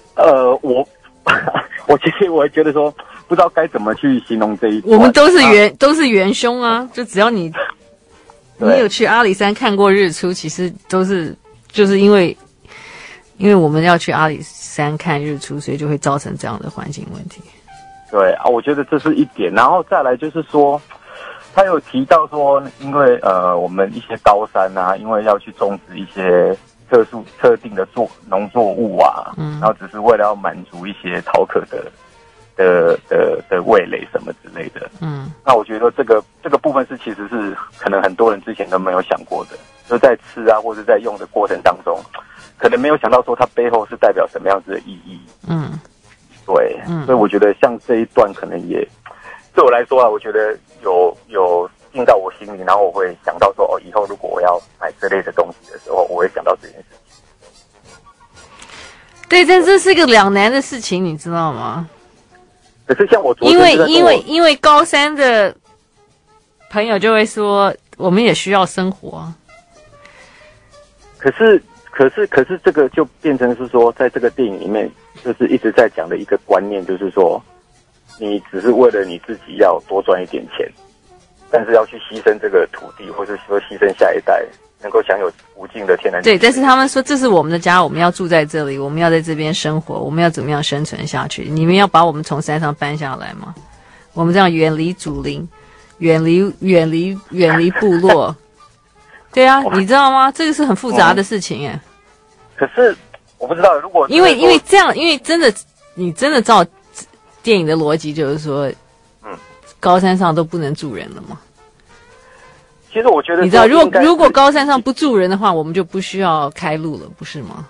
我其实我也觉得说，不知道该怎么去形容这一段。 我们都是元凶啊，就只要你有去阿里山看过日出，其实都是就是因为我们要去阿里山看日出，所以就会造成这样的环境问题。 对啊，我觉得这是一点，然后再来就是说，他有提到说，因为我们一些高山啊，因为要去种植一些特定的农作物啊，然后只是为了要满足一些逃客的味蕾什么之类的。那我觉得这个部分其实是可能很多人之前都没有想过的，就在吃啊或者在用的过程当中，可能没有想到说它背后是代表什么样子的意义。对，所以我觉得像这一段可能也对我来说啊，我觉得有进到我心里，然后我会想到说，以后如果我要买这类的东西的时候，我会想到这件事情。 对，但这是个两难的事情，你知道吗？ 可是像我昨天因为高山的朋友就会说，我们也需要生活。 可是这个就变成是说，在这个电影里面，就是一直在讲的一个观念，就是说，你只是为了你自己要多赚一点钱，但是要去牺牲这个土地，或者说牺牲下一代能够享有无尽的天然资源。 对，但是他们说这是我们的家，我们要住在这里，我们要在这边生活，我们要怎么样生存下去？你们要把我们从山上搬下来吗？我们这样远离祖灵，远离部落。对啊，你知道吗？这个是很复杂的事情哎。 可是我不知道，如果因为这样，因为你真的照电影的逻辑，就是说，高山上都不能住人了吗？ 其实我觉得， 你知道，如果高山上不住人的话，我们就不需要开路了，不是吗？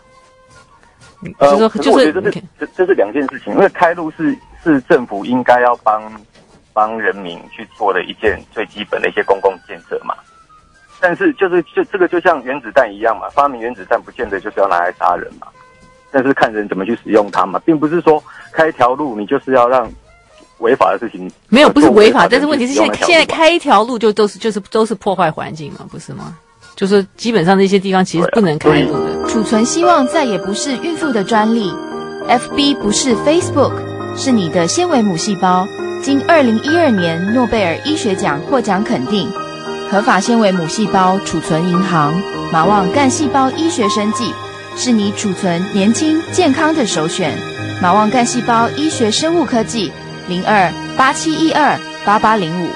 就是这是两件事情，因为开路是政府应该要帮人民去做的一件最基本的一些公共建设嘛。但是就这个就像原子弹一样嘛，发明原子弹不见得就是要拿来杀人嘛，但是看人怎么去使用它嘛，并不是说开一条路你就是要让违法的事情没有，不是违法，但是问题是现在开一条路都是破坏环境嘛，不是吗？就是基本上那些地方其实不能开路的。 储存希望再也不是孕妇的专利 ，FB 不是 Facebook， 是你的纤维母细胞，经2012年诺贝尔医学奖获奖肯定。合法纤维母细胞储存银行，马旺干细胞医学生技，是你储存年轻健康的首选。马旺干细胞医学生物科技02-8712-8805。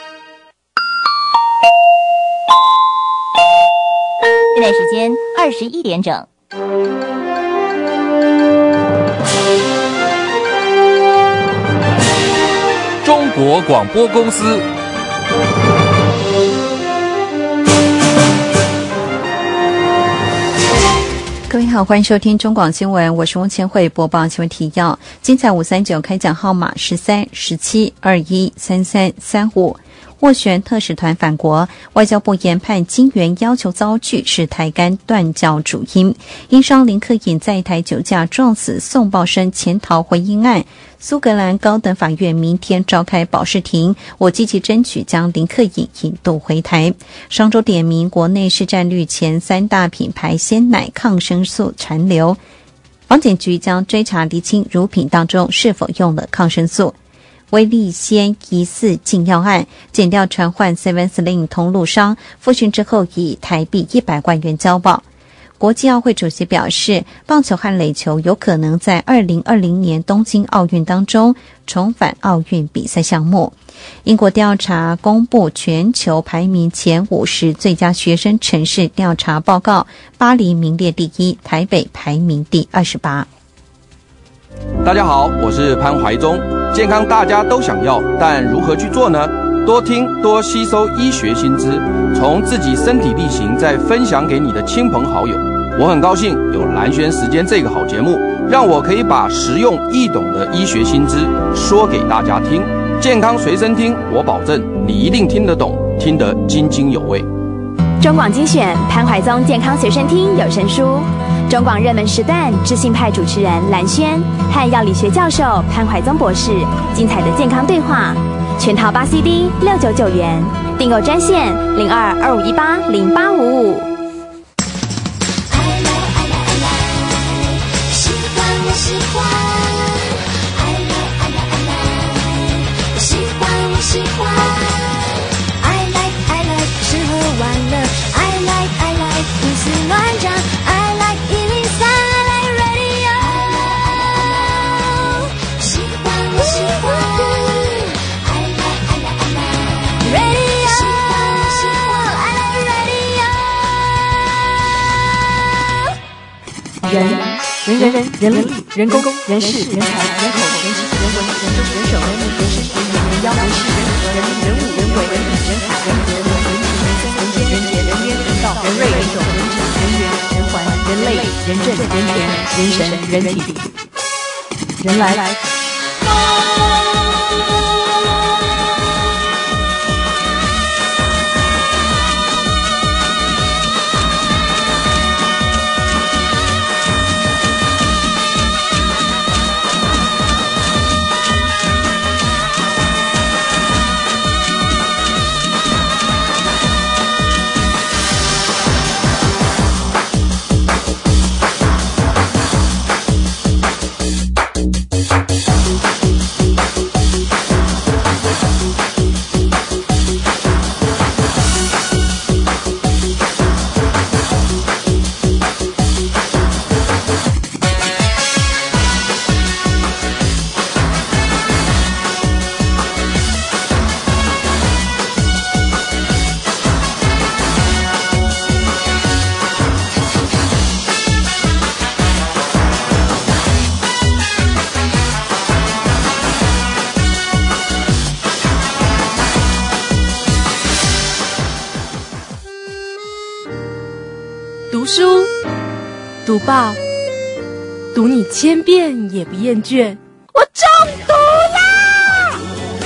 现在时间21点整。 中国广播公司。 好，欢迎收听中广新闻，我是翁千惠，播报新闻提要。精彩539开奖号码13、17、21、33、35。斡旋特使团返国，外交部研判金援要求遭拒，是台干断交主因。英商林克颖在台酒驾撞死宋报生潜逃回应案，苏格兰高等法院明天召开保释庭，我积极争取将林克颖引渡回台。上周点名国内市占率前3大品牌鲜奶抗生素残留，防检局将追查厘清乳品当中是否用了抗生素。威力先疑似禁药案，检调传唤 Seven Sling 通路商，复讯之后以台币100万元交保。国际奥会主席表示，棒球和垒球有可能在2020年东京奥运当中重返奥运比赛项目。英国调查公布全球排名前50最佳学生城市调查报告，巴黎名列第1，台北排名第28。 大家好，我是潘怀忠。健康大家都想要，但如何去做呢？多听多吸收医学新知，从自己身体力行，再分享给你的亲朋好友。我很高兴有蓝轩时间这个好节目，让我可以把实用易懂的医学新知说给大家听。健康随身听，我保证你一定听得懂，听得津津有味。 中广精选潘怀宗健康随身听有声书，中广热门时段知性派主持人蓝轩和药理学教授潘怀宗博士精彩的健康对话，全套8 CD 699元，订购专线0225180855。 人力、人工、人事、人才、人口、人情、人文、人政、人手、人民、人事、人员、人妖、人事、人和、人民、人物、人为、人理、人才、人和、人情、人生、人间、人杰、人冤、人道、人瑞、人种、人质、人缘、人环、人类、人政、人权、人神、人体、人来。 读书，读报，读你千遍也不厌倦。我中毒啦！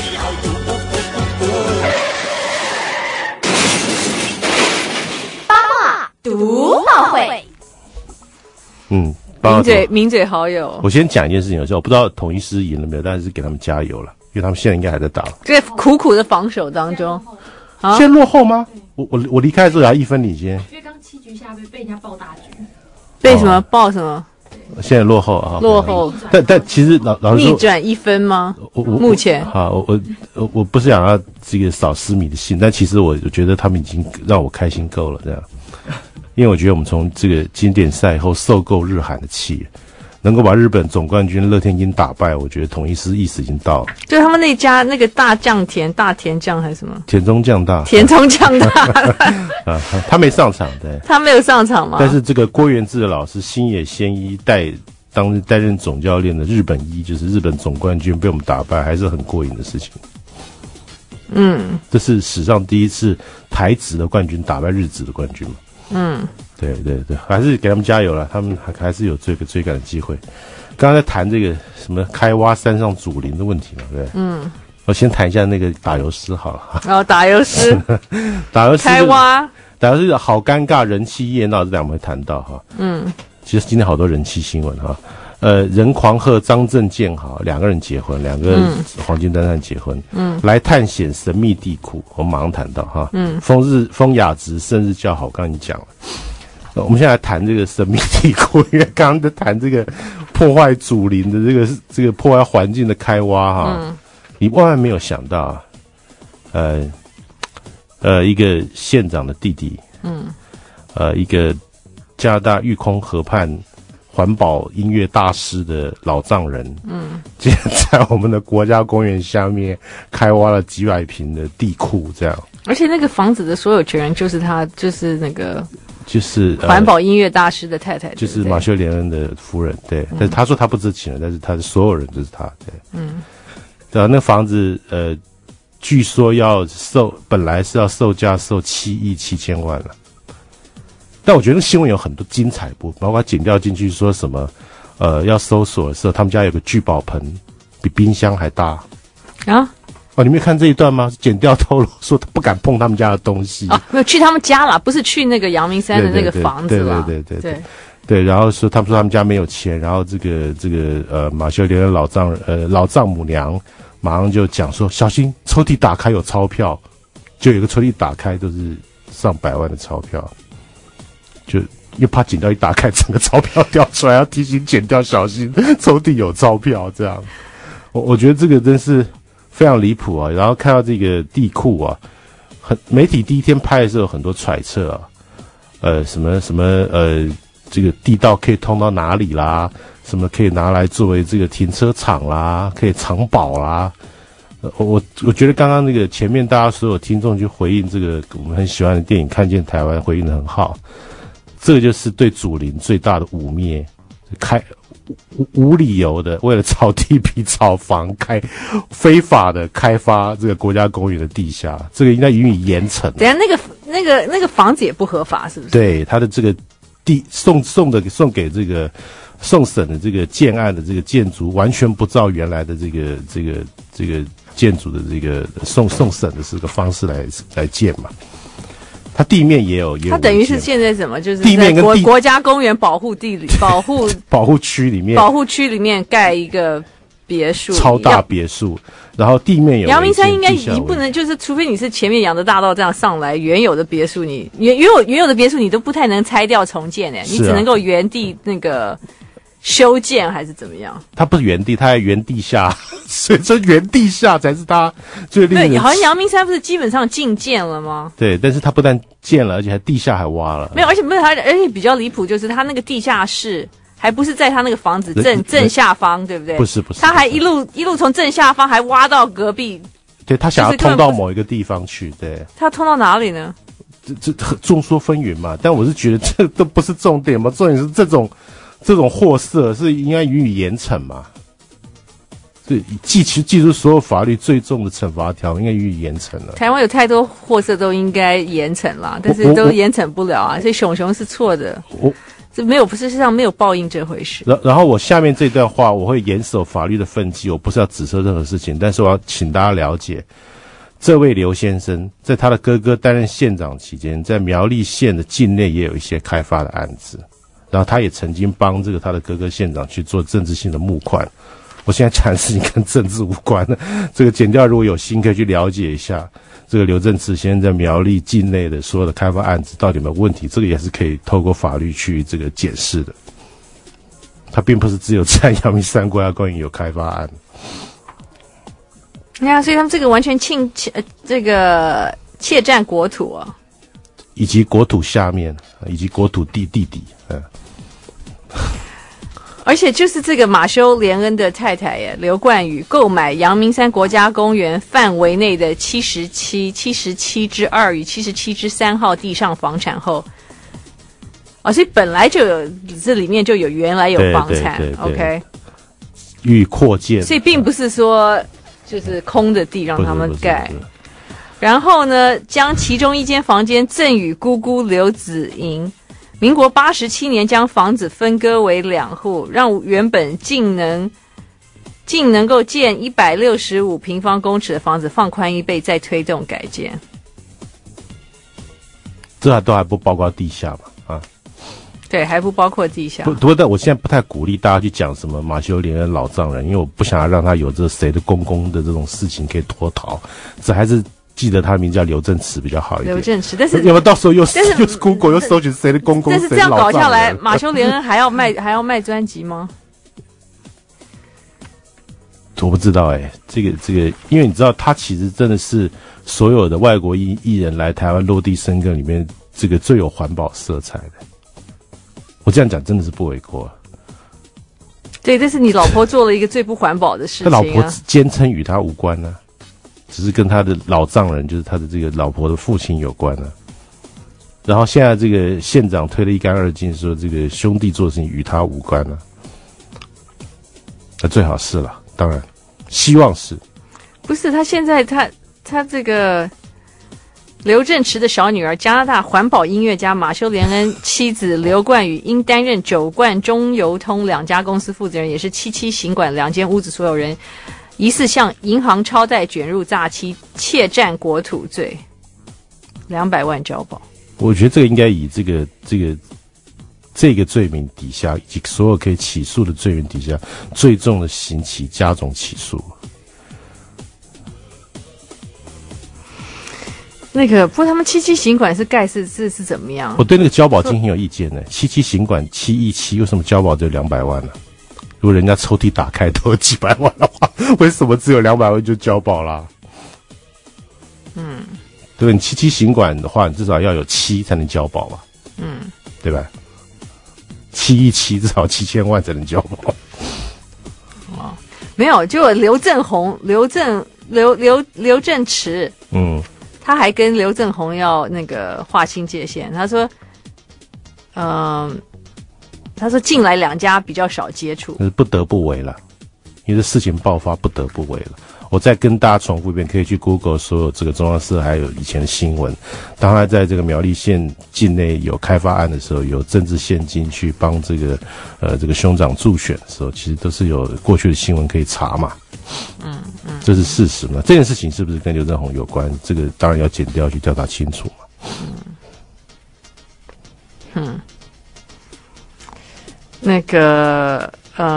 八卦读报会。 名嘴好友。 我先讲一件事情，我不知道统一狮赢了没有，但是给他们加油了，因为他们现在应该还在打。 在苦苦的防守当中， 现在落后吗？我离开的时候还1分领先。 因为刚7局下被人家爆大局。 被什么爆什么？ 现在落后啊！ 落后。 但其实老实说， 逆转1分吗？目前好，我不是想要这个扫思迷的心，但其实我觉得他们已经让我开心够了，这样。因为我觉得我们从这个经典赛后受够日韩的气，能够把日本总冠军乐天鹰打败，我觉得统一狮意思已经到了。 就他们那家那个大田酱还是什么？ 田中将大。他没上场，对。 他没有上场吗？ 但是这个郭源治的老师星野仙一当日担任总教练的日本一，就是日本总冠军被我们打败，还是很过瘾的事情。这是史上第一次台职的冠军打败日职的冠军嘛。 对对对，还是给他们加油了，他们还是有追赶的机会。刚刚在谈这个什么开挖山上祖灵的问题嘛，对不对？嗯，我先谈一下那个打油诗好了。 哦，打油诗， 打油诗， 开挖， 打油诗好尴尬，人气热闹，这两我们会谈到哈。嗯，其实今天好多人气新闻哈。任狂贺、张正健哈两个人结婚，两个黄金单身结婚，来探险神秘地库，我们马上谈到哈。风雅直生日叫好，刚刚你讲了。我们现在来谈这个神秘地库，因为刚刚在谈这个破坏祖灵的这个破坏环境的开挖哈，你万万没有想到，一个县长的弟弟，一个加拿大育空河畔环保音乐大师的老丈人，竟然在我们的国家公园下面开挖了几百坪的地库，这样。 而且那个房子的所有权人就是他，就是那个。 就是环保音乐大师的太太， 就是马修·连恩的夫人，对。但是他说他不知情了，但是他的所有人就是他，对。对啊，那房子据说本来是要售价7亿7千万了。但我觉得新闻有很多精彩部分，包括剪掉进去说什么要搜索的时候，他们家有个聚宝盆比冰箱还大啊。哦，你没有看这一段吗？剪掉透露说他不敢碰他们家的东西。 哦，没有去他们家啦，不是去那个阳明山的那个房子啦。 对，然后说他们家没有钱，然后这个马修·连恩老丈母娘马上就讲说小心抽屉打开有钞票，就有个抽屉打开都是上百万的钞票，就因为怕剪掉一打开整个钞票掉出来，要提醒剪掉小心抽屉有钞票这样。我觉得这个真是非常离谱啊！然后看到这个地库啊，媒体第一天拍的时候有很多揣测啊，什么这个地道可以通到哪里啦，什么可以拿来作为这个停车场啦，可以藏宝啦。我觉得刚刚那个前面大家所有听众去回应这个我们很喜欢的电影《看见台湾》回应得很好，这个就是对祖灵最大的污蔑，无理由的为了炒地皮炒房非法的开发这个国家公园的地下，这个应该予以严惩。 等一下那个房子也不合法是不是？ 对，他的这个地送给这个送审的这个建案的这个建筑完全不照原来的这个建筑的这个送审的这个方式来建嘛。它地面也有， 它等于是现在什么？就是地面跟国家公园保护区里面盖一个别墅， 超大别墅，然后地面有。 阳明山应该你不能就是，除非你是前面养的大道这样上来，原有的别墅你原有的别墅你都不太能拆掉重建你只能够原地那个修建还是怎么样？它不是原地，它在原地下，所以这原地下才是它最令人。 对，好像阳明山不是基本上禁建了吗？ 对，但是它不但建了，而且还地下还挖了。 没有，而且比较离谱，就是它那个地下室还不是在它那个房子正下方，对不对？ 不是， 它还一路从正下方还挖到隔壁。 对，他想要通到某一个地方去，对。 他通到哪里呢？ 这众说纷纭嘛，但我是觉得这都不是重点嘛，重点是这种货色是应该予以严惩嘛。对，记住所有法律最重的惩罚条应该予以严惩了。 台湾有太多货色都应该严惩啦，但是都严惩不了啊，所以熊是错的。这没有，不是世上没有报应这回事。 然后我下面这段话我会严守法律的分际，我不是要指责任何事情，但是我要请大家了解，这位刘先生在他的哥哥担任县长期间，在苗栗县的境内也有一些开发的案子，然后他也曾经帮这个他的哥哥县长去做政治性的募款。我现在讲的事情跟政治无关的，这个检调如果有心可以去了解一下这个刘正慈先生在苗栗境内的所有的开发案子到底有没有问题，这个也是可以透过法律去这个检视的。他并不是只有在阳明山国家公园有开发案。 所以他们这个完全窃占国土啊， 以及国土下面，以及国土地底。 而且就是这个马修·连恩的太太刘冠宇购买阳明山国家公园范围内的77之2与77之3号地上房产后，所以本来就有这里面就有原来有房产 ，OK， 予以扩建， 所以并不是说就是空的地让他们盖。然后呢，将其中一间房间赠与姑姑刘子莹。 民国87年将房子分割为2户，让原本竟能够建165平方公尺的房子放宽1倍，再推动改建。 这都还不包括地下嘛？啊， 对，还不包括地下。 不过，但我现在不太鼓励大家去讲什么马修·连恩老丈人，因为我不想要让他有这谁的公公的这种事情可以脱逃，这还是。记得他的名字叫刘正池比较好一点。 刘正池，但是有没有到时候又 Google 又搜寻谁的公公？ 但是这样搞下来，马修·连恩还要卖专辑吗？ 我不知道这个，因为你知道他其实真的是所有的外国艺人来台湾落地生根里面这个最有环保色彩的。我这样讲真的是不为过。 对，但是你老婆做了一个最不环保的事情啊。 他老婆坚称与他无关呢。只是跟他的老丈人，就是他的这个老婆的父亲有关了。然后现在这个县长推了一干二净，说这个兄弟做的事情与他无关了。那最好是了，当然，希望是。 不是他现在他这个刘正池的小女儿，加拿大环保音乐家马修·连恩妻子刘冠宇，因担任九冠中油通2家公司负责人，也是77行馆2间屋子所有人。疑似向银行超贷卷入诈欺、窃占国土罪，200万交保。 我觉得这个应该以这个罪名底下，以及所有可以起诉的罪名底下，最重的刑期加重起诉。 那个，不过他们77行馆是盖是怎么样？ 我对那个交保金很有意见呢。77行馆717，为什么交保只有200万呢？如果人家抽屉打开都有几百万的话，为什么只有200万就交保啦？对吧？你77行馆的话，你至少要有7才能交保吧？对吧？717至少7000万才能交保。 哦，没有，就有刘正池，他还跟刘正宏要那个划清界限。他说，进来2家比较少接触， 不得不为了，因为这事情爆发不得不为了。我再跟大家重复一遍，可以去 Google 所有这个中央社还有以前的新闻。当他在这个苗栗县境内有开发案的时候，有政治现金去帮这个兄长助选的时候，其实都是有过去的新闻可以查嘛。这是事实嘛？这件事情是不是跟刘正宏有关？这个当然要检调去调查清楚嘛。 那个，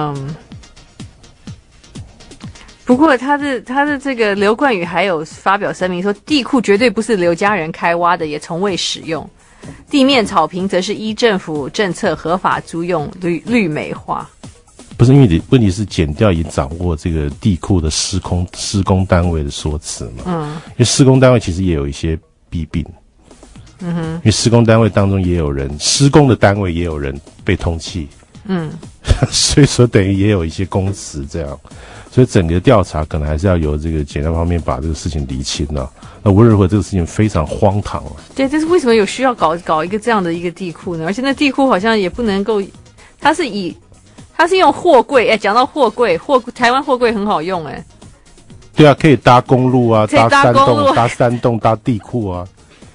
不过他的这个刘冠宇还有发表声明说，地库绝对不是刘家人开挖的，也从未使用。地面草坪则是依政府政策合法租用，绿美化。 不是，因为问题是检调已经掌握这个地库的施工单位的说辞嘛。因为施工单位其实也有一些弊病。因为施工单位当中也有人，施工的单位也有人被通缉。所以说等于也有一些公词这样，所以整个调查可能还是要由这个检调方面把这个事情厘清了。那无论如何，这个事情非常荒唐了。 对，这是为什么有需要搞一个这样的一个地库呢？而且那地库好像也不能够，它是用货柜。讲到货柜，台湾货柜很好用对啊，可以搭公路啊，搭山洞，搭地库啊。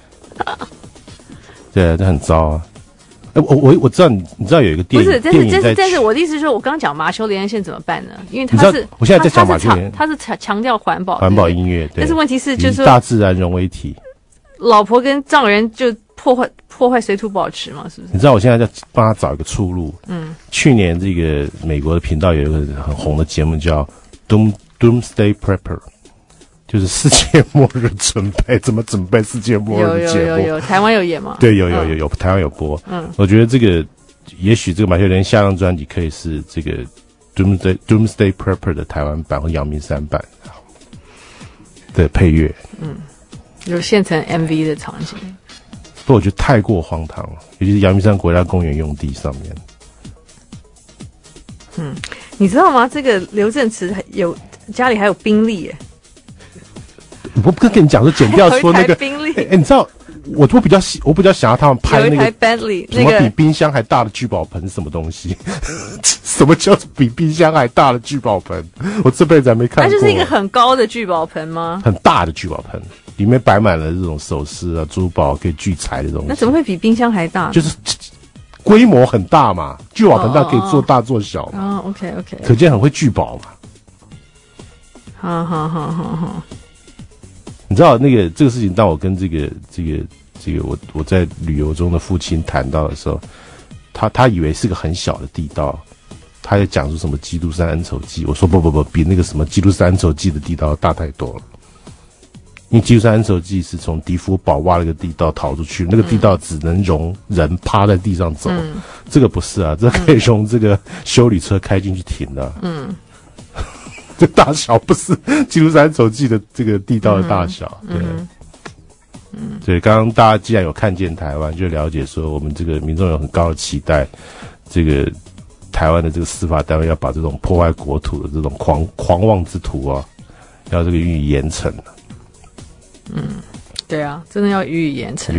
对，这很糟啊。我知道你知道有一个电影，不是， 但是我的意思是说，我刚刚讲马修·连恩现在怎么办呢？因为我现在在讲马修·连恩， 他是强调环保音乐，对。 但是问题是，就是说大自然融为一体， 老婆跟丈人就破坏水土保持嘛，是不是？ 你知道我现在在帮他找一个出路。去年这个美国的频道有一个很红的节目叫 Doomsday Prepper。就是世界末日准备，怎么准备世界末日的节目？ 有，台湾有演吗？ 对，有，台湾有播。我觉得这个也许这个马修·连恩下张专辑可以是这个 Doomsday Prepper 的台湾版或阳明山版的配乐。 有现成 MV 的场景。 不过我觉得太过荒唐了，尤其是阳明山国家公园用地上面。 你知道吗？这个刘正池家里还有宾利耶。 我不跟你讲说剪掉说那个，你知道我比较想要他们拍那个什么比冰箱还大的聚宝盆是什么东西？什么叫比冰箱还大的聚宝盆？我这辈子还没看过。 那就是一个很高的聚宝盆吗？ 很大的聚宝盆，里面摆满了这种首饰啊、珠宝可以聚财的东西。 那怎么会比冰箱还大？ 就是规模很大嘛，聚宝盆大可以做大做小嘛。 OK， 可见很会聚宝嘛。 好。 你知道那个这个事情，当我跟这个我在旅游中的父亲谈到的时候，他以为是个很小的地道，他也讲出什么基督山恩仇记，我说不，比那个什么基督山恩仇记的地道大太多了。因为基督山恩仇记是从迪福堡挖了个地道逃出去，那个地道只能容人趴在地上走，这个不是啊，这可以容这个休旅车开进去停的。这大小不是基督山恩仇记的这个地道的大小，对。所以刚刚大家既然有看见台湾，就了解说我们这个民众有很高的期待，这个台湾的这个司法单位要把这种破坏国土的这种狂妄之徒啊，要这个予以严惩。 对啊，真的要予以严惩。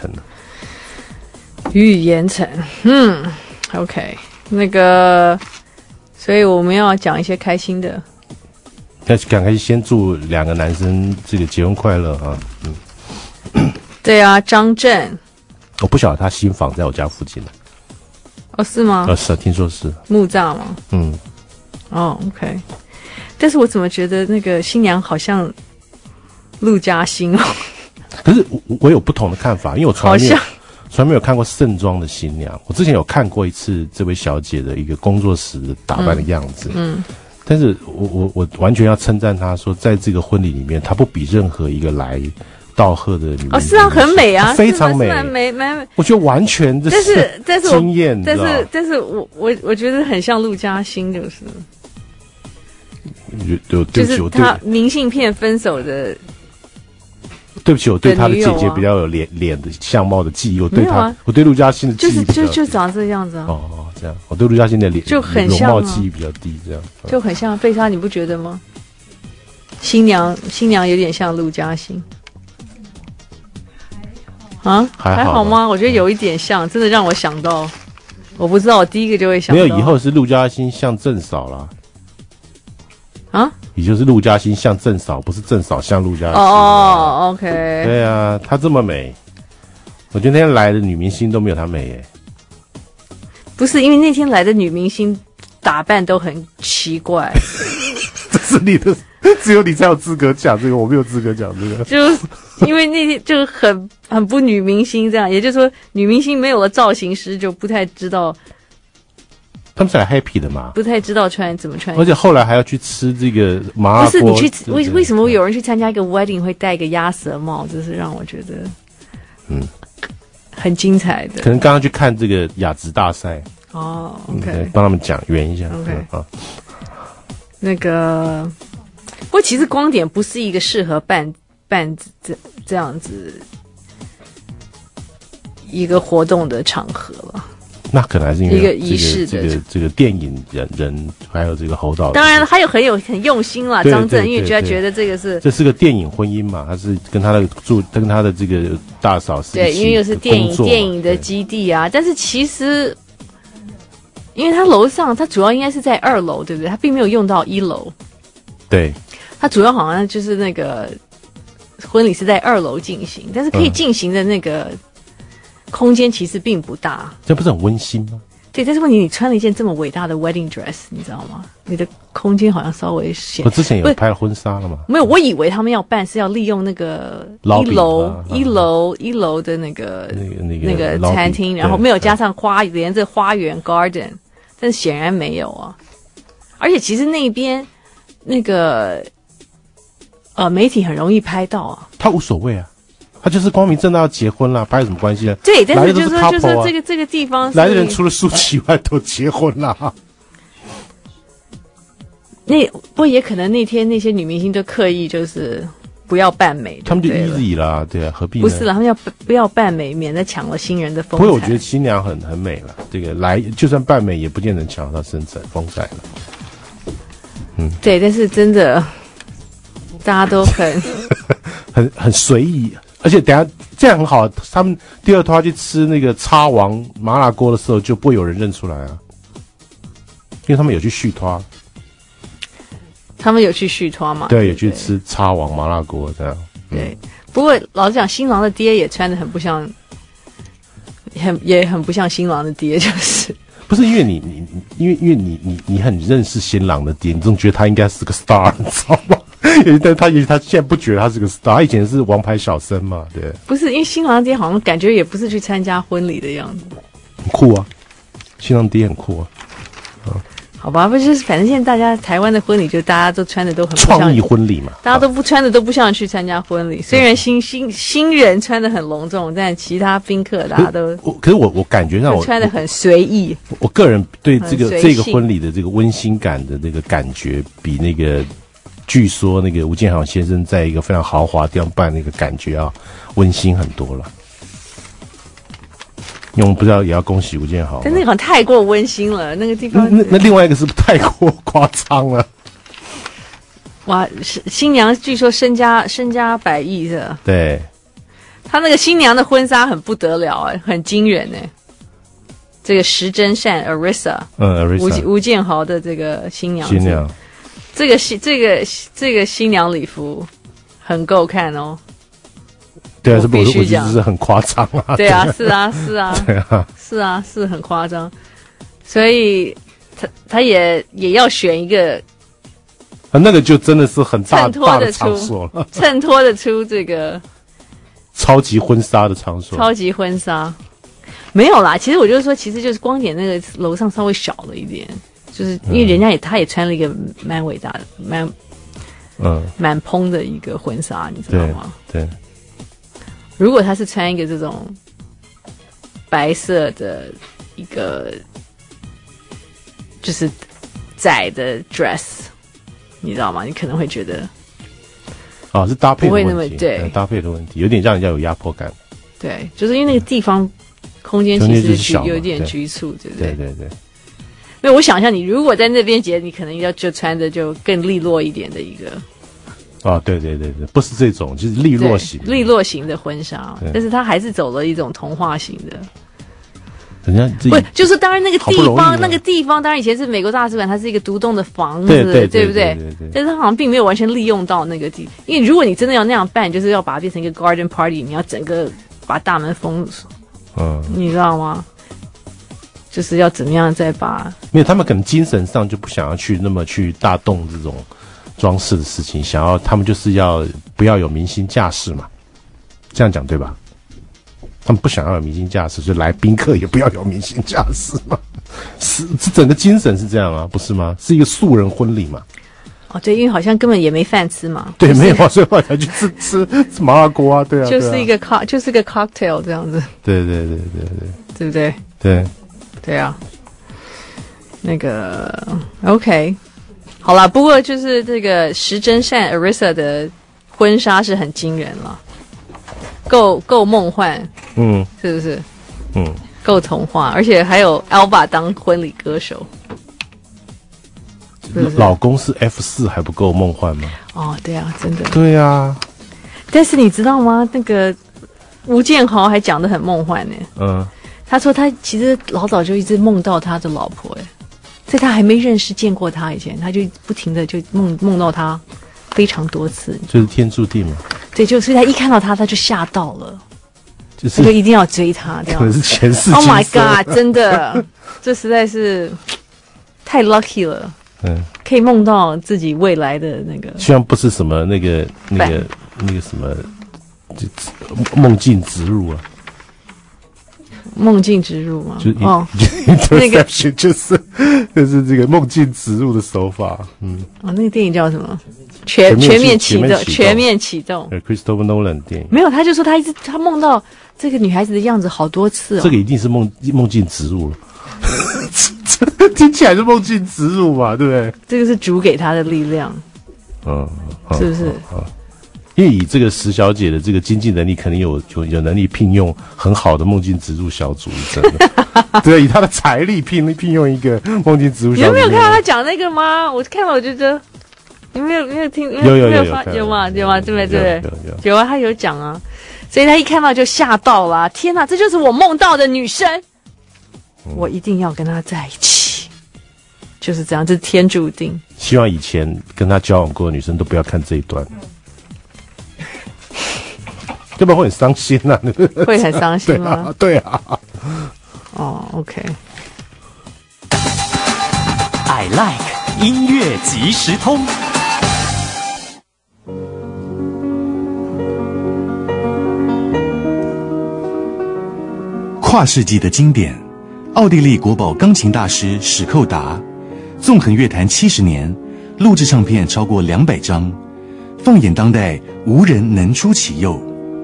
予以严惩。OK， 那个，所以我们要讲一些开心的。 赶快先祝两个男生这个结婚快乐啊！ 对啊，张震， 我不晓得他新房在我家附近的。 哦，是吗？ 是，听说是木栅吗？OK， 但是我怎么觉得那个新娘好像陆嘉欣哦？ 可是我有不同的看法，因为我从来没有看过盛装的新娘。我之前有看过一次这位小姐的一个工作室的打扮的样子，但是我完全要称赞她说，在这个婚礼里面，她不比任何一个来道贺的女人是啊，很美啊， 非常美，我觉得完全这是惊艳， 但是我觉得很像陆嘉欣，就是。就是他明信片分手的。 对不起，我对他的姐姐比较有脸的相貌的记忆。我对他，我对陆嘉欣的记忆就长这样子啊。 这样，我对陆嘉欣的脸就很像容貌记忆比较低，这样就很像贝莎，你不觉得吗？新娘有点像陆嘉欣。还好吗？我觉得有一点像，真的让我想到，我不知道，我第一个就会想到。 没有，以后是陆嘉欣像郑嫂啦。也就是陆嘉欣像郑嫂，不是郑嫂像陆嘉欣。 OK。 对啊，她这么美，我觉得那天来的女明星都没有她美耶。 不是，因为那天来的女明星打扮都很奇怪。 这是你的，只有你才有资格讲这个，我没有资格讲这个。 就是因为那天就很不女明星这样，也就是说女明星没有了造型师，就不太知道。 他们是来 happy 的嘛？ 不太知道怎么穿， 而且后来还要去吃这个麻辣锅。 不是你去为什么有人去参加一个 wedding 会戴一个鸭舌帽？这是让我觉得很精彩的。 可能刚刚去看这个雅职大赛 OK， 帮他们讲圆一下 OK 那个，不过其实光点不是一个适合办这样子一个活动的场合了。 那可能还是因为一个仪式的这个电影人还有这个侯导， 当然还有很用心啦，张震，因为觉得这是个电影婚姻嘛，他是跟他的这个大嫂是对，因为又是电影的基地啊。但是其实，因为他楼上，他主要应该是在2楼，对不对？他并没有用到1楼。 对， 他主要好像就是那个婚礼是在2楼进行，但是可以进行的那个。空间其实并不大， 这不是很温馨吗？ 对，但是问题你穿了一件这么伟大的 wedding dress， 你知道吗？你的空间好像稍微显。 我之前有拍了婚纱了吗？ 没有，我以为他们要办是要利用那个一楼的那个餐厅，然后没有加上连着花园 garden， 但是显然没有啊。而且其实那边那个媒体很容易拍到啊， 他无所谓啊。他就是光明正大要结婚啦，拍有什么关系啊？ 对，但是就是这个地方来的人除了舒淇以外都结婚啦。 不过也可能那天那些女明星都刻意就是不要扮美， 他们就 easy 啦，对啊，何必呢？ 不是啦，他们不要扮美，免得抢了新人的风采。 不过我觉得新娘很美了，这个来就算扮美也不见得抢到身材风采了。 对，但是真的大家都很随意。而且等一下这样很好，他们第二拖去吃那个叉王麻辣锅的时候，就不会有人认出来啊，因为他们有去续拖。 他们有去续拖嘛？ 对，有去吃叉王麻辣锅这样。 对，不过老实讲，新郎的爹也穿得很不像也很不像新郎的爹，就是不是因为你很认识新郎的爹，你总觉得他应该是个 star， 你知道吗？但他现在不觉得他是个 star， 他以前是王牌小生嘛，对。 不是因为新郎爹好像感觉也不是去参加婚礼的样子， 很酷啊，新郎爹很酷啊。 好吧，不就是反正现在大家台湾的婚礼就大家都穿的都很不像创意婚礼嘛， 大家都不穿的都不像去参加婚礼。虽然新人穿的很隆重，但其他宾客大家都可是我感觉上我穿的很随意。我个人对这个婚礼的这个温馨感的这个感觉，比那个据说那个吴建豪先生在一个非常豪华地方办那个感觉要温馨很多了。因为我们不知道也要恭喜吴建豪， 但那个好像太过温馨了，那个地方。 那另外一个是不是太过夸张了？ 哇，新娘据说身家100亿是吧？ 对， 他那个新娘的婚纱很不得了哎，很惊人哎。这个石真善 Arisa， 吴建豪的这个新娘，这个新娘礼服很够看哦。 对啊，我必须讲，是很夸张啊。 对啊，是啊， 对啊， 是啊，是很夸张。所以他也要选一个， 那个就真的是很大的场所了， 衬托得出这个超级婚纱的场所。 超级婚纱没有啦，其实我就是说，其实就是光点那个楼上稍微小了一点，就是因为人家他也穿了一个蛮伟大的、蛮蓬的一个婚纱，你知道吗？ 对。 如果他是穿一个这种白色的一个就是窄的 dress， 你知道吗？你可能会觉得是搭配的问题， 不会那么对搭配的问题，有点让人家有压迫感。 对，就是因为那个地方空间其实有点局促，对不对？ 对。 因为我想象你如果在那边结，你可能就穿着就更利落一点的一个。 对，不是这种，就是利落型的婚纱，但是他还是走了一种童话型的。 人家不就是当然那个地方，当然以前是美国大使馆，它是一个独栋的房子，对不对？但是他好像并没有完全利用到那个地，因为如果你真的要那样办，就是要把它变成一个 garden party， 你要整个把大门封锁，你知道吗？就是要怎么样再把？ 因为他们可能精神上就不想要那么去大动这种装饰的事情，他们就是不要有明星架势嘛，这样讲对吧？他们不想要有明星架势，所以来宾客也不要有明星架势嘛。是整个精神是这样啊，不是吗？是一个素人婚礼嘛。 对，因为好像根本也没饭吃嘛。 对，没有啊，所以后来才去吃麻辣锅啊，对啊。 就是一个 cocktail 这样子。 对， 对不对？ 对。 对啊。那个 OK。好啦，不过就是这个石真善 Arisa 的婚纱是很惊人了，够梦幻，是不是？够童话，而且还有 Alba 当婚礼歌手，是不是？ 老公是 F4还不够梦幻吗？ 对啊，真的。 对啊， 但是你知道吗？那个吴建豪还讲得很梦幻呢。他说他其实老早就一直梦到他的老婆，在他还没见过他以前，他就不停的就梦到他非常多次， 就是天注定嘛。 对，所以他一看到他就吓到了，他就一定要追他，这样可能是前世。 Oh my god！ 真的，这实在是太 lucky 了。可以梦到自己未来的那个， 虽然不是什么那个什么，梦境植入啊。 梦境植入吗？ 那个就是这个梦境植入的手法。 那个电影叫什么？全面启动。 Christopher Nolan 电影。 没有，他就说他梦到这个女孩子的样子好多次。 这个一定是梦境植入了。听起来是梦境植入嘛，对不对？ 这个是主给他的力量。是不是？ 因为以这个石小姐的这个经济能力，肯定有能力聘用很好的梦境植入小组，真的。对，以她的财力聘用一个梦境植入小组。 你有没有看到她讲那个吗？我看到我就觉得，你没有听？有吗？对不对？有啊，她有讲啊，所以她一看到就吓到了，天哪，这就是我梦到的女生，我一定要跟她在一起，就是这样，这是天注定。 希望以前跟她交往过的女生都不要看这一段。 要不然会很伤心啊。 会很伤心吗？ 对啊。 哦 ，OK。 I like 音乐即时通。 跨世纪的经典，奥地利国宝钢琴大师史寇达，纵横乐坛70年，录制唱片超过200张，放眼当代，无人能出其右。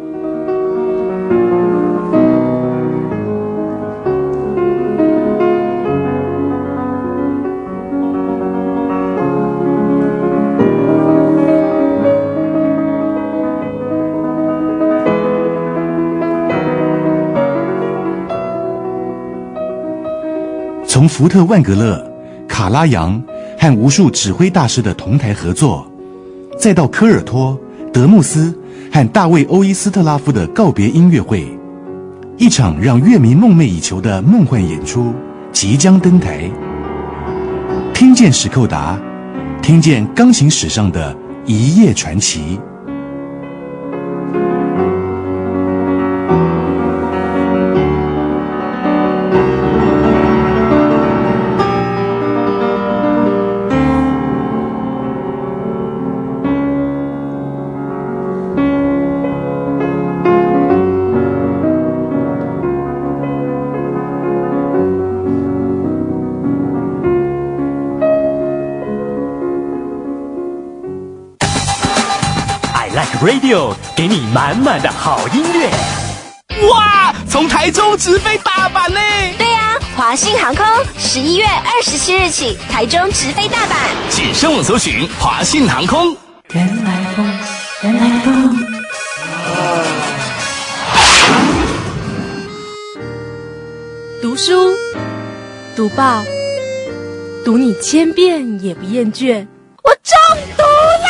从福特万格勒、卡拉扬和无数指挥大师的同台合作，再到科尔托、德穆斯和大卫·欧伊斯特拉夫的告别音乐会，一场让乐迷梦寐以求的梦幻演出即将登台。听见史寇达，听见钢琴史上的一夜传奇。 Radio 给你满满的好音乐。 哇，从台中直飞大阪呢！ 对呀，华信航空11月27日起台中直飞大阪， 请上网搜寻华信航空。 原来风，原来风。 读书，读报，读你千遍也不厌倦。我中毒啦！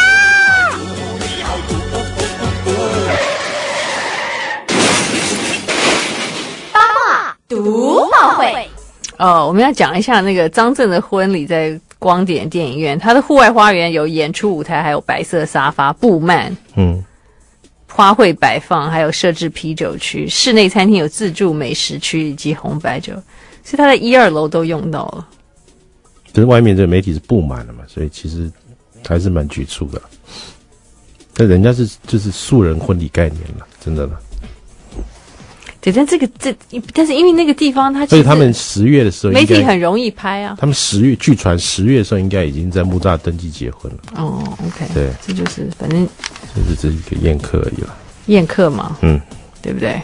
读报会。 我们要讲一下那个张震的婚礼在光点电影院，他的户外花园有演出舞台，还有白色沙发、布幔，花卉摆放，还有设置啤酒区，室内餐厅有自助美食区以及红白酒，所以他在1、2楼都用到了。 可是外面这个媒体是布满了嘛，所以其实还是蛮局促的。但人家就是素人婚礼概念了，真的了。 对，但是因为那个地方它其实， 所以他们10月的时候媒体很容易拍啊。 他们据传10月的时候应该已经在木栅登记结婚了。 哦 ，OK， 对， 这就是反正这是一个宴客而已了。 宴客嘛，对不对？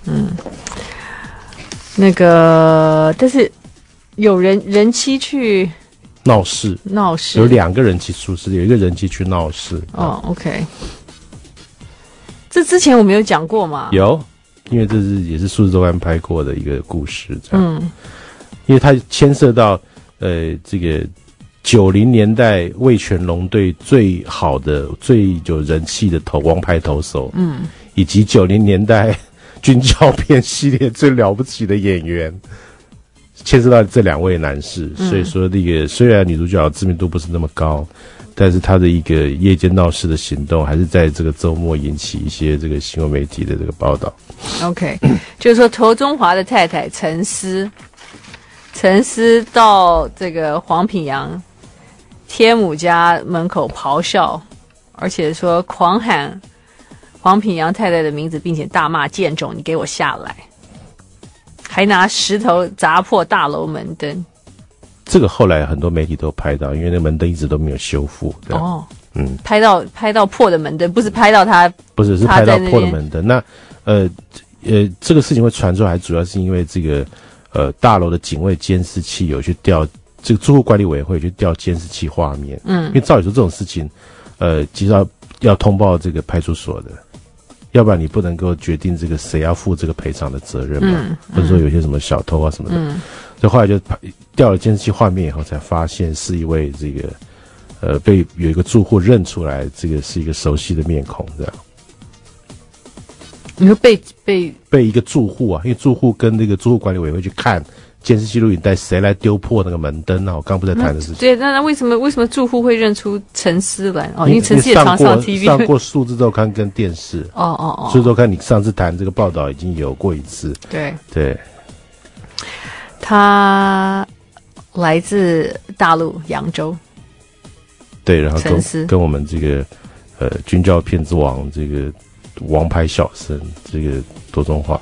那个，但是有人妻去闹事，有2个人妻出事，有一个人妻去闹事。哦 ，OK， 这之前我们有讲过吗？有。因为这也是数字周刊拍过的一个故事，这样，因为它牵涉到这个90年代味全龙队最好的、最有人气的王牌投手，以及90年代军教片系列最了不起的演员，牵涉到这2位男士，所以说那个虽然女主角知名度不是那么高。但是他的一个夜间闹事的行动，还是在这个周末引起一些这个新闻媒体的这个报道。OK， 就是说涂中华的太太陈思到这个黄品洋天母家门口咆哮，而且说狂喊黄品洋太太的名字，并且大骂贱种，你给我下来，还拿石头砸破大楼门灯。这个后来很多媒体都拍到，因为那门灯一直都没有修复。哦，拍到破的门灯，不是拍到他，不是拍到破的门灯。那这个事情会传出来，主要是因为这个大楼的警卫监视器有去调，这个住户管理委员会有去调监视器画面。因为照理说这种事情，其实要通报这个派出所的。要不然你不能够决定这个谁要负这个赔偿的责任嘛，或者说有些什么小偷啊什么的，所以后来就调了监视器画面以后，才发现是一位这个被有一个住户认出来，这个是一个熟悉的面孔，这样。你说被一个住户啊，因为住户跟那个住户管理委员会去看监视器录影带，谁来丢破那个门灯啊？我刚不在谈的事情。 对，那为什么住户会认出陈思兰？因为陈思也常上 TV， 上过数字周刊跟电视。数字周刊，你上次谈这个报道已经有过一次。对。 他来自大陆扬州。 对，然后跟我们这个军教片之王这个王牌小生这个庹宗华，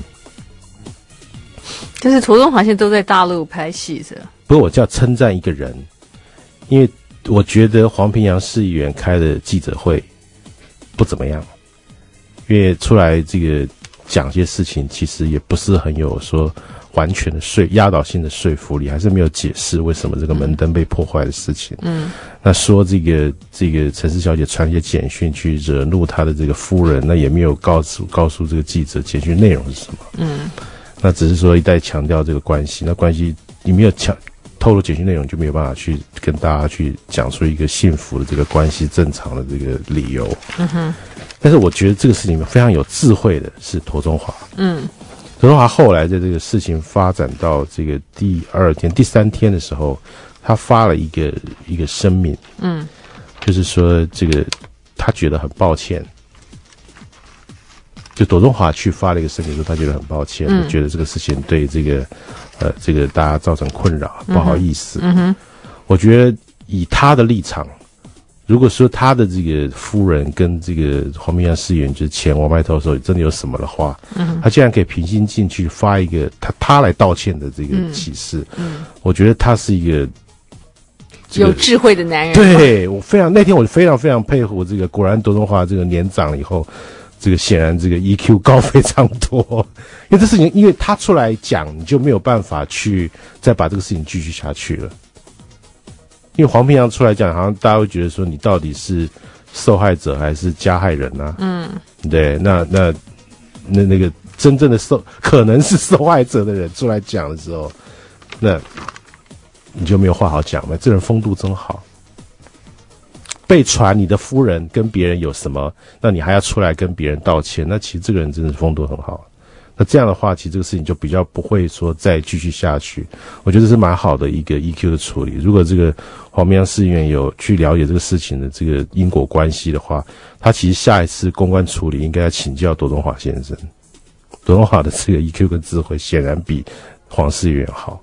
但是庹宗华现在都在大陆拍戏是。 不过我就要称赞一个人，因为我觉得黄平洋市议员开的记者会不怎么样，因为出来这个讲些事情，其实也不是很有说完全的压倒性的说服力，还是没有解释为什么这个门灯被破坏的事情。那说这个陈氏小姐传一些简讯去惹怒她的这个夫人，那也没有告诉这个记者简讯内容是什么。那只是说一再强调这个关系，那关系你没有透露简讯内容，就没有办法去跟大家去讲出一个幸福的这个关系正常的这个理由。但是我觉得这个事情非常有智慧的是庹宗华。庹宗华后来在这个事情发展到这个第2天、第3天的时候，他发了一个声明，就是说这个他觉得很抱歉，就庹宗华去发了一个声明说他觉得很抱歉，觉得这个事情对这个大家造成困扰，不好意思。我觉得以他的立场，如果说他的这个夫人跟这个黄平洋市议员就是前王牌投手真的有什么的话，他竟然可以平心静气发一个他来道歉的这个启事，我觉得他是一个有智慧的男人。 对，那天我非常非常佩服这个，果然庹宗华这个年长了以后，这个显然这个 EQ 高非常多，因为这事情因为他出来讲，你就没有办法去再把这个事情继续下去了。因为黄平洋出来讲，好像大家会觉得说你到底是受害者还是加害人啊？对，那个真正的可能是受害者的人出来讲的时候，那你就没有话好讲嘛。这人风度真好，被传你的夫人跟别人有什么，那你还要出来跟别人道歉，那其实这个人真的是风度很好。那这样的话，其实这个事情就比较不会说再继续下去。我觉得这是蛮好的一个 EQ 的处理。如果这个黄平洋市议员有去了解这个事情的这个因果关系的话，他其实下一次公关处理应该要请教庹宗华先生。庹宗华的这个 EQ 跟智慧显然比黄市议员好。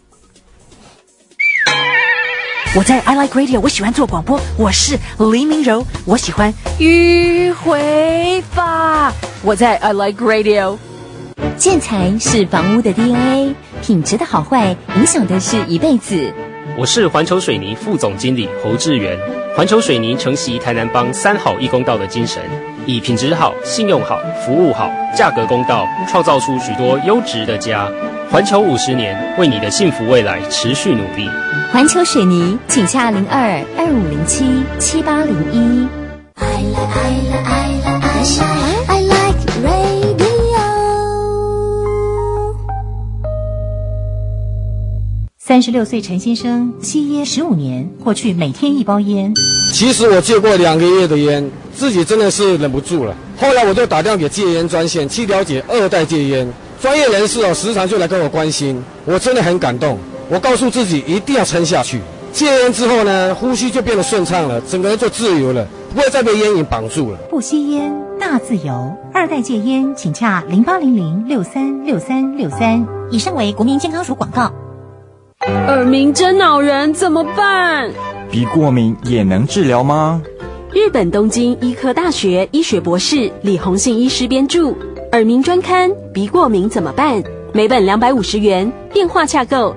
我在 I Like Radio， 我喜欢做广播，我是黎明柔，我喜欢迂回法。我在 I Like Radio。 建材是房屋的 DNA， 品质的好坏影响的是一辈子。 我是环球水泥副总经理侯志源。环球水泥承袭台南帮3好1公道的精神，以品质好、信用好、服务好、价格公道，创造出许多优质的家。环球50年，为你的幸福未来持续努力。 环球水泥，请洽02-2507-7801。 I like radio。 36岁陈先生吸烟15年，过去每天1包烟。 其实我戒过2个月的烟，自己真的是忍不住了。后来我就打电话给戒烟专线去了解2代戒烟，专业人士时常就来跟我关心，我真的很感动。我告诉自己一定要撑下去。戒烟之后呢，呼吸就变得顺畅了，整个人就自由了，不会再被烟瘾绑住了。 不吸烟，大自由。2代戒烟，请洽0800636363。以上为国民健康署广告。 耳鸣真恼人，怎么办？ 鼻过敏也能治疗吗？ 日本东京医科大学医学博士李洪信医师编著《耳鸣专刊》，鼻过敏怎么办？每本250元，电话洽购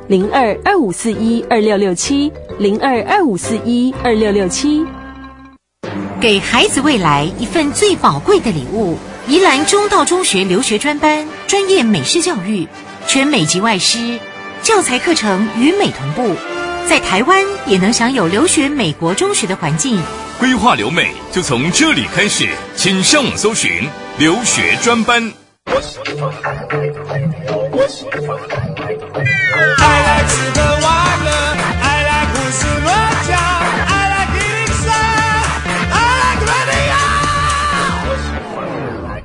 02-2541-2667，02-2541-2667。 给孩子未来一份最宝贵的礼物。宜兰中道中学留学专班，专业美式教育，全美籍外师，教材课程与美同步，在台湾也能享有留学美国中学的环境。 规划留美就从这里开始，请上网搜寻留学专班。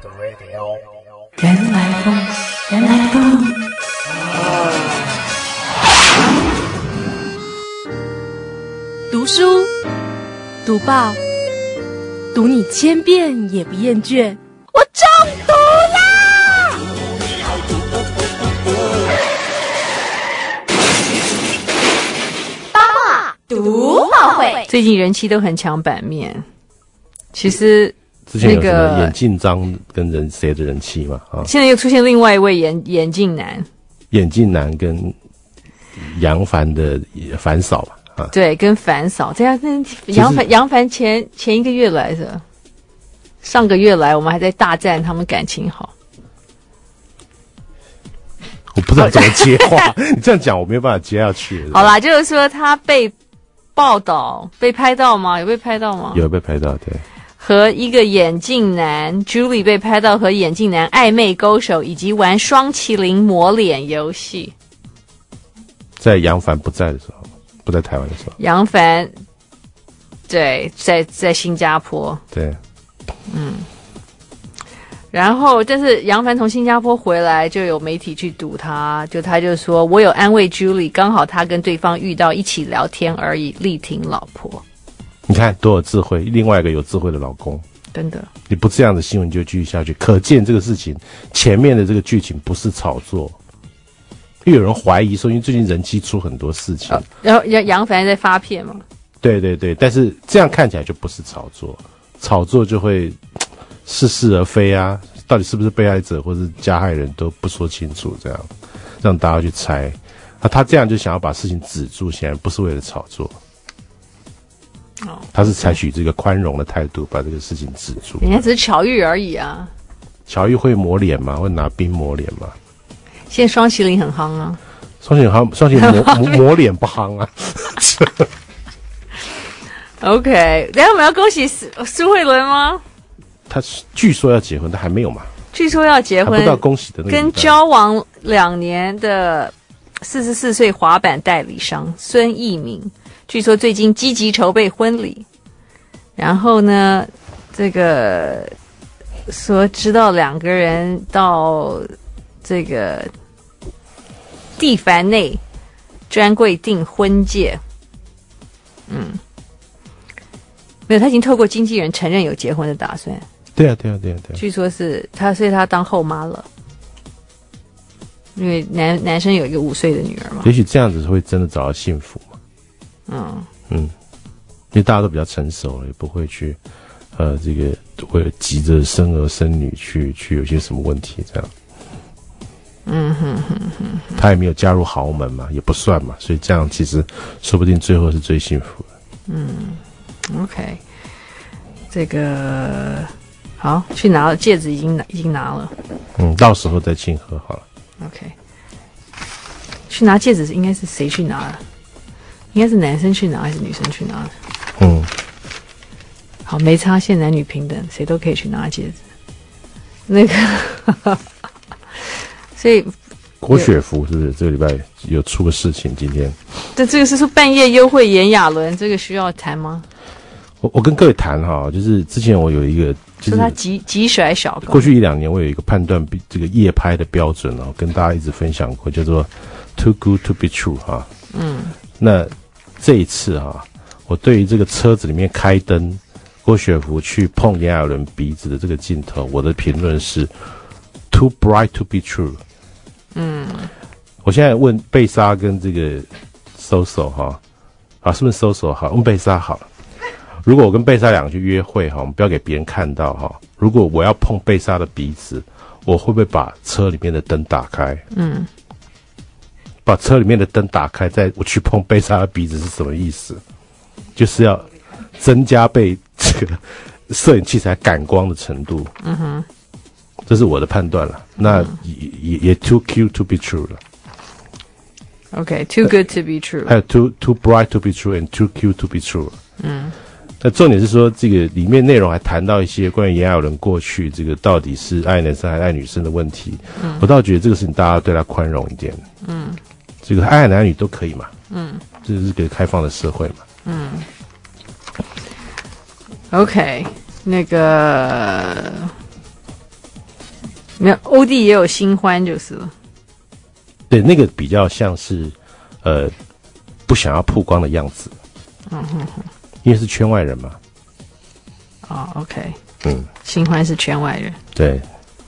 原来风，原来风。 读报，读你千遍也不厌倦。我中毒啦！ 八卦读报会， 最近人气都很抢版面。其实之前有什么眼镜章跟谁的人气嘛？啊， 现在又出现另外一位眼镜男， 眼镜男跟杨凡的凡嫂吧。 对，跟凡嫂这样，杨凡前一个月来的，上个月来我们还在大赞他们感情好。 我不知道怎么接话，你这样讲我没有办法接下去。 好啦，就是说他被报道被拍到吗？有被拍到吗？ 有被拍到，对。 和一个眼镜男 Julie 被拍到和眼镜男暧昧勾手，以及玩双麒麟抹脸游戏。 在杨凡不在的时候。不在台湾的时候， 杨凡对在新加坡， 对， 然后但是杨凡从新加坡回来，就有媒体去堵他，他就说我有安慰 Julie， 刚好他跟对方遇到一起聊天而已，力挺老婆。 你看多有智慧，另外一个有智慧的老公， 真的， 你不这样的新闻就继续下去，可见这个事情前面的这个剧情不是炒作。又有人怀疑说，因为最近人气出很多事情， 然后杨凡在发片嘛？ 对对对，但是这样看起来就不是炒作，炒作就会似是而非啊，到底是不是被害者或是加害人都不说清楚，这样让大家去猜。他这样就想要把事情止住，显然不是为了炒作。他是采取这个宽容的态度把这个事情止住。 人家只是巧遇而已啊。 巧遇会抹脸吗？会拿冰抹脸吗？ 现在双麒麟很夯啊， 双麒麟抹脸不夯啊。 OK， 等一下我们要恭喜苏慧伦吗？ 他据说要结婚，但还没有嘛。 据说要结婚， 还不到恭喜的那个。 跟交往2年的44岁滑板代理商孙艺明，据说最近积极筹备婚礼。然后呢，这个说知道2个人到这个蒂凡内专柜订婚戒，没有，他已经透过经纪人承认有结婚的打算。 对啊。 据说是他，所以他当后妈了，因为男生有一个5岁的女儿嘛。 也许这样子会真的找到幸福嘛。因为大家都比较成熟了，也不会去这个为了急着生儿生女去有些什么问题这样。他也没有加入豪门嘛，也不算嘛，所以这样其实说不定最后是最幸福的。 OK， 这个好，去拿了戒指，已经拿了。 到时候再庆贺好了。 OK， 去拿戒指应该是谁去拿的？应该是男生去拿还是女生去拿的？好，没差，现男女平等，谁都可以去拿戒指。那个。所以郭雪芙是不是这个礼拜有出个事情？今天这个是说半夜幽会炎亚纶，这个需要谈吗？ 我跟各位谈哈，就是之前我有一个，就是说他急甩小高。 过去1-2年，我有一个判断这个夜拍的标准哦，跟大家一直分享过，叫做 too good to be true 哈。那这一次哈，我对于这个车子里面开灯，郭雪芙去碰炎亚纶鼻子的这个镜头，我的评论是 too bright to be true。我现在问贝莎跟这个 Soso 哈，是不是 Soso 好？问贝莎好了。如果我跟贝莎2个去约会哈，我们不要给别人看到哈。如果我要碰贝莎的鼻子，我会不会把车里面的灯打开？把车里面的灯打开，再我去碰贝莎的鼻子是什么意思？就是要增加被这个摄影器材感光的程度。这是我的判断了。那也 too cute to be true 了。 OK， too good to be true。 还有 too bright to be true and too cute to be true。那重点是说，这个里面内容还谈到一些关于炎亚纶过去这个到底是爱男生还是爱女生的问题。我倒觉得这个事情大家对他宽容一点。这个爱男女都可以嘛。这是个开放的社会嘛。 OK， 那个没有欧弟也有新欢就是了。 对，那个比较像是不想要曝光的样子。 因为是圈外人嘛。 哦 ，OK， 新欢是圈外人。 对。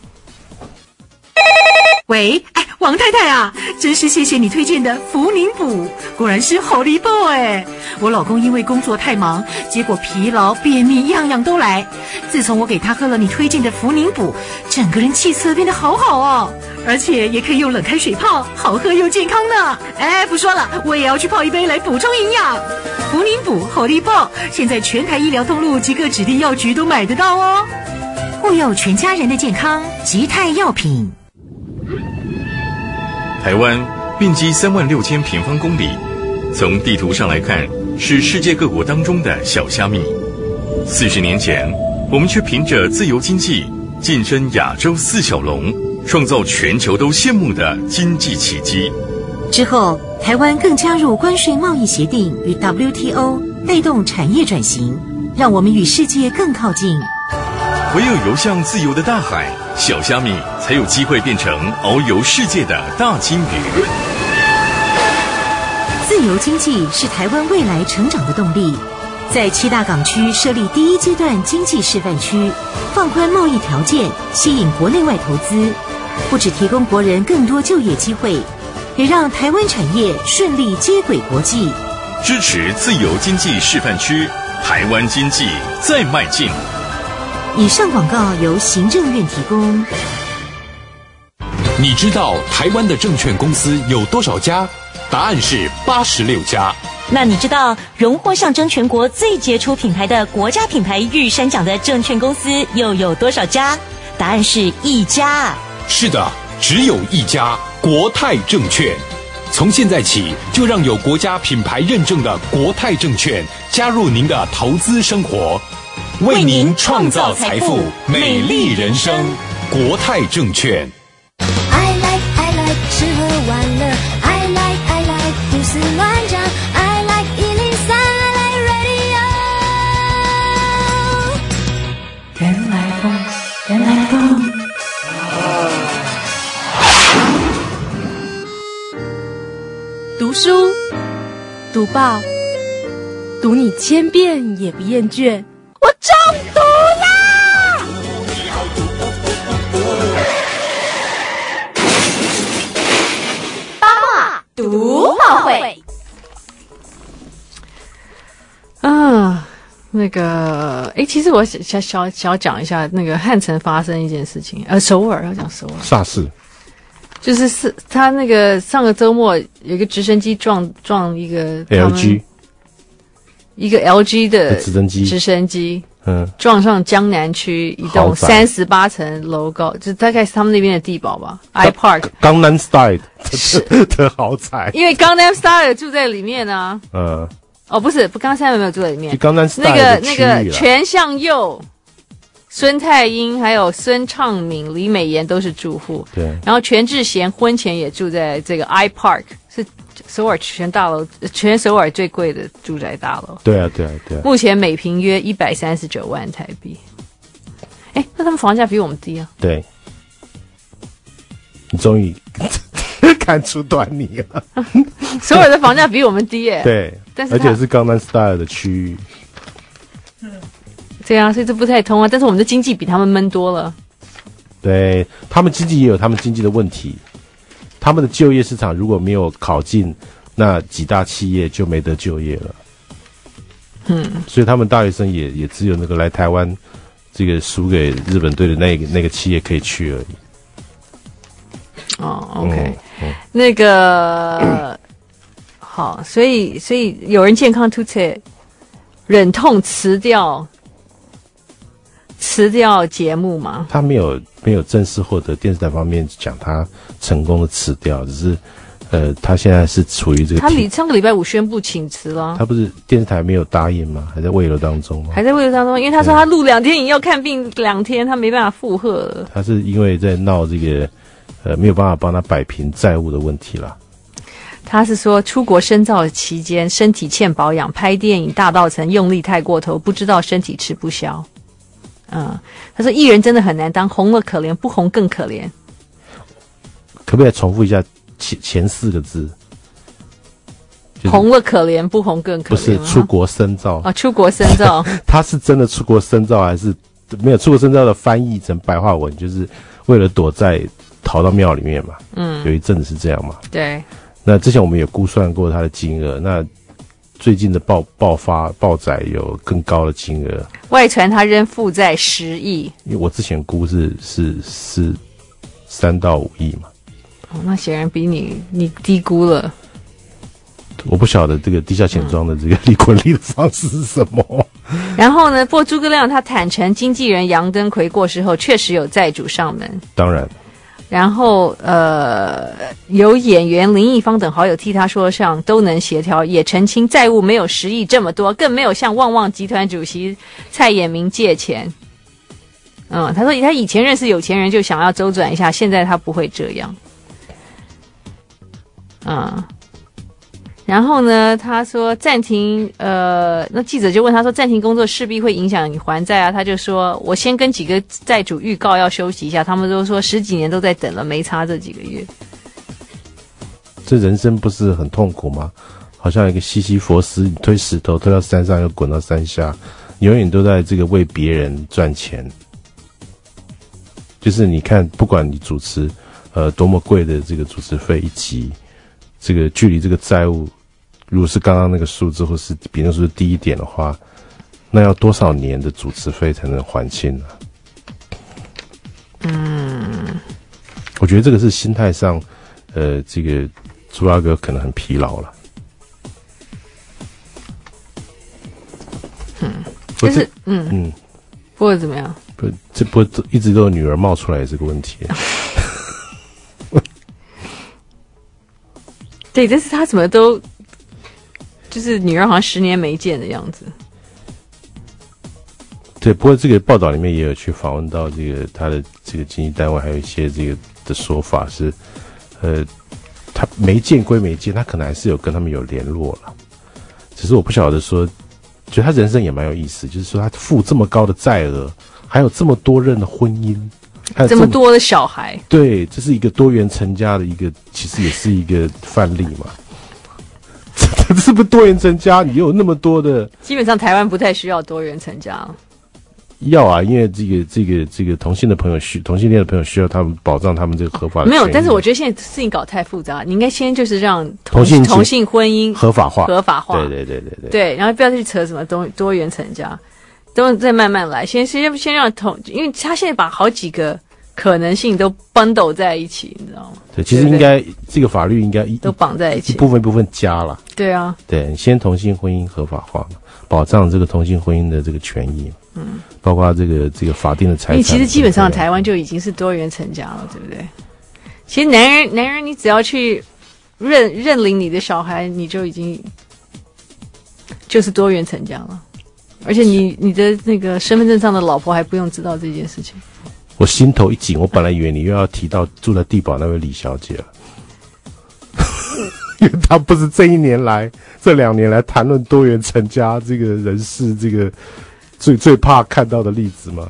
喂，哎，王太太啊，真是谢谢你推荐的福宁补，果然是好利爆哎！我老公因为工作太忙，结果疲劳、便秘样样都来。自从我给他喝了你推荐的福宁补，整个人气色变得好好哦，而且也可以用冷开水泡，好喝又健康呢。哎，不说了，我也要去泡一杯来补充营养。福宁补好利爆，现在全台医疗通路及各指定药局都买得到哦。护佑全家人的健康，吉泰药品。 台湾面积36000平方公里，从地图上来看是世界各国当中的小虾米。40年前，我们却凭着自由经济晋升亚洲4小龙，创造全球都羡慕的经济奇迹。 之后，台湾更加入关税贸易协定与 WTO， 带动产业转型，让我们与世界更靠近。 唯有游向自由的大海，小虾米才有机会变成遨游世界的大鲸鱼。 自由经济是台湾未来成长的动力。在7大港区设立第1阶段经济示范区，放宽贸易条件，吸引国内外投资，不只提供国人更多就业机会，也让台湾产业顺利接轨国际。 支持自由经济示范区，台湾经济再迈进。 以上广告由行政院提供。 你知道台湾的证券公司有多少家？答案是86家。 那你知道荣获象征全国最杰出品牌的国家品牌玉山奖的证券公司又有多少家？答案是1家。 是的，只有1家，国泰证券。从现在起，就让有国家品牌认证的国泰证券加入您的投资生活，为您创造财富，美丽人生。国泰证券。 I like 吃喝玩乐 I like 胡思乱想 I like 103 I like radio 原来风，原来风。 读书，读报，读你千遍也不厌倦。我中毒啦！ 八卦读报会啊，那个，其实我想讲一下那个汉城发生一件事情，首尔要讲首尔啥事？ 就是他那个上个周末有一个直升机撞一个 LG， 一个 LG 的直升机， 撞上江南区一栋38层楼高，就大概是他们那边的地堡吧 ，iPark Gangnam Style 的豪宅， 因为 Gangnam Style 住在里面啊，不是Gangnam Style 没有住在里面，那个全相佑。孙太英还有孙畅敏、李美妍都是住户， 对。 然后全智贤婚前也住在这个 iPark， 是首尔全首尔最贵的住宅大楼。 对啊。 目前每平约139万台币。那他们房价比我们低啊？ 对。你终于看出端倪了。 首尔的房价比我们低耶。 对，但是而且是Gangnam Style的区域。 对啊，所以这不太通啊。但是我们的经济比他们闷多了。 对，他们经济也有他们经济的问题。他们的就业市场如果没有考进那几大企业，就没得就业了。所以他们大学生也只有那个来台湾这个输给日本队的那个企业可以去而已。 OK，那个好，所以有人健康突测，忍痛辞掉节目吗？ 他没有正式获得电视台方面讲他成功的辞掉，只是他现在是处于这个。他上个礼拜5宣布请辞了。 他不是电视台没有答应吗？还在慰留当中吗？ 还在慰留当中，因为他说他录2天影要看病2天，他没办法负荷了。 他是因为在闹这个没有办法帮他摆平债务的问题啦。 他是说出国深造期间身体欠保养，拍电影大稻埕用力太过头，不知道身体吃不消。他说艺人真的很难当，红了可怜，不红更可怜。 可不可以重复一下前4个字？ 红了可怜，不红更可怜。 不是出国深造啊，出国深造， 他是真的出国深造，还是没有出国深造的翻译成白话文，就是为了躲在逃到庙里面嘛。有一阵子是这样嘛。 对。 那之前我们也估算过他的金额，那最近的报载有更高的金额。 外传他仍负债10亿， 因为我之前估是3到5亿嘛。 那显然比你低估了。 我不晓得这个地下钱庄的这个离婚的方式是什么。 然后呢，不过诸葛亮他坦诚，经纪人杨登魁过世后，确实有债主上门。 当然。 然后有演员林奕芳等好友替他说上都能协调，也澄清债务没有10亿这么多，更没有向旺旺集团主席蔡衍明借钱。他说他以前认识有钱人就想要周转一下，现在他不会这样。然后呢，他说暂停，那记者就问他说，暂停工作势必会影响你还债啊？他就说，我先跟几个债主预告要休息一下，他们都说10几年都在等了，没差这几个月。 这人生不是很痛苦吗？好像一个西西弗斯，你推石头推到山上又滚到山下，你永远都在这个为别人赚钱。就是你看，不管你主持多么贵的这个主持费一集，这个距离这个债务，如果是刚刚那个数字或是比那个数字低一点的话，那要多少年的主持费才能还清呢？我觉得这个是心态上，这个朱大哥可能很疲劳了。 但是不过怎么样？ 不一直都有女儿冒出来这个问题。 对，但是他怎么都就是女儿好像10年没见的样子。 对，不过这个报道里面也有去访问到这个他的这个经纪单位，还有一些这个的说法是，他没见归没见，他可能还是有跟他们有联络了。只是我不晓得说，觉得他人生也蛮有意思，就是说他负这么高的债额，还有这么多任的婚姻。还有这么多的小孩， 对，这是一个多元成家的一个，其实也是一个范例嘛。这是不是多元成家？你有那么多的， 基本上台湾不太需要多元成家。 要啊，因为这个同性的朋友同性恋的朋友需要他们保障他们这个合法的。 没有，但是我觉得现在事情搞太复杂，你应该先就是让同性婚姻合法化。对。 对，然后不要再去扯什么多元成家。都再慢慢来，先让因为他现在把好几个可能性都 bundle 在一起，你知道吗？ 对，其实应该这个法律应该都绑在一起， 一部分加了。 对啊， 对，先同性婚姻合法化嘛，保障这个同性婚姻的这个权益，包括这个法定的财产。 因为其实基本上台湾就已经是多元成家了，对不对？其实男人你只要去认领你的小孩，你就已经就是多元成家了。而且你的那个身份证上的老婆还不用知道这件事情。 我心头一紧，我本来以为你又要提到住在地堡那位李小姐了，因为她不是这2年来谈论多元成家这个人士这个最怕看到的例子吗？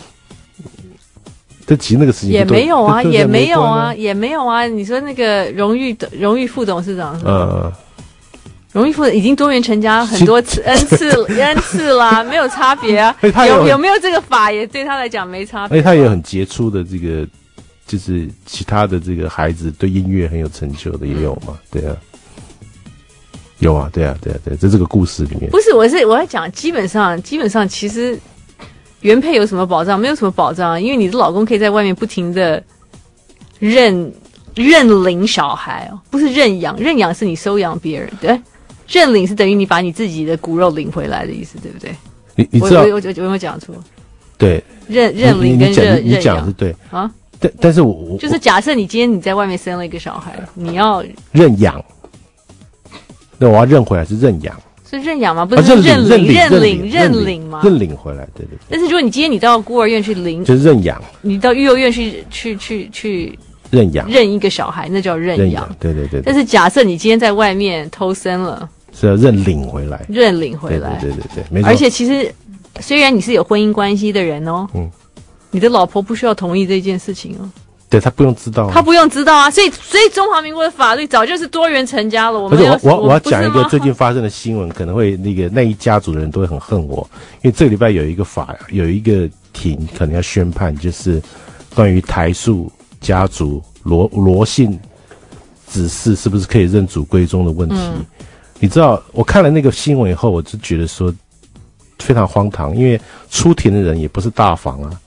但其实那个事情也没有啊，也没有啊，也没有啊。你说那个荣誉副董事长是吧？荣誉副已经多元成家很多次 N 次啦，没有差别啊。有没有这个法也对他来讲没差别。 而且他也很杰出的这个，就是其他的这个孩子对音乐很有成就的也有嘛，对啊，有啊，对，在这个故事里面。 不是，我要讲，基本上其实原配有什么保障？没有什么保障，因为你的老公可以在外面不停的认领小孩哦，不是认养是你收养别人，对。认领是等于你把你自己的骨肉领回来的意思，对不对？ 你知道我有没有讲错？ 对， 认领跟认你讲是对啊。 但是我就是假设你今天你在外面生了一个小孩，你要认养，那我要认回来是认养， 是认养吗？不是认领吗？ 认领回来，对。 但是如果你今天你到孤儿院去领， 就是认养； 你到幼儿园去认养， 认一个小孩，那叫认养。 对。 但是假设你今天在外面偷生了。 是要认领回来， 对， 没错。 而且其实虽然你是有婚姻关系的人哦，你的老婆不需要同意这件事情哦。 对他不用知道、啊， 他不用知道啊，所以中华民国的法律早就是多元成家了。 我要讲一个最近发生的新闻，可能会那一家族的人都会很恨我，因为这个礼拜有一个庭可能要宣判，就是关于台塑家族罗姓子嗣是不是可以认祖归宗的问题。你知道，我看了那个新闻以后，我就觉得说非常荒唐，因为出庭的人也不是大房啊。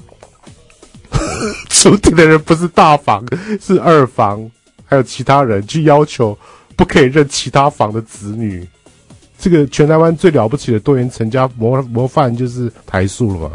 出庭的人不是大房，是二房，还有其他人去要求不可以认其他房的子女。这个全台湾最了不起的多元成家模范就是台塑了嘛。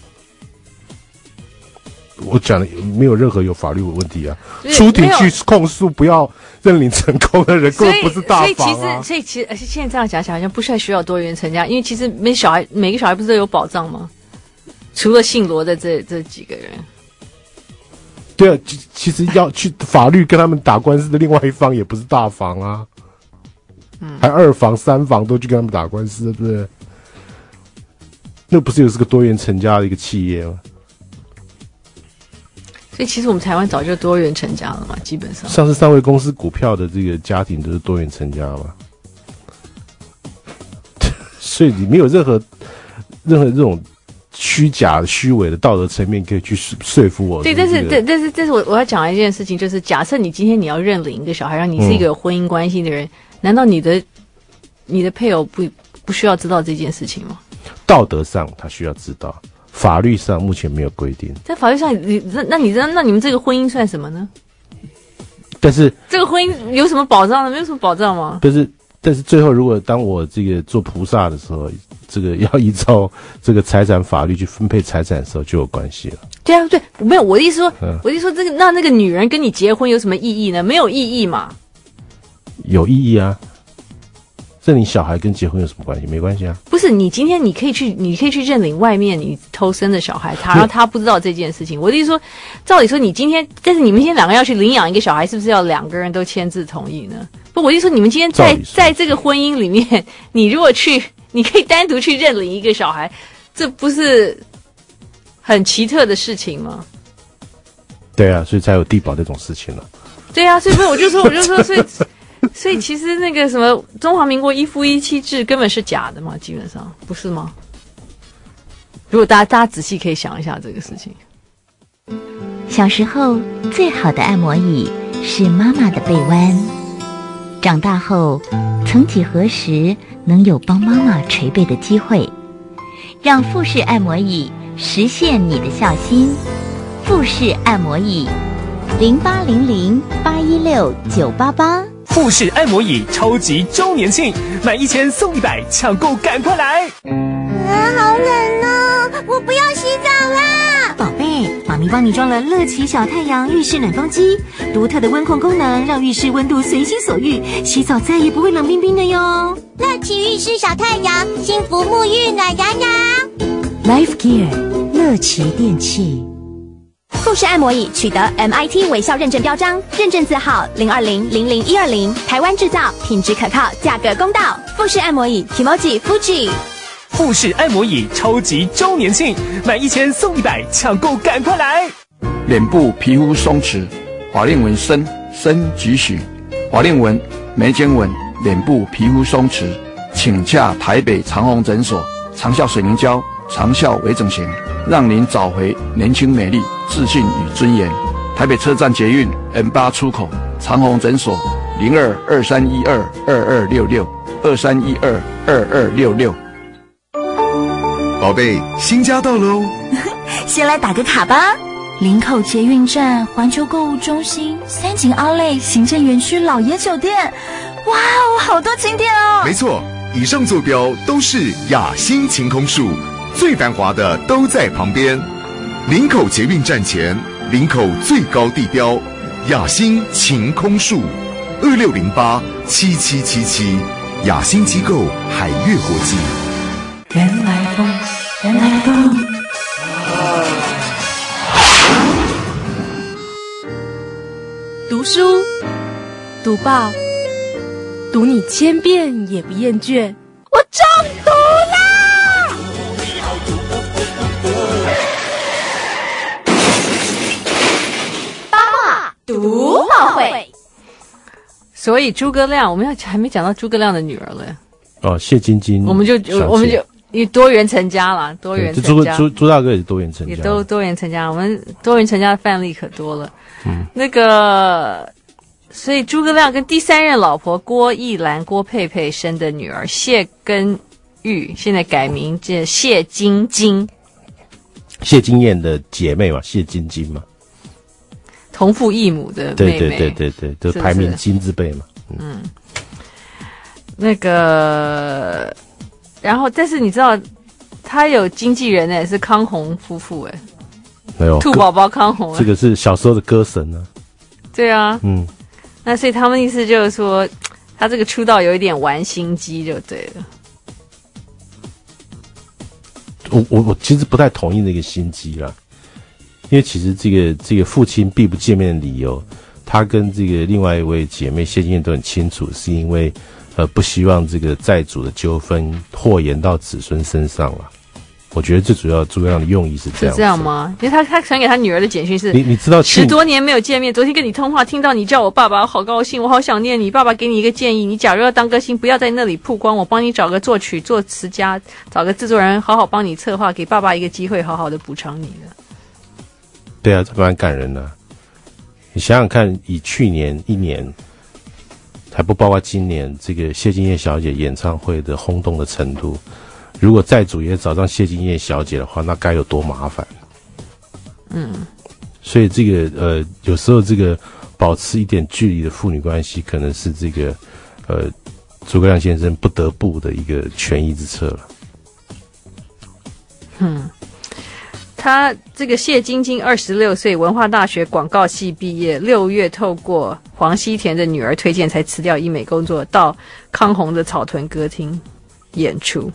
我讲的没有任何有法律问题啊，出庭去控诉不要认领成功的人根本不是大房啊。 所以其实现在这样讲起来好像不太需要多元成家，因为其实每个小孩不是都有保障吗？除了姓罗的这几个人。 对啊，其实要去法律跟他们打官司的另外一方也不是大房啊，还二房、三房都去跟他们打官司，对不对？那不是也是个多元成家的一个企业吗？ 所以其实我们台湾早就多元成家了嘛，基本上。 上市3位公司股票的这个家庭都是多元成家嘛，所以你没有任何这种虚假、虚伪的道德层面可以去说服我。 对，但是我要讲一件事情，就是假设你今天你要认领一个小孩，让你是一个有婚姻关系的人，难道你的配偶不需要知道这件事情吗？ 道德上他需要知道，法律上目前没有规定。 在法律上，那你们这个婚姻算什么呢？ 但是这个婚姻有什么保障呢？没有什么保障吗？ 但是最后，如果当我这个做菩萨的时候，这个要依照这个财产法律去分配财产的时候，就有关系了。 对啊，对，没有我的意思说，这个那个女人跟你结婚有什么意义呢？没有意义嘛。 有意义啊，这你小孩跟结婚有什么关系？没关系啊。 不是，你今天你可以去认领外面你偷生的小孩，然后他不知道这件事情。我的意思说，照理说你今天，但是你们今天两个要去领养一个小孩，是不是要2个人都签字同意呢？不，我就说你们今天在这个婚姻里面，你如果你可以单独去认领一个小孩，这不是很奇特的事情吗？ 对啊，所以才有地保这种事情了。 对啊，所以我就说，所以其实那个什么中华民国一夫一妻制根本是假的嘛，基本上不是吗？如果大家仔细可以想一下这个事情。 小时候最好的按摩椅是妈妈的背弯，长大后曾几何时能有帮妈妈捶背的机会，让富士按摩椅实现你的孝心。富士按摩椅0800816988。 富士按摩椅超级周年庆，买1000送100，抢购赶快来！ 好冷哦，我不要洗澡啦！ 宝贝，妈咪帮你装了乐奇小太阳浴室暖风机，独特的温控功能让浴室温度随心所欲，洗澡再也不会冷冰冰的哟。 乐奇浴室小太阳，幸福沐浴暖洋洋。 Life Gear 乐奇电器。 富士按摩椅取得 MIT 微笑认证标章，认证字号020-00120，台湾制造，品质可靠，价格公道。富士按摩椅 Kimoji Fuji。 富士按摩椅超级周年庆，买1000送100，抢购赶快来！ 脸部皮肤松弛，法令纹深几许，法令纹、眉间纹、脸部皮肤松弛，请洽台北长虹诊所，长效水凝胶，长效微整形，让您找回年轻美丽、自信与尊严。台北车站捷运 N8 出口，长虹诊所02-2312-2266，2312-2266。 宝贝，新家到喽！ 先来打个卡吧。林口捷运站、环球购物中心、三井Outlet、行政园区老爷酒店，哇哦，好多景点哦！ 没错，以上坐标都是雅欣晴空树，最繁华的都在旁边。林口捷运站前，林口最高地标雅欣晴空树，2608-7777，雅欣机构海悦国际。 原来风，原来风。 读书，读报，读你千遍也不厌倦。我中毒啦！ 所以诸葛亮，我们还没讲到诸葛亮的女儿了。 哦，谢晶晶， 我们就因为多元成家啦，多元成家。 朱大哥也是多元成家， 也都多元成家。我们多元成家的范例可多了。那个，所以诸葛亮跟第3任老婆郭逸兰、郭佩佩生的女儿谢根玉，现在改名叫谢晶晶。 谢金燕的姐妹嘛，谢晶晶嘛， 同父异母的妹妹。 对，就排名金字辈嘛。 那个，然后但是你知道，他有经纪人是康宏夫妇没有兔宝宝康宏， 这个是小时候的歌神啊。 对啊，那所以他们意思就是说，他这个出道有一点玩心机就对了。 我其实不太同意那个心机啦，因为其实这个父亲避不见面的理由，他跟这个另外一位姐妹谢金燕都很清楚，是因为不希望这个债主的纠纷祸延到子孙身上了。我觉得最主要诸葛亮的用意是这样。 是这样吗？因为他传给他女儿的简讯是， 你知道 10多年没有见面，昨天跟你通话，听到你叫我爸爸，我好高兴，我好想念你。爸爸给你一个建议，你假如要当歌星，不要在那里曝光，我帮你找个作曲作词家，找个制作人，好好帮你策划，给爸爸一个机会，好好的补偿你的。 对啊，这蛮感人的。你想想看，以去年1年，还不包括今年这个谢金燕小姐演唱会的轰动的程度。如果债主也找上谢金燕小姐的话，那该有多麻烦。所以这个有时候这个保持一点距离的父女关系，可能是这个诸葛亮先生不得不的一个权宜之策了。 他这个谢晶晶26岁，文化大学广告系毕业，6月透过黄西田的女儿推荐才辞掉医美工作，到康宏的草屯歌厅演出。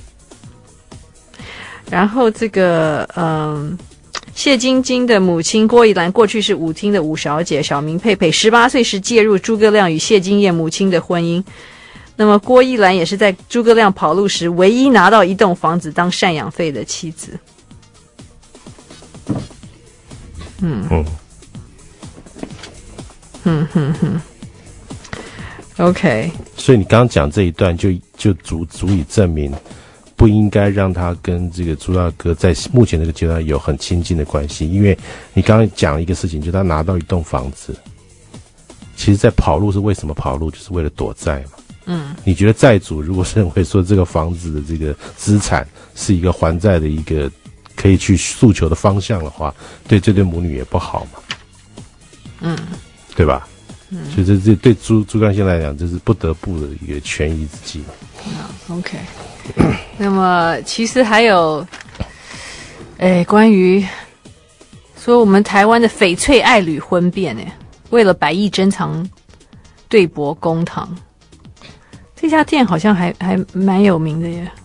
然后这个谢晶晶的母亲郭逸兰过去是舞厅的舞小姐，小名佩佩，18岁时介入诸葛亮与谢金燕母亲的婚姻。那么郭逸兰也是在诸葛亮跑路时唯一拿到一栋房子当赡养费的妻子。OK。 所以你刚刚讲这一段就足以证明，不应该让他跟这个朱大哥在目前这个阶段有很亲近的关系，因为你刚刚讲一个事情，就是他拿到一栋房子，其实在跑路是为什么跑路，就是为了躲债嘛。你觉得债主如果认为说这个房子的这个资产是一个还债的一个可以去诉求的方向的话，对这对母女也不好嘛。对吧？所以这对诸葛亮先生来讲，这是不得不的一个权宜之计。 OK。那么其实还有，关于说我们台湾的翡翠爱侣婚变，为了100亿珍藏对簿公堂，这家店好像还蛮有名的耶。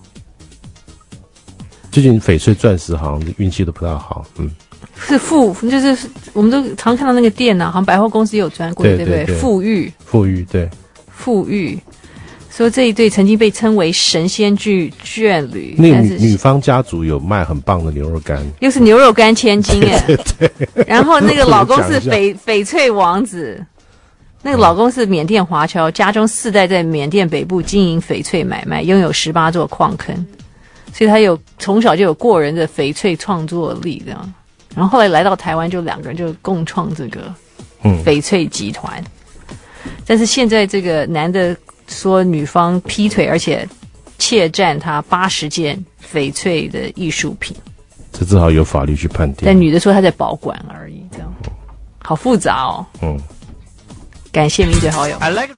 最近翡翠钻石好像运气都不大好。 就是我们都常看到那个店好像百货公司也有专柜，对不对？富裕，对，富裕。说这一对曾经被称为神仙眷侣， 那个女方家族有卖很棒的牛肉干， 又是牛肉干千金对。然后那个老公是翡翠王子，那个老公是缅甸华侨，家中4代在缅甸北部经营翡翠买卖，拥有18座矿坑，所以他从小就有过人的翡翠创作力这样。然后后来来到台湾，就2个人就共创这个翡翠集团。但是现在这个男的说女方劈腿，而且窃占他80件翡翠的艺术品， 这只好由法律去判定。 但女的说她在保管而已，这样好复杂哦。感谢名嘴好友。